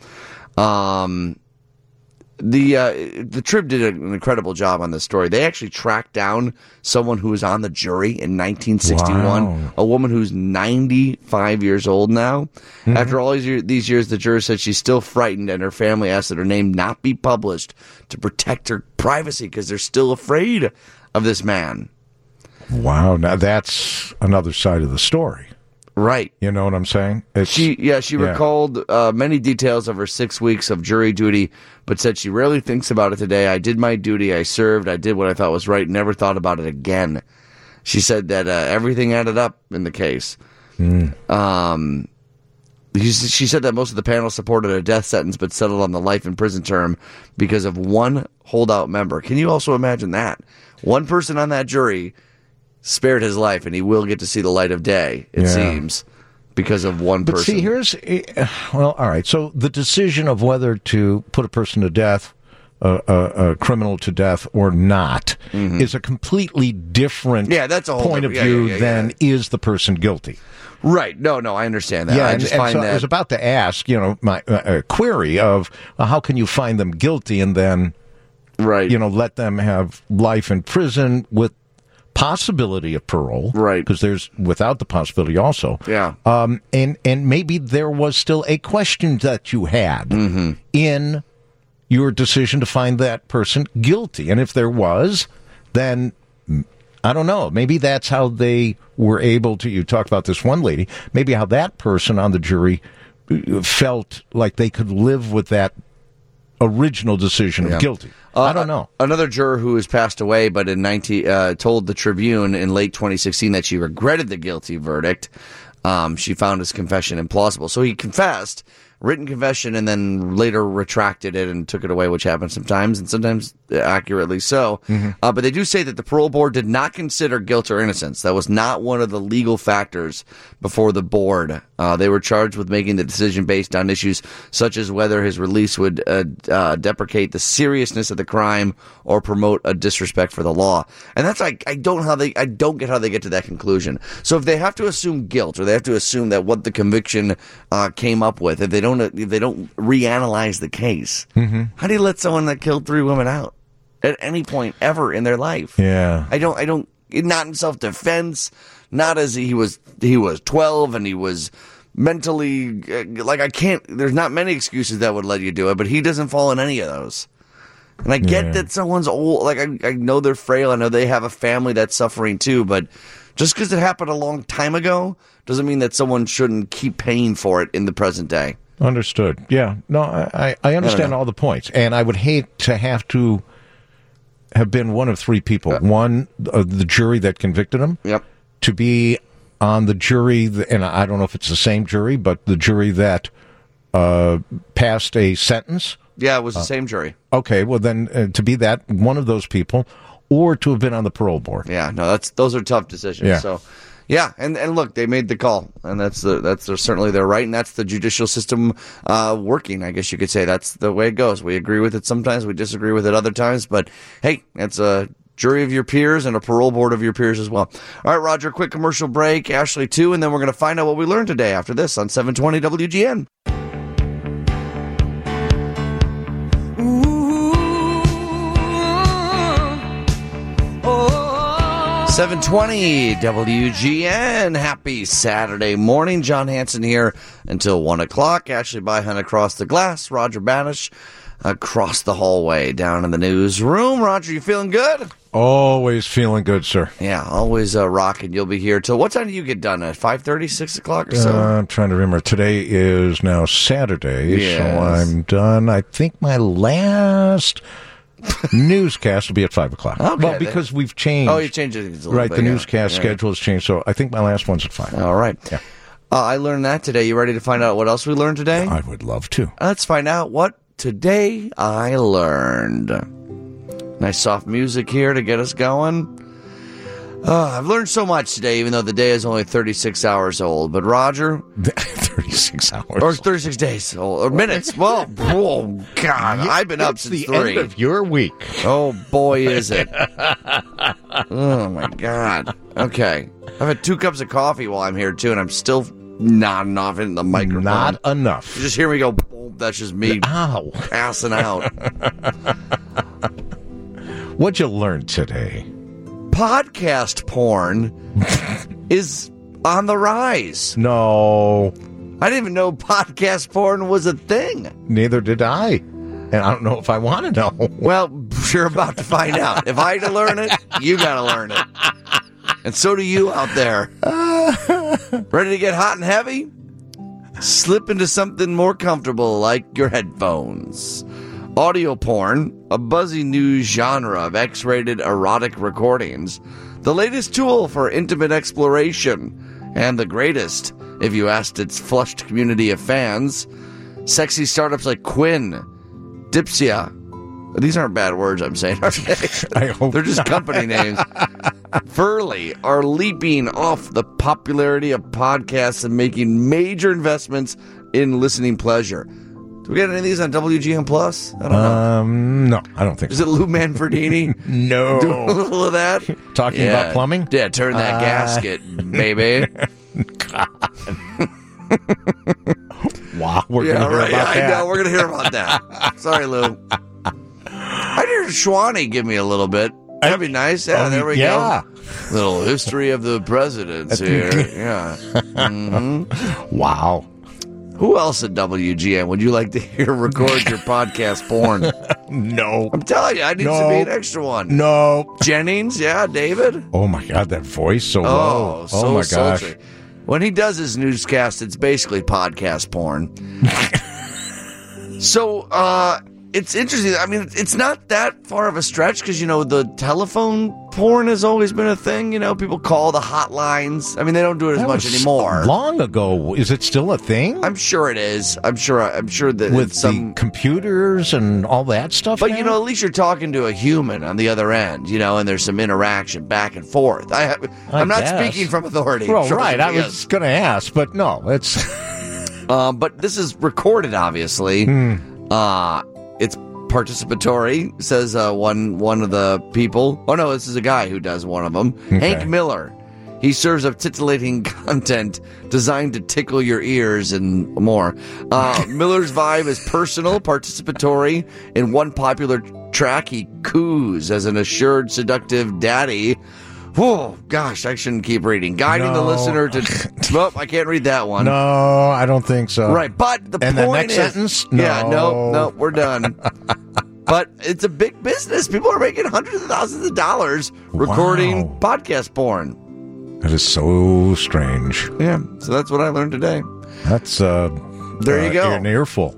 The Trib did an incredible job on this story. They actually tracked down someone who was on the jury in 1961, a woman who's 95 years old now. After all these years, the juror said she's still frightened, and her family asked that her name not be published to protect her privacy because they're still afraid of this man. Wow, now that's another side of the story. Right. You know what I'm saying? She recalled many details of her 6 weeks of jury duty, but said she rarely thinks about it today. I did my duty. I served. I did what I thought was right. Never thought about it again. She said that everything added up in the case. She said that most of the panel supported a death sentence, but settled on the life in prison term because of one holdout member. Can you also imagine that? One person on that jury spared his life, and he will get to see the light of day, it seems, because of one person. But see, all right. So the decision of whether to put a person to death, a criminal to death, or not, is a completely different that's a whole point of view than is the person guilty. Right. No, I understand that. Yeah, I just find so that... I was about to ask, my query of how can you find them guilty and then, let them have life in prison with possibility of parole, right? Because there's without the possibility also, and maybe there was still a question that you had in your decision to find that person guilty, and if there was, then I don't know. Maybe that's how they were able to. You talked about this one lady. Maybe how that person on the jury felt like they could live with that original decision of guilty. I don't know. Another juror who has passed away, but told the Tribune in late 2016 that she regretted the guilty verdict. She found his confession implausible. So he confessed, written confession, and then later retracted it and took it away, which happens sometimes, and sometimes accurately so. But they do say that the parole board did not consider guilt or innocence. That was not one of the legal factors before the board. They were charged with making the decision based on issues such as whether his release would deprecate the seriousness of the crime or promote a disrespect for the law. And that's I don't get how they get to that conclusion. So if they have to assume guilt, or they have to assume that what the conviction came up with, if they don't reanalyze the case, how do you let someone that killed 3 women out at any point ever in their life? I don't. Not in self-defense. Not as he was 12 and he was mentally I can't. There's not many excuses that would let you do it, but he doesn't fall in any of those. And I get that someone's old. Like I know they're frail. I know they have a family that's suffering too. But just because it happened a long time ago doesn't mean that someone shouldn't keep paying for it in the present day. Understood. Yeah. No, I understand all the points, and I would hate to have to have been one of 3 people. One, the jury that convicted him. Yep. To be on the jury, and I don't know if it's the same jury, but the jury that passed a sentence. Yeah, it was the same jury. Okay, well then to be that one of those people, or to have been on the parole board. Yeah, no, those are tough decisions. Yeah. So, yeah, and look, they made the call, and that's certainly their right, and that's the judicial system working. I guess you could say that's the way it goes. We agree with it sometimes, we disagree with it other times, but hey, it's a jury of your peers and a parole board of your peers as well. All right, Roger, quick commercial break, Ashley too, and then we're going to find out what we learned today after this on 720 WGN. 720 WGN. Happy Saturday morning. John Hanson here until 1 o'clock. Ashley Byhunt across the glass. Roger Banish across the hallway down in the newsroom. Roger, you feeling good? Always feeling good, sir. Yeah, always rocking. You'll be here till what time do you get done? At 5:30, 6 o'clock or so? I'm trying to remember. Today is now Saturday, Yes. so I'm done. I think my last newscast will be at 5 o'clock. Okay, well, because we've changed. Oh, you changed it a little right, bit, the yeah. newscast Yeah. schedule has changed, so I think my last one's at 5. All right. Yeah. I learned that today. You ready to find out what else we learned today? I would love to. Let's find out what today I learned. Nice soft music here to get us going. I've learned so much today, even though the day is only 36 hours old. But Roger, 36 hours. or 36 days old, or minutes. Well, oh God, I've been up It's since the 3. end of your week. Oh boy, is it! Oh my God. Okay, I've had 2 cups of coffee while I'm here too, and I'm still nodding off in the microphone. Not enough. You just hear me go. Boom, that's just me Ow. passing out. What'd you learn today? Podcast porn is on the rise. No, I didn't even know podcast porn was a thing. neither did I. And I don't know if I want to know. Well, you're about to find out. If I had to learn it, you got to learn it. And so do you out there. Ready to get hot and heavy? Slip into something more comfortable like your headphones. Audio porn, a buzzy new genre of X-rated erotic recordings, the latest tool for intimate exploration, and the greatest, if you asked its flushed community of fans. Sexy startups like Quinn, Dipsia. These aren't bad words I'm saying, are they? I hope They're just company names. Furley are leaping off the popularity of podcasts and making major investments in listening pleasure. Do we get any of these on WGN Plus? I don't know. No, I don't think Is so. it Lou Manfredini? No. Do a little of that? Talking about plumbing? Yeah, turn that gasket, baby. Wow, we're going to hear right. about I that. know, we're going to hear about that. Sorry, Lou. I hear Schwani give me a little bit. That'd be nice. Yeah, there we yeah. go. Little history of the presidents here. Yeah. Wow. Who else at WGN would you like to hear record your podcast porn? No. I'm telling you, I need to be an extra one. No. Jennings, yeah, David. Oh, my God, that voice so low. So my gosh. sultry. When he does his newscast, it's basically podcast porn. So, it's interesting. I mean, it's not that far of a stretch because, the telephone porn has always been a thing. People call the hotlines. I mean, they don't do it as That much was anymore. Long ago. Is it still a thing? I'm sure it is. I'm sure that With it's some the computers and all that stuff But, now? at least you're talking to a human on the other end, and there's some interaction back and forth. I'm not guess. speaking from authority. Well, Sure, right. I yes. was going to ask, but no. It's But this is recorded, obviously. It's participatory, says one of the people. Oh, no, this is a guy who does one of them. Okay. Hank Miller. He serves up titillating content designed to tickle your ears and more. Miller's vibe is personal, participatory. In one popular track, he coos as an assured, seductive daddy. Oh, gosh, I shouldn't keep reading. Guiding the No. listener to... Oh, I can't read that one. no, I don't think so. Right, but the And point the next is... sentence? Yeah, No. no, we're done. But it's a big business. People are making hundreds of thousands of dollars recording Wow. podcast porn. That is so strange. Yeah, so that's what I learned today. That's There you go. an earful.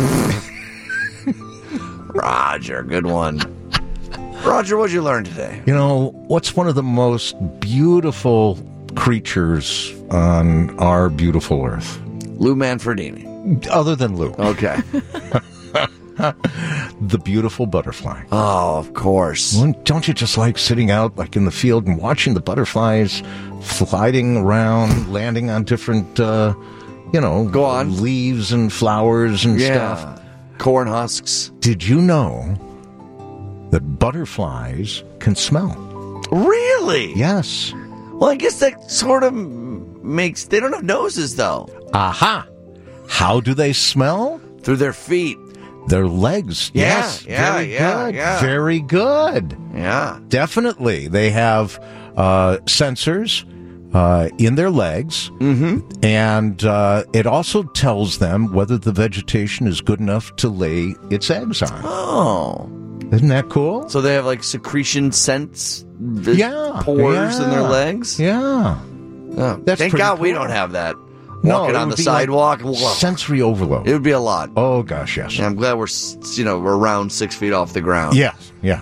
Roger, good one. Roger, what'd you learn today? What's one of the most beautiful creatures on our beautiful earth? Lou Manfredini. Other than Lou. Okay. The beautiful butterfly. Oh, of course. Well, don't you just like sitting out like in the field and watching the butterflies gliding around, landing on different, Go on. leaves and flowers and stuff? Corn husks. Did you know that butterflies can smell? Really? Yes. Well, I guess that sort of makes... They don't have noses, though. Aha! How do they smell? Through their feet. Their legs. Yeah, Yes. yeah, Very yeah, good. yeah. Very good. Yeah. Definitely. They have sensors in their legs, and it also tells them whether the vegetation is good enough to lay its eggs on. Oh. Isn't that cool? So they have, like, secretion scents? Yeah. Pores in their Yeah. legs? Yeah. Oh, That's thank pretty God we cool. don't have that. No, Walking it on would the be like sidewalk. Whoa. sensory overload. It would be a lot. Oh, gosh, yes. Yeah, I'm glad we're around 6 feet off the ground. Yeah, yeah.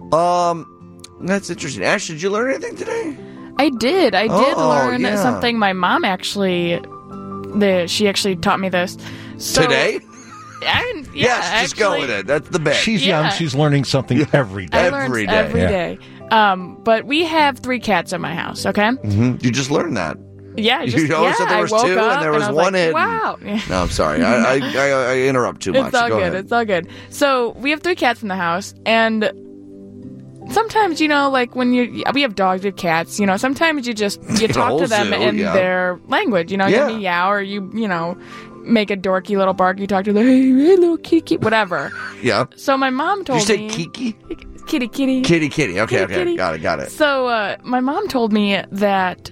That's interesting. Ash, did you learn anything today? I did. I did Oh, learn yeah. something. My mom actually, she actually taught me this. So, Today? Yeah, just go with it. That's the bet. She's Yeah. young. She's learning something every day. I learned Every day. every Yeah. day. But we have 3 cats in my house. Okay. You just learned that. Yeah. You always said there I was woke 2 up and there was I 1 like, hidden. Wow. Yeah. No, I'm sorry. I interrupt too much. It's all Go good. ahead. It's all good. So we have 3 cats in the house, and sometimes, like when we have dogs, we have cats. Sometimes you talk whole to them zoo, in yeah. their language. Yeah. You meow or you make a dorky little bark. You talk to them, hey little kitty, whatever. Yeah. So my mom Did told you say me Kiki? kitty. Kitty. Okay. Kitty. Got it. So my mom told me that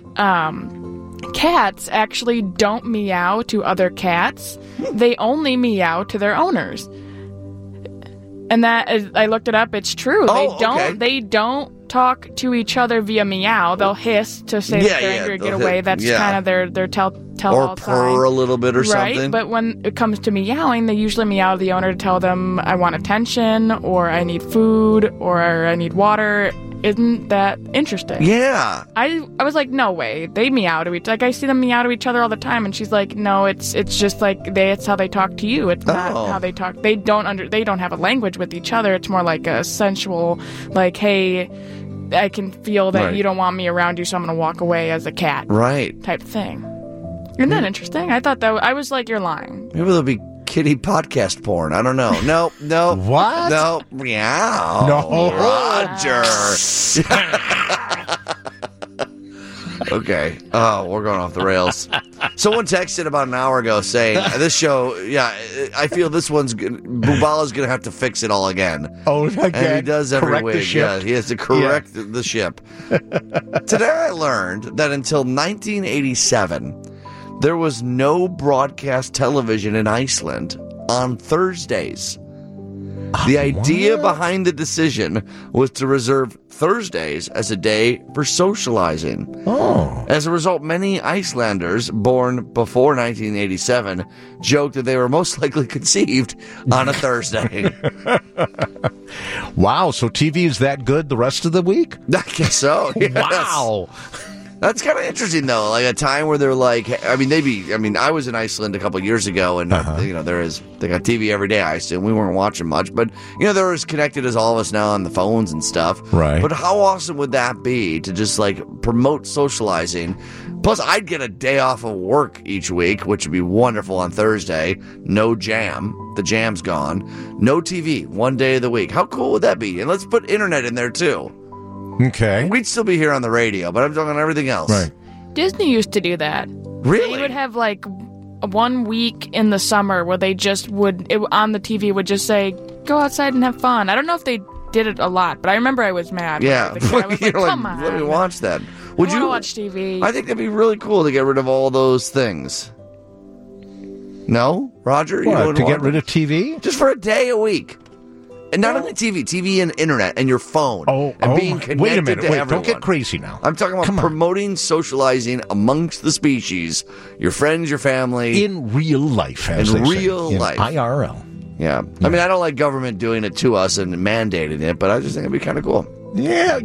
cats actually don't meow to other cats. They only meow to their owners. And that is, I looked it up. It's true. Oh, They don't talk to each other via meow. They'll hiss to say that they're angry or get they'll away. hiss, That's yeah. kind of their telltale Or sign. purr a little bit or Right, something. but when it comes to meowing, they usually meow to the owner to tell them I want attention, or I need food, or I need water. Isn't that interesting? Yeah. I was like, no way. They meow to each I see them meow to each other all the time, and she's like, no, it's just like it's how they talk to you. It's not Oh. how they talk. They don't have a language with each other. It's more like a sensual, like, hey, I can feel that Right. you don't want me around you, so I'm gonna walk away as a cat Right. type thing. Isn't that interesting? I thought that I was like, you're lying. Maybe there'll be kitty podcast porn. I don't know. No. What? No. Meow. No. Roger. Okay. Oh, we're going off the rails. Someone texted about an hour ago saying, this show, I feel this one's good. Bubala's going to have to fix it all again. Oh, again. And he does every Correct the week. ship. Yeah, he has to correct the ship. Today I learned that until 1987, there was no broadcast television in Iceland on Thursdays. The idea behind the decision was to reserve Thursdays as a day for socializing. Oh. As a result, many Icelanders born before 1987 joked that they were most likely conceived on a Thursday. Wow, so TV is that good the rest of the week? I guess so. Yes. Wow. That's kind of interesting, though. Like a time where they're like, I was in Iceland a couple of years ago, and they got TV every day. I assume we weren't watching much, but they're as connected as all of us now on the phones and stuff. Right. But how awesome would that be to just like promote socializing? Plus, I'd get a day off of work each week, which would be wonderful on Thursday. No jam. The jam's gone. No TV. One day of the week. How cool would that be? And let's put internet in there too. Okay. We'd still be here on the radio, but I'm talking on everything else. Right. Disney used to do that. Really? They would have like 1 week in the summer where they just on the TV would just say, go outside and have fun. I don't know if they did it a lot, but I remember I was mad. Yeah. I was like, You're like, come on. let me watch that. I Would wanna you watch TV? I think that'd be really cool to get rid of all those things. No? Roger? You What, wouldn't to want get rid of TV? just for a day a week. And not only TV and internet and your phone. And being connected wait a minute. to Wait, everyone. don't get crazy now. I'm talking about Come on. promoting socializing amongst the species, your friends, your family. In real life, as In they say. real In life. IRL. Yeah. I mean, I don't like government doing it to us and mandating it, but I just think it'd be kind of cool. Yeah,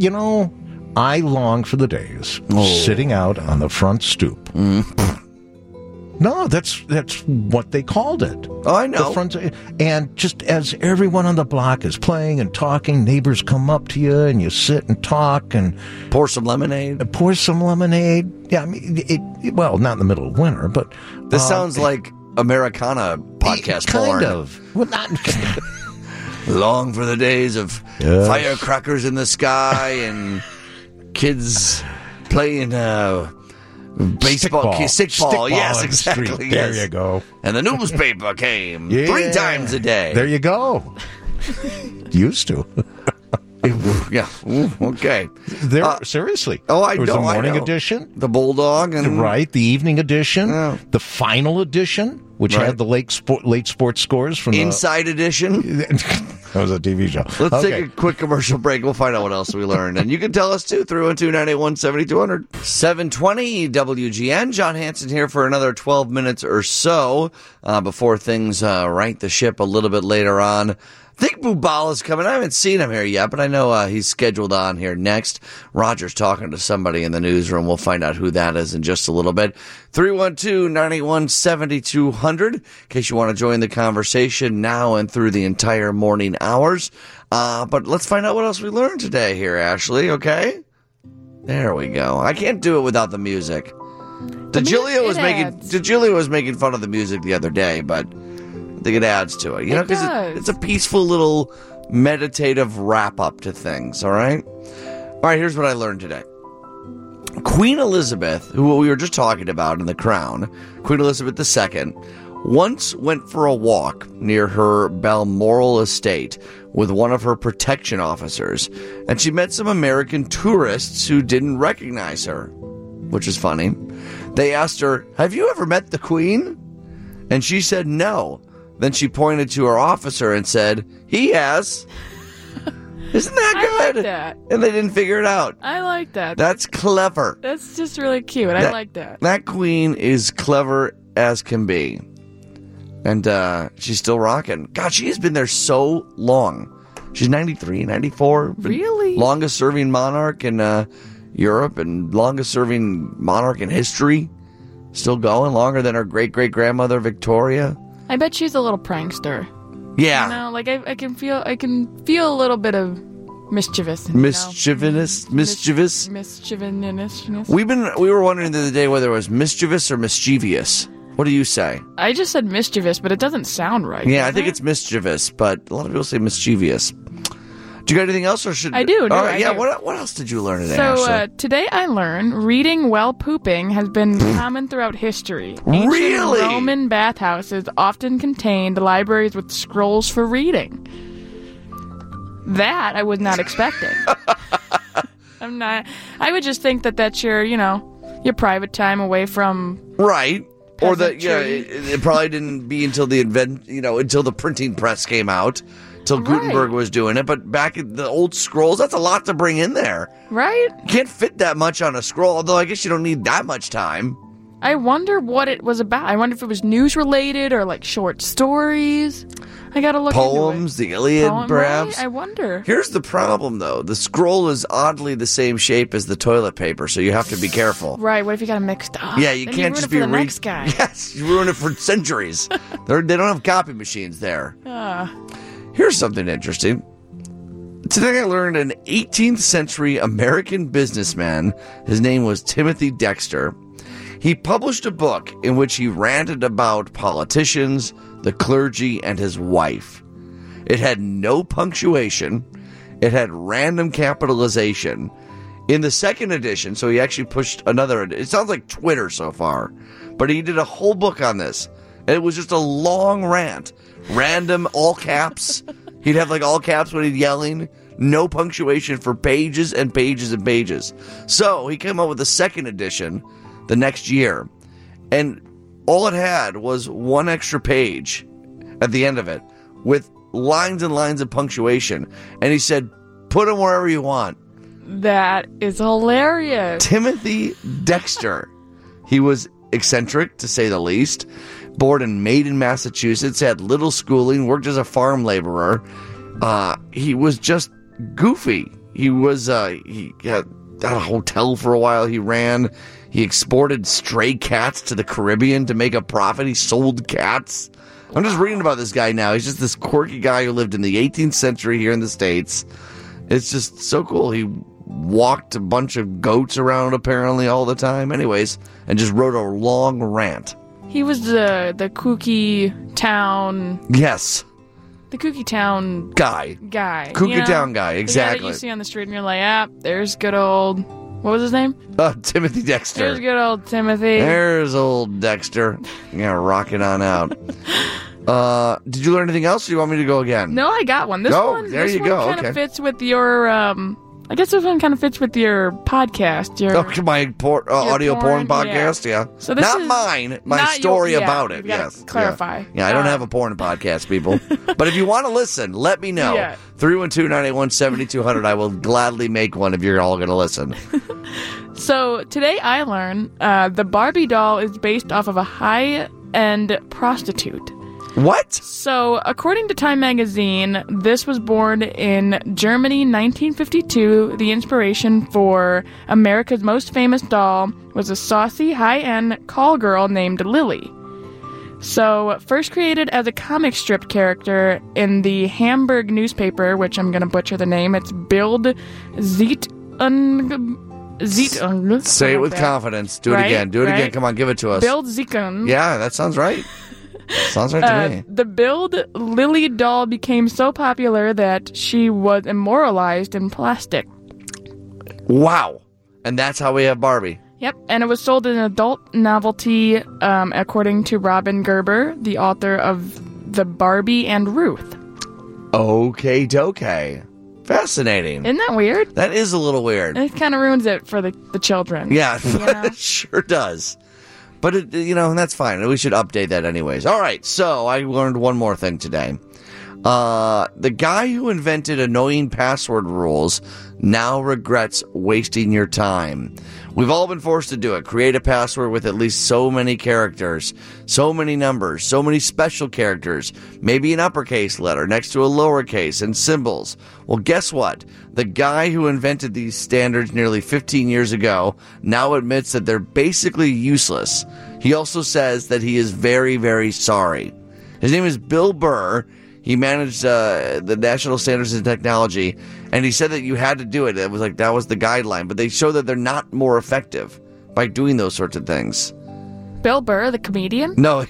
I long for the days sitting out on the front stoop No, that's what they called it. Oh, I know. And just as everyone on the block is playing and talking, neighbors come up to you and you sit and talk and pour some lemonade. Yeah, I mean, well, not in the middle of winter, but this sounds like Americana podcast kind porn. of. Well, not. Long for the days of firecrackers in the sky and kids playing baseball, stickball. Yes, exactly. There you go. And the newspaper came 3 times a day. There you go. Used to. Yeah. Ooh, okay. Seriously. Oh, I know. There was the morning I know. edition, the Bulldog, and right. The evening edition, Yeah. the final edition, which had the late sports scores from Inside Edition. That was a TV show. Let's take a quick commercial break. We'll find out what else we learned. And you can tell us, too, 312-981-7200. 720 WGN. John Hanson here for another 12 minutes or so before things right the ship a little bit later on. I think Bubala's coming. I haven't seen him here yet, but I know he's scheduled on here next. Roger's talking to somebody in the newsroom. We'll find out who that is in just a little bit. 312-981-7200 in case you want to join the conversation now and through the entire morning hours. But let's find out what else we learned today here, Ashley, okay? There we go. I can't do it without the music. DeGiulio was making fun of the music the other day, but I think it adds to it, because it's a peaceful little meditative wrap up to things. All right, here's what I learned today. Queen Elizabeth, who we were just talking about in The Crown, Queen Elizabeth II, once went for a walk near her Balmoral estate with one of her protection officers, and she met some American tourists who didn't recognize her, which is funny. They asked her, "Have you ever met the Queen?" And she said no. Then she pointed to her officer and said, "He has." Isn't that good? I like that. And they didn't figure it out. I like that. That's clever. That's just really cute. I like that. That queen is clever as can be. And she's still rocking. God, she has been there so long. She's 93, 94. Really? Longest serving monarch in Europe and longest serving monarch in history. Still going longer than her great-great-grandmother Victoria. I bet she's a little prankster. Yeah. You know, like I can feel a little bit of mischievous. Mischievous. Mischievousness. We were wondering the other day whether it was mischievous or mischievous. What do you say? I just said mischievous, but it doesn't sound right. Yeah, I think it's mischievous, but a lot of people say mischievous. Do you got anything else, or should I do? All right, what else did you learn today? So today I learned reading while pooping has been common throughout history. Ancient Really? Roman bathhouses often contained libraries with scrolls for reading. That I was not expecting. I'm not. I would just think that that's your private time away from Right. Or that peasantry. it probably didn't be until until the printing press came out, till Gutenberg was doing it. But back in the old scrolls, that's a lot to bring in there. Right? You can't fit that much on a scroll, although I guess you don't need that much time. I wonder what it was about. I wonder if it was news related or like short stories. I gotta look Poems, into it. the Iliad, Poem, perhaps. right? I wonder. Here's the problem, though. The scroll is oddly the same shape as the toilet paper, so you have to be careful. Right, what if you got them mixed up? Yeah, you Then can't ruin just it be for the next guy. Yes, you ruin it for centuries. They don't have copy machines there. Here's something interesting. Today I learned an 18th century American businessman. His name was Timothy Dexter. He published a book in which he ranted about politicians, the clergy, and his wife. It had no punctuation. It had random capitalization. In the second edition, so he actually pushed another. It sounds like Twitter so far, but he did a whole book on this. And it was just a long rant. Random, all caps. He'd have like all caps when he'd yelling. No punctuation for pages and pages and pages. So he came up with a second edition the next year. And all it had was one extra page at the end of it with lines and lines of punctuation. And he said, put them wherever you want. That is hilarious. Timothy Dexter. He was eccentric, to say the least. Born in Maiden, Massachusetts, had little schooling, worked as a farm laborer. He was just goofy. He was, he had a hotel for a while he ran. He exported stray cats to the Caribbean to make a profit. He sold cats. I'm just reading about this guy now. He's just this quirky guy who lived in the 18th century here in the States. It's just so cool. He walked a bunch of goats around apparently all the time. Anyways, and just wrote a long rant. He was the kooky town. Yes. The kooky town guy. Kooky town guy, exactly. The guy that you see on the street and you're like, there's good old... What was his name? Timothy Dexter. There's good old Timothy. There's old Dexter. Yeah, rock it on out. Did you learn anything else, or do you want me to go again? No, I got one. This one kind of fits with your... I guess this one kind of fits with your podcast. My audio porn podcast, yeah. So this not is mine, my story about it, yes. Clarify. Yeah, I don't have a porn podcast, people. But if you want to listen, let me know. 312-981-7200. I will gladly make one if you're all going to listen. So today I learned the Barbie doll is based off of a high-end prostitute. What? So, according to Time magazine, this was born in Germany in 1952. The inspiration for America's most famous doll was a saucy, high-end call girl named Lily. So, first created as a comic strip character in the Hamburg newspaper, which I'm going to butcher the name, it's Bild Zeitung. Say it with confidence. Do it again. Do it again. Come on, give it to us. Bild Zeitung. Yeah, that sounds right. Sounds right to me. The Bild Lily doll became so popular that she was immortalized in plastic. Wow. And that's how we have Barbie. Yep, and it was sold as an adult novelty, according to Robin Gerber, the author of The Barbie and Ruth. Okay, dokay. Fascinating. Isn't that weird? That is a little weird. It kind of ruins it for the children. Yeah, it sure does. But, that's fine. We should update that anyways. All right, so I learned one more thing today. The guy who invented annoying password rules now regrets wasting your time. We've all been forced to do it. Create a password with at least so many characters, so many numbers, so many special characters, maybe an uppercase letter next to a lowercase and symbols. Well, guess what? The guy who invented these standards nearly 15 years ago now admits that they're basically useless. He also says that he is very, very sorry. His name is Bill Burr. He managed the National Standards in Technology, and he said that you had to do it. It was like that was the guideline, but they show that they're not more effective by doing those sorts of things. Bill Burr, the comedian? No.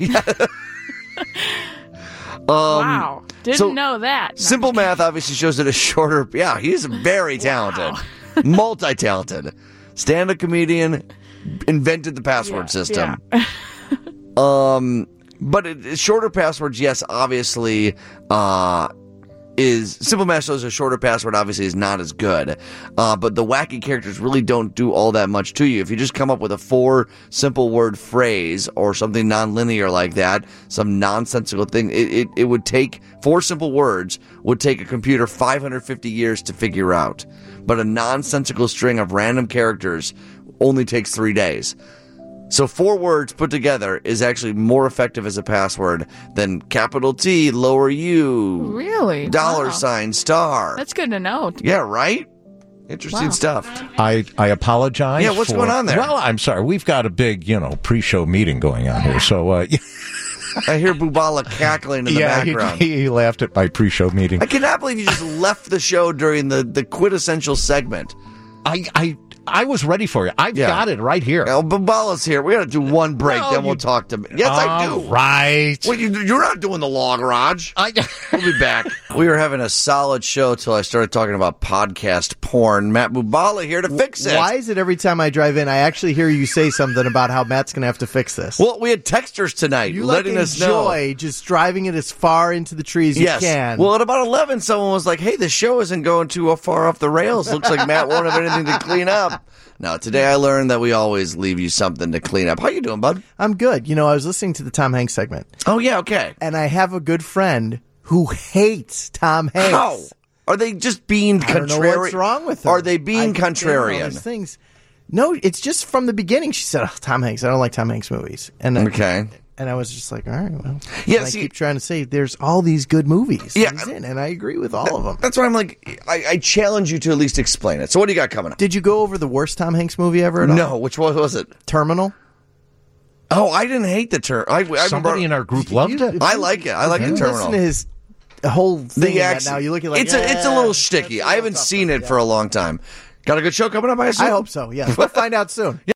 Wow. Didn't know that. No, simple math obviously shows that a shorter... Yeah, he's very talented. Wow. Multi-talented. Stand-up comedian, invented the password system. Yeah. But shorter passwords, yes, obviously, is simple math shows a shorter password obviously is not as good. But the wacky characters really don't do all that much to you. If you just come up with a 4 simple word phrase or something non-linear like that, some nonsensical thing, it would take 4 simple words would take a computer 550 years to figure out. But a nonsensical string of random characters only takes 3 days. So 4 words put together is actually more effective as a password than capital T, lower U. Really? $, star. That's good to know. Yeah, right? Interesting stuff. I apologize. Yeah, what's going on there? Well, I'm sorry. We've got a big, pre-show meeting going on here. So, I hear Bubala cackling in the background. He laughed at my pre-show meeting. I cannot believe you just left the show during the quintessential segment. I was ready for you. I've got it right here. Well, Bubala's here. We got to do one break, then we'll talk to me. Yes, I do. Right. Well, you're not doing the log, Raj. We'll be back. We were having a solid show till I started talking about podcast porn. Matt Bubala here to fix it. Why is it every time I drive in, I actually hear you say something about how Matt's going to have to fix this? Well, we had texters tonight letting us know. You enjoy just driving it as far into the trees as you can. Well, at about 11, someone was like, hey, the show isn't going too far off the rails. Looks like Matt won't have anything to clean up. Now, today I learned that we always leave you something to clean up. How you doing, bud? I'm good. I was listening to the Tom Hanks segment. Oh, yeah, okay. And I have a good friend who hates Tom Hanks. How? Are they just being contrarian? I don't know what's wrong with her. Are they being contrarian? Things. No, it's just from the beginning. She said, Tom Hanks, I don't like Tom Hanks movies. And okay. And I was just like, all right, well. Yeah, and I keep trying to say there's all these good movies. Yeah. He's in, and I agree with all of them. That's why I'm like, I challenge you to at least explain it. So what do you got coming up? Did you go over the worst Tom Hanks movie ever at all? No, which one was it? Terminal. Oh, I didn't hate the Terminal. Somebody in our group loved it. I like it. I like the Terminal. Listen to his whole thing. The Now you look at like it's a little sticky. I haven't seen it for a long time. Got a good show coming up, I assume? I hope so. Yeah, we'll find out soon.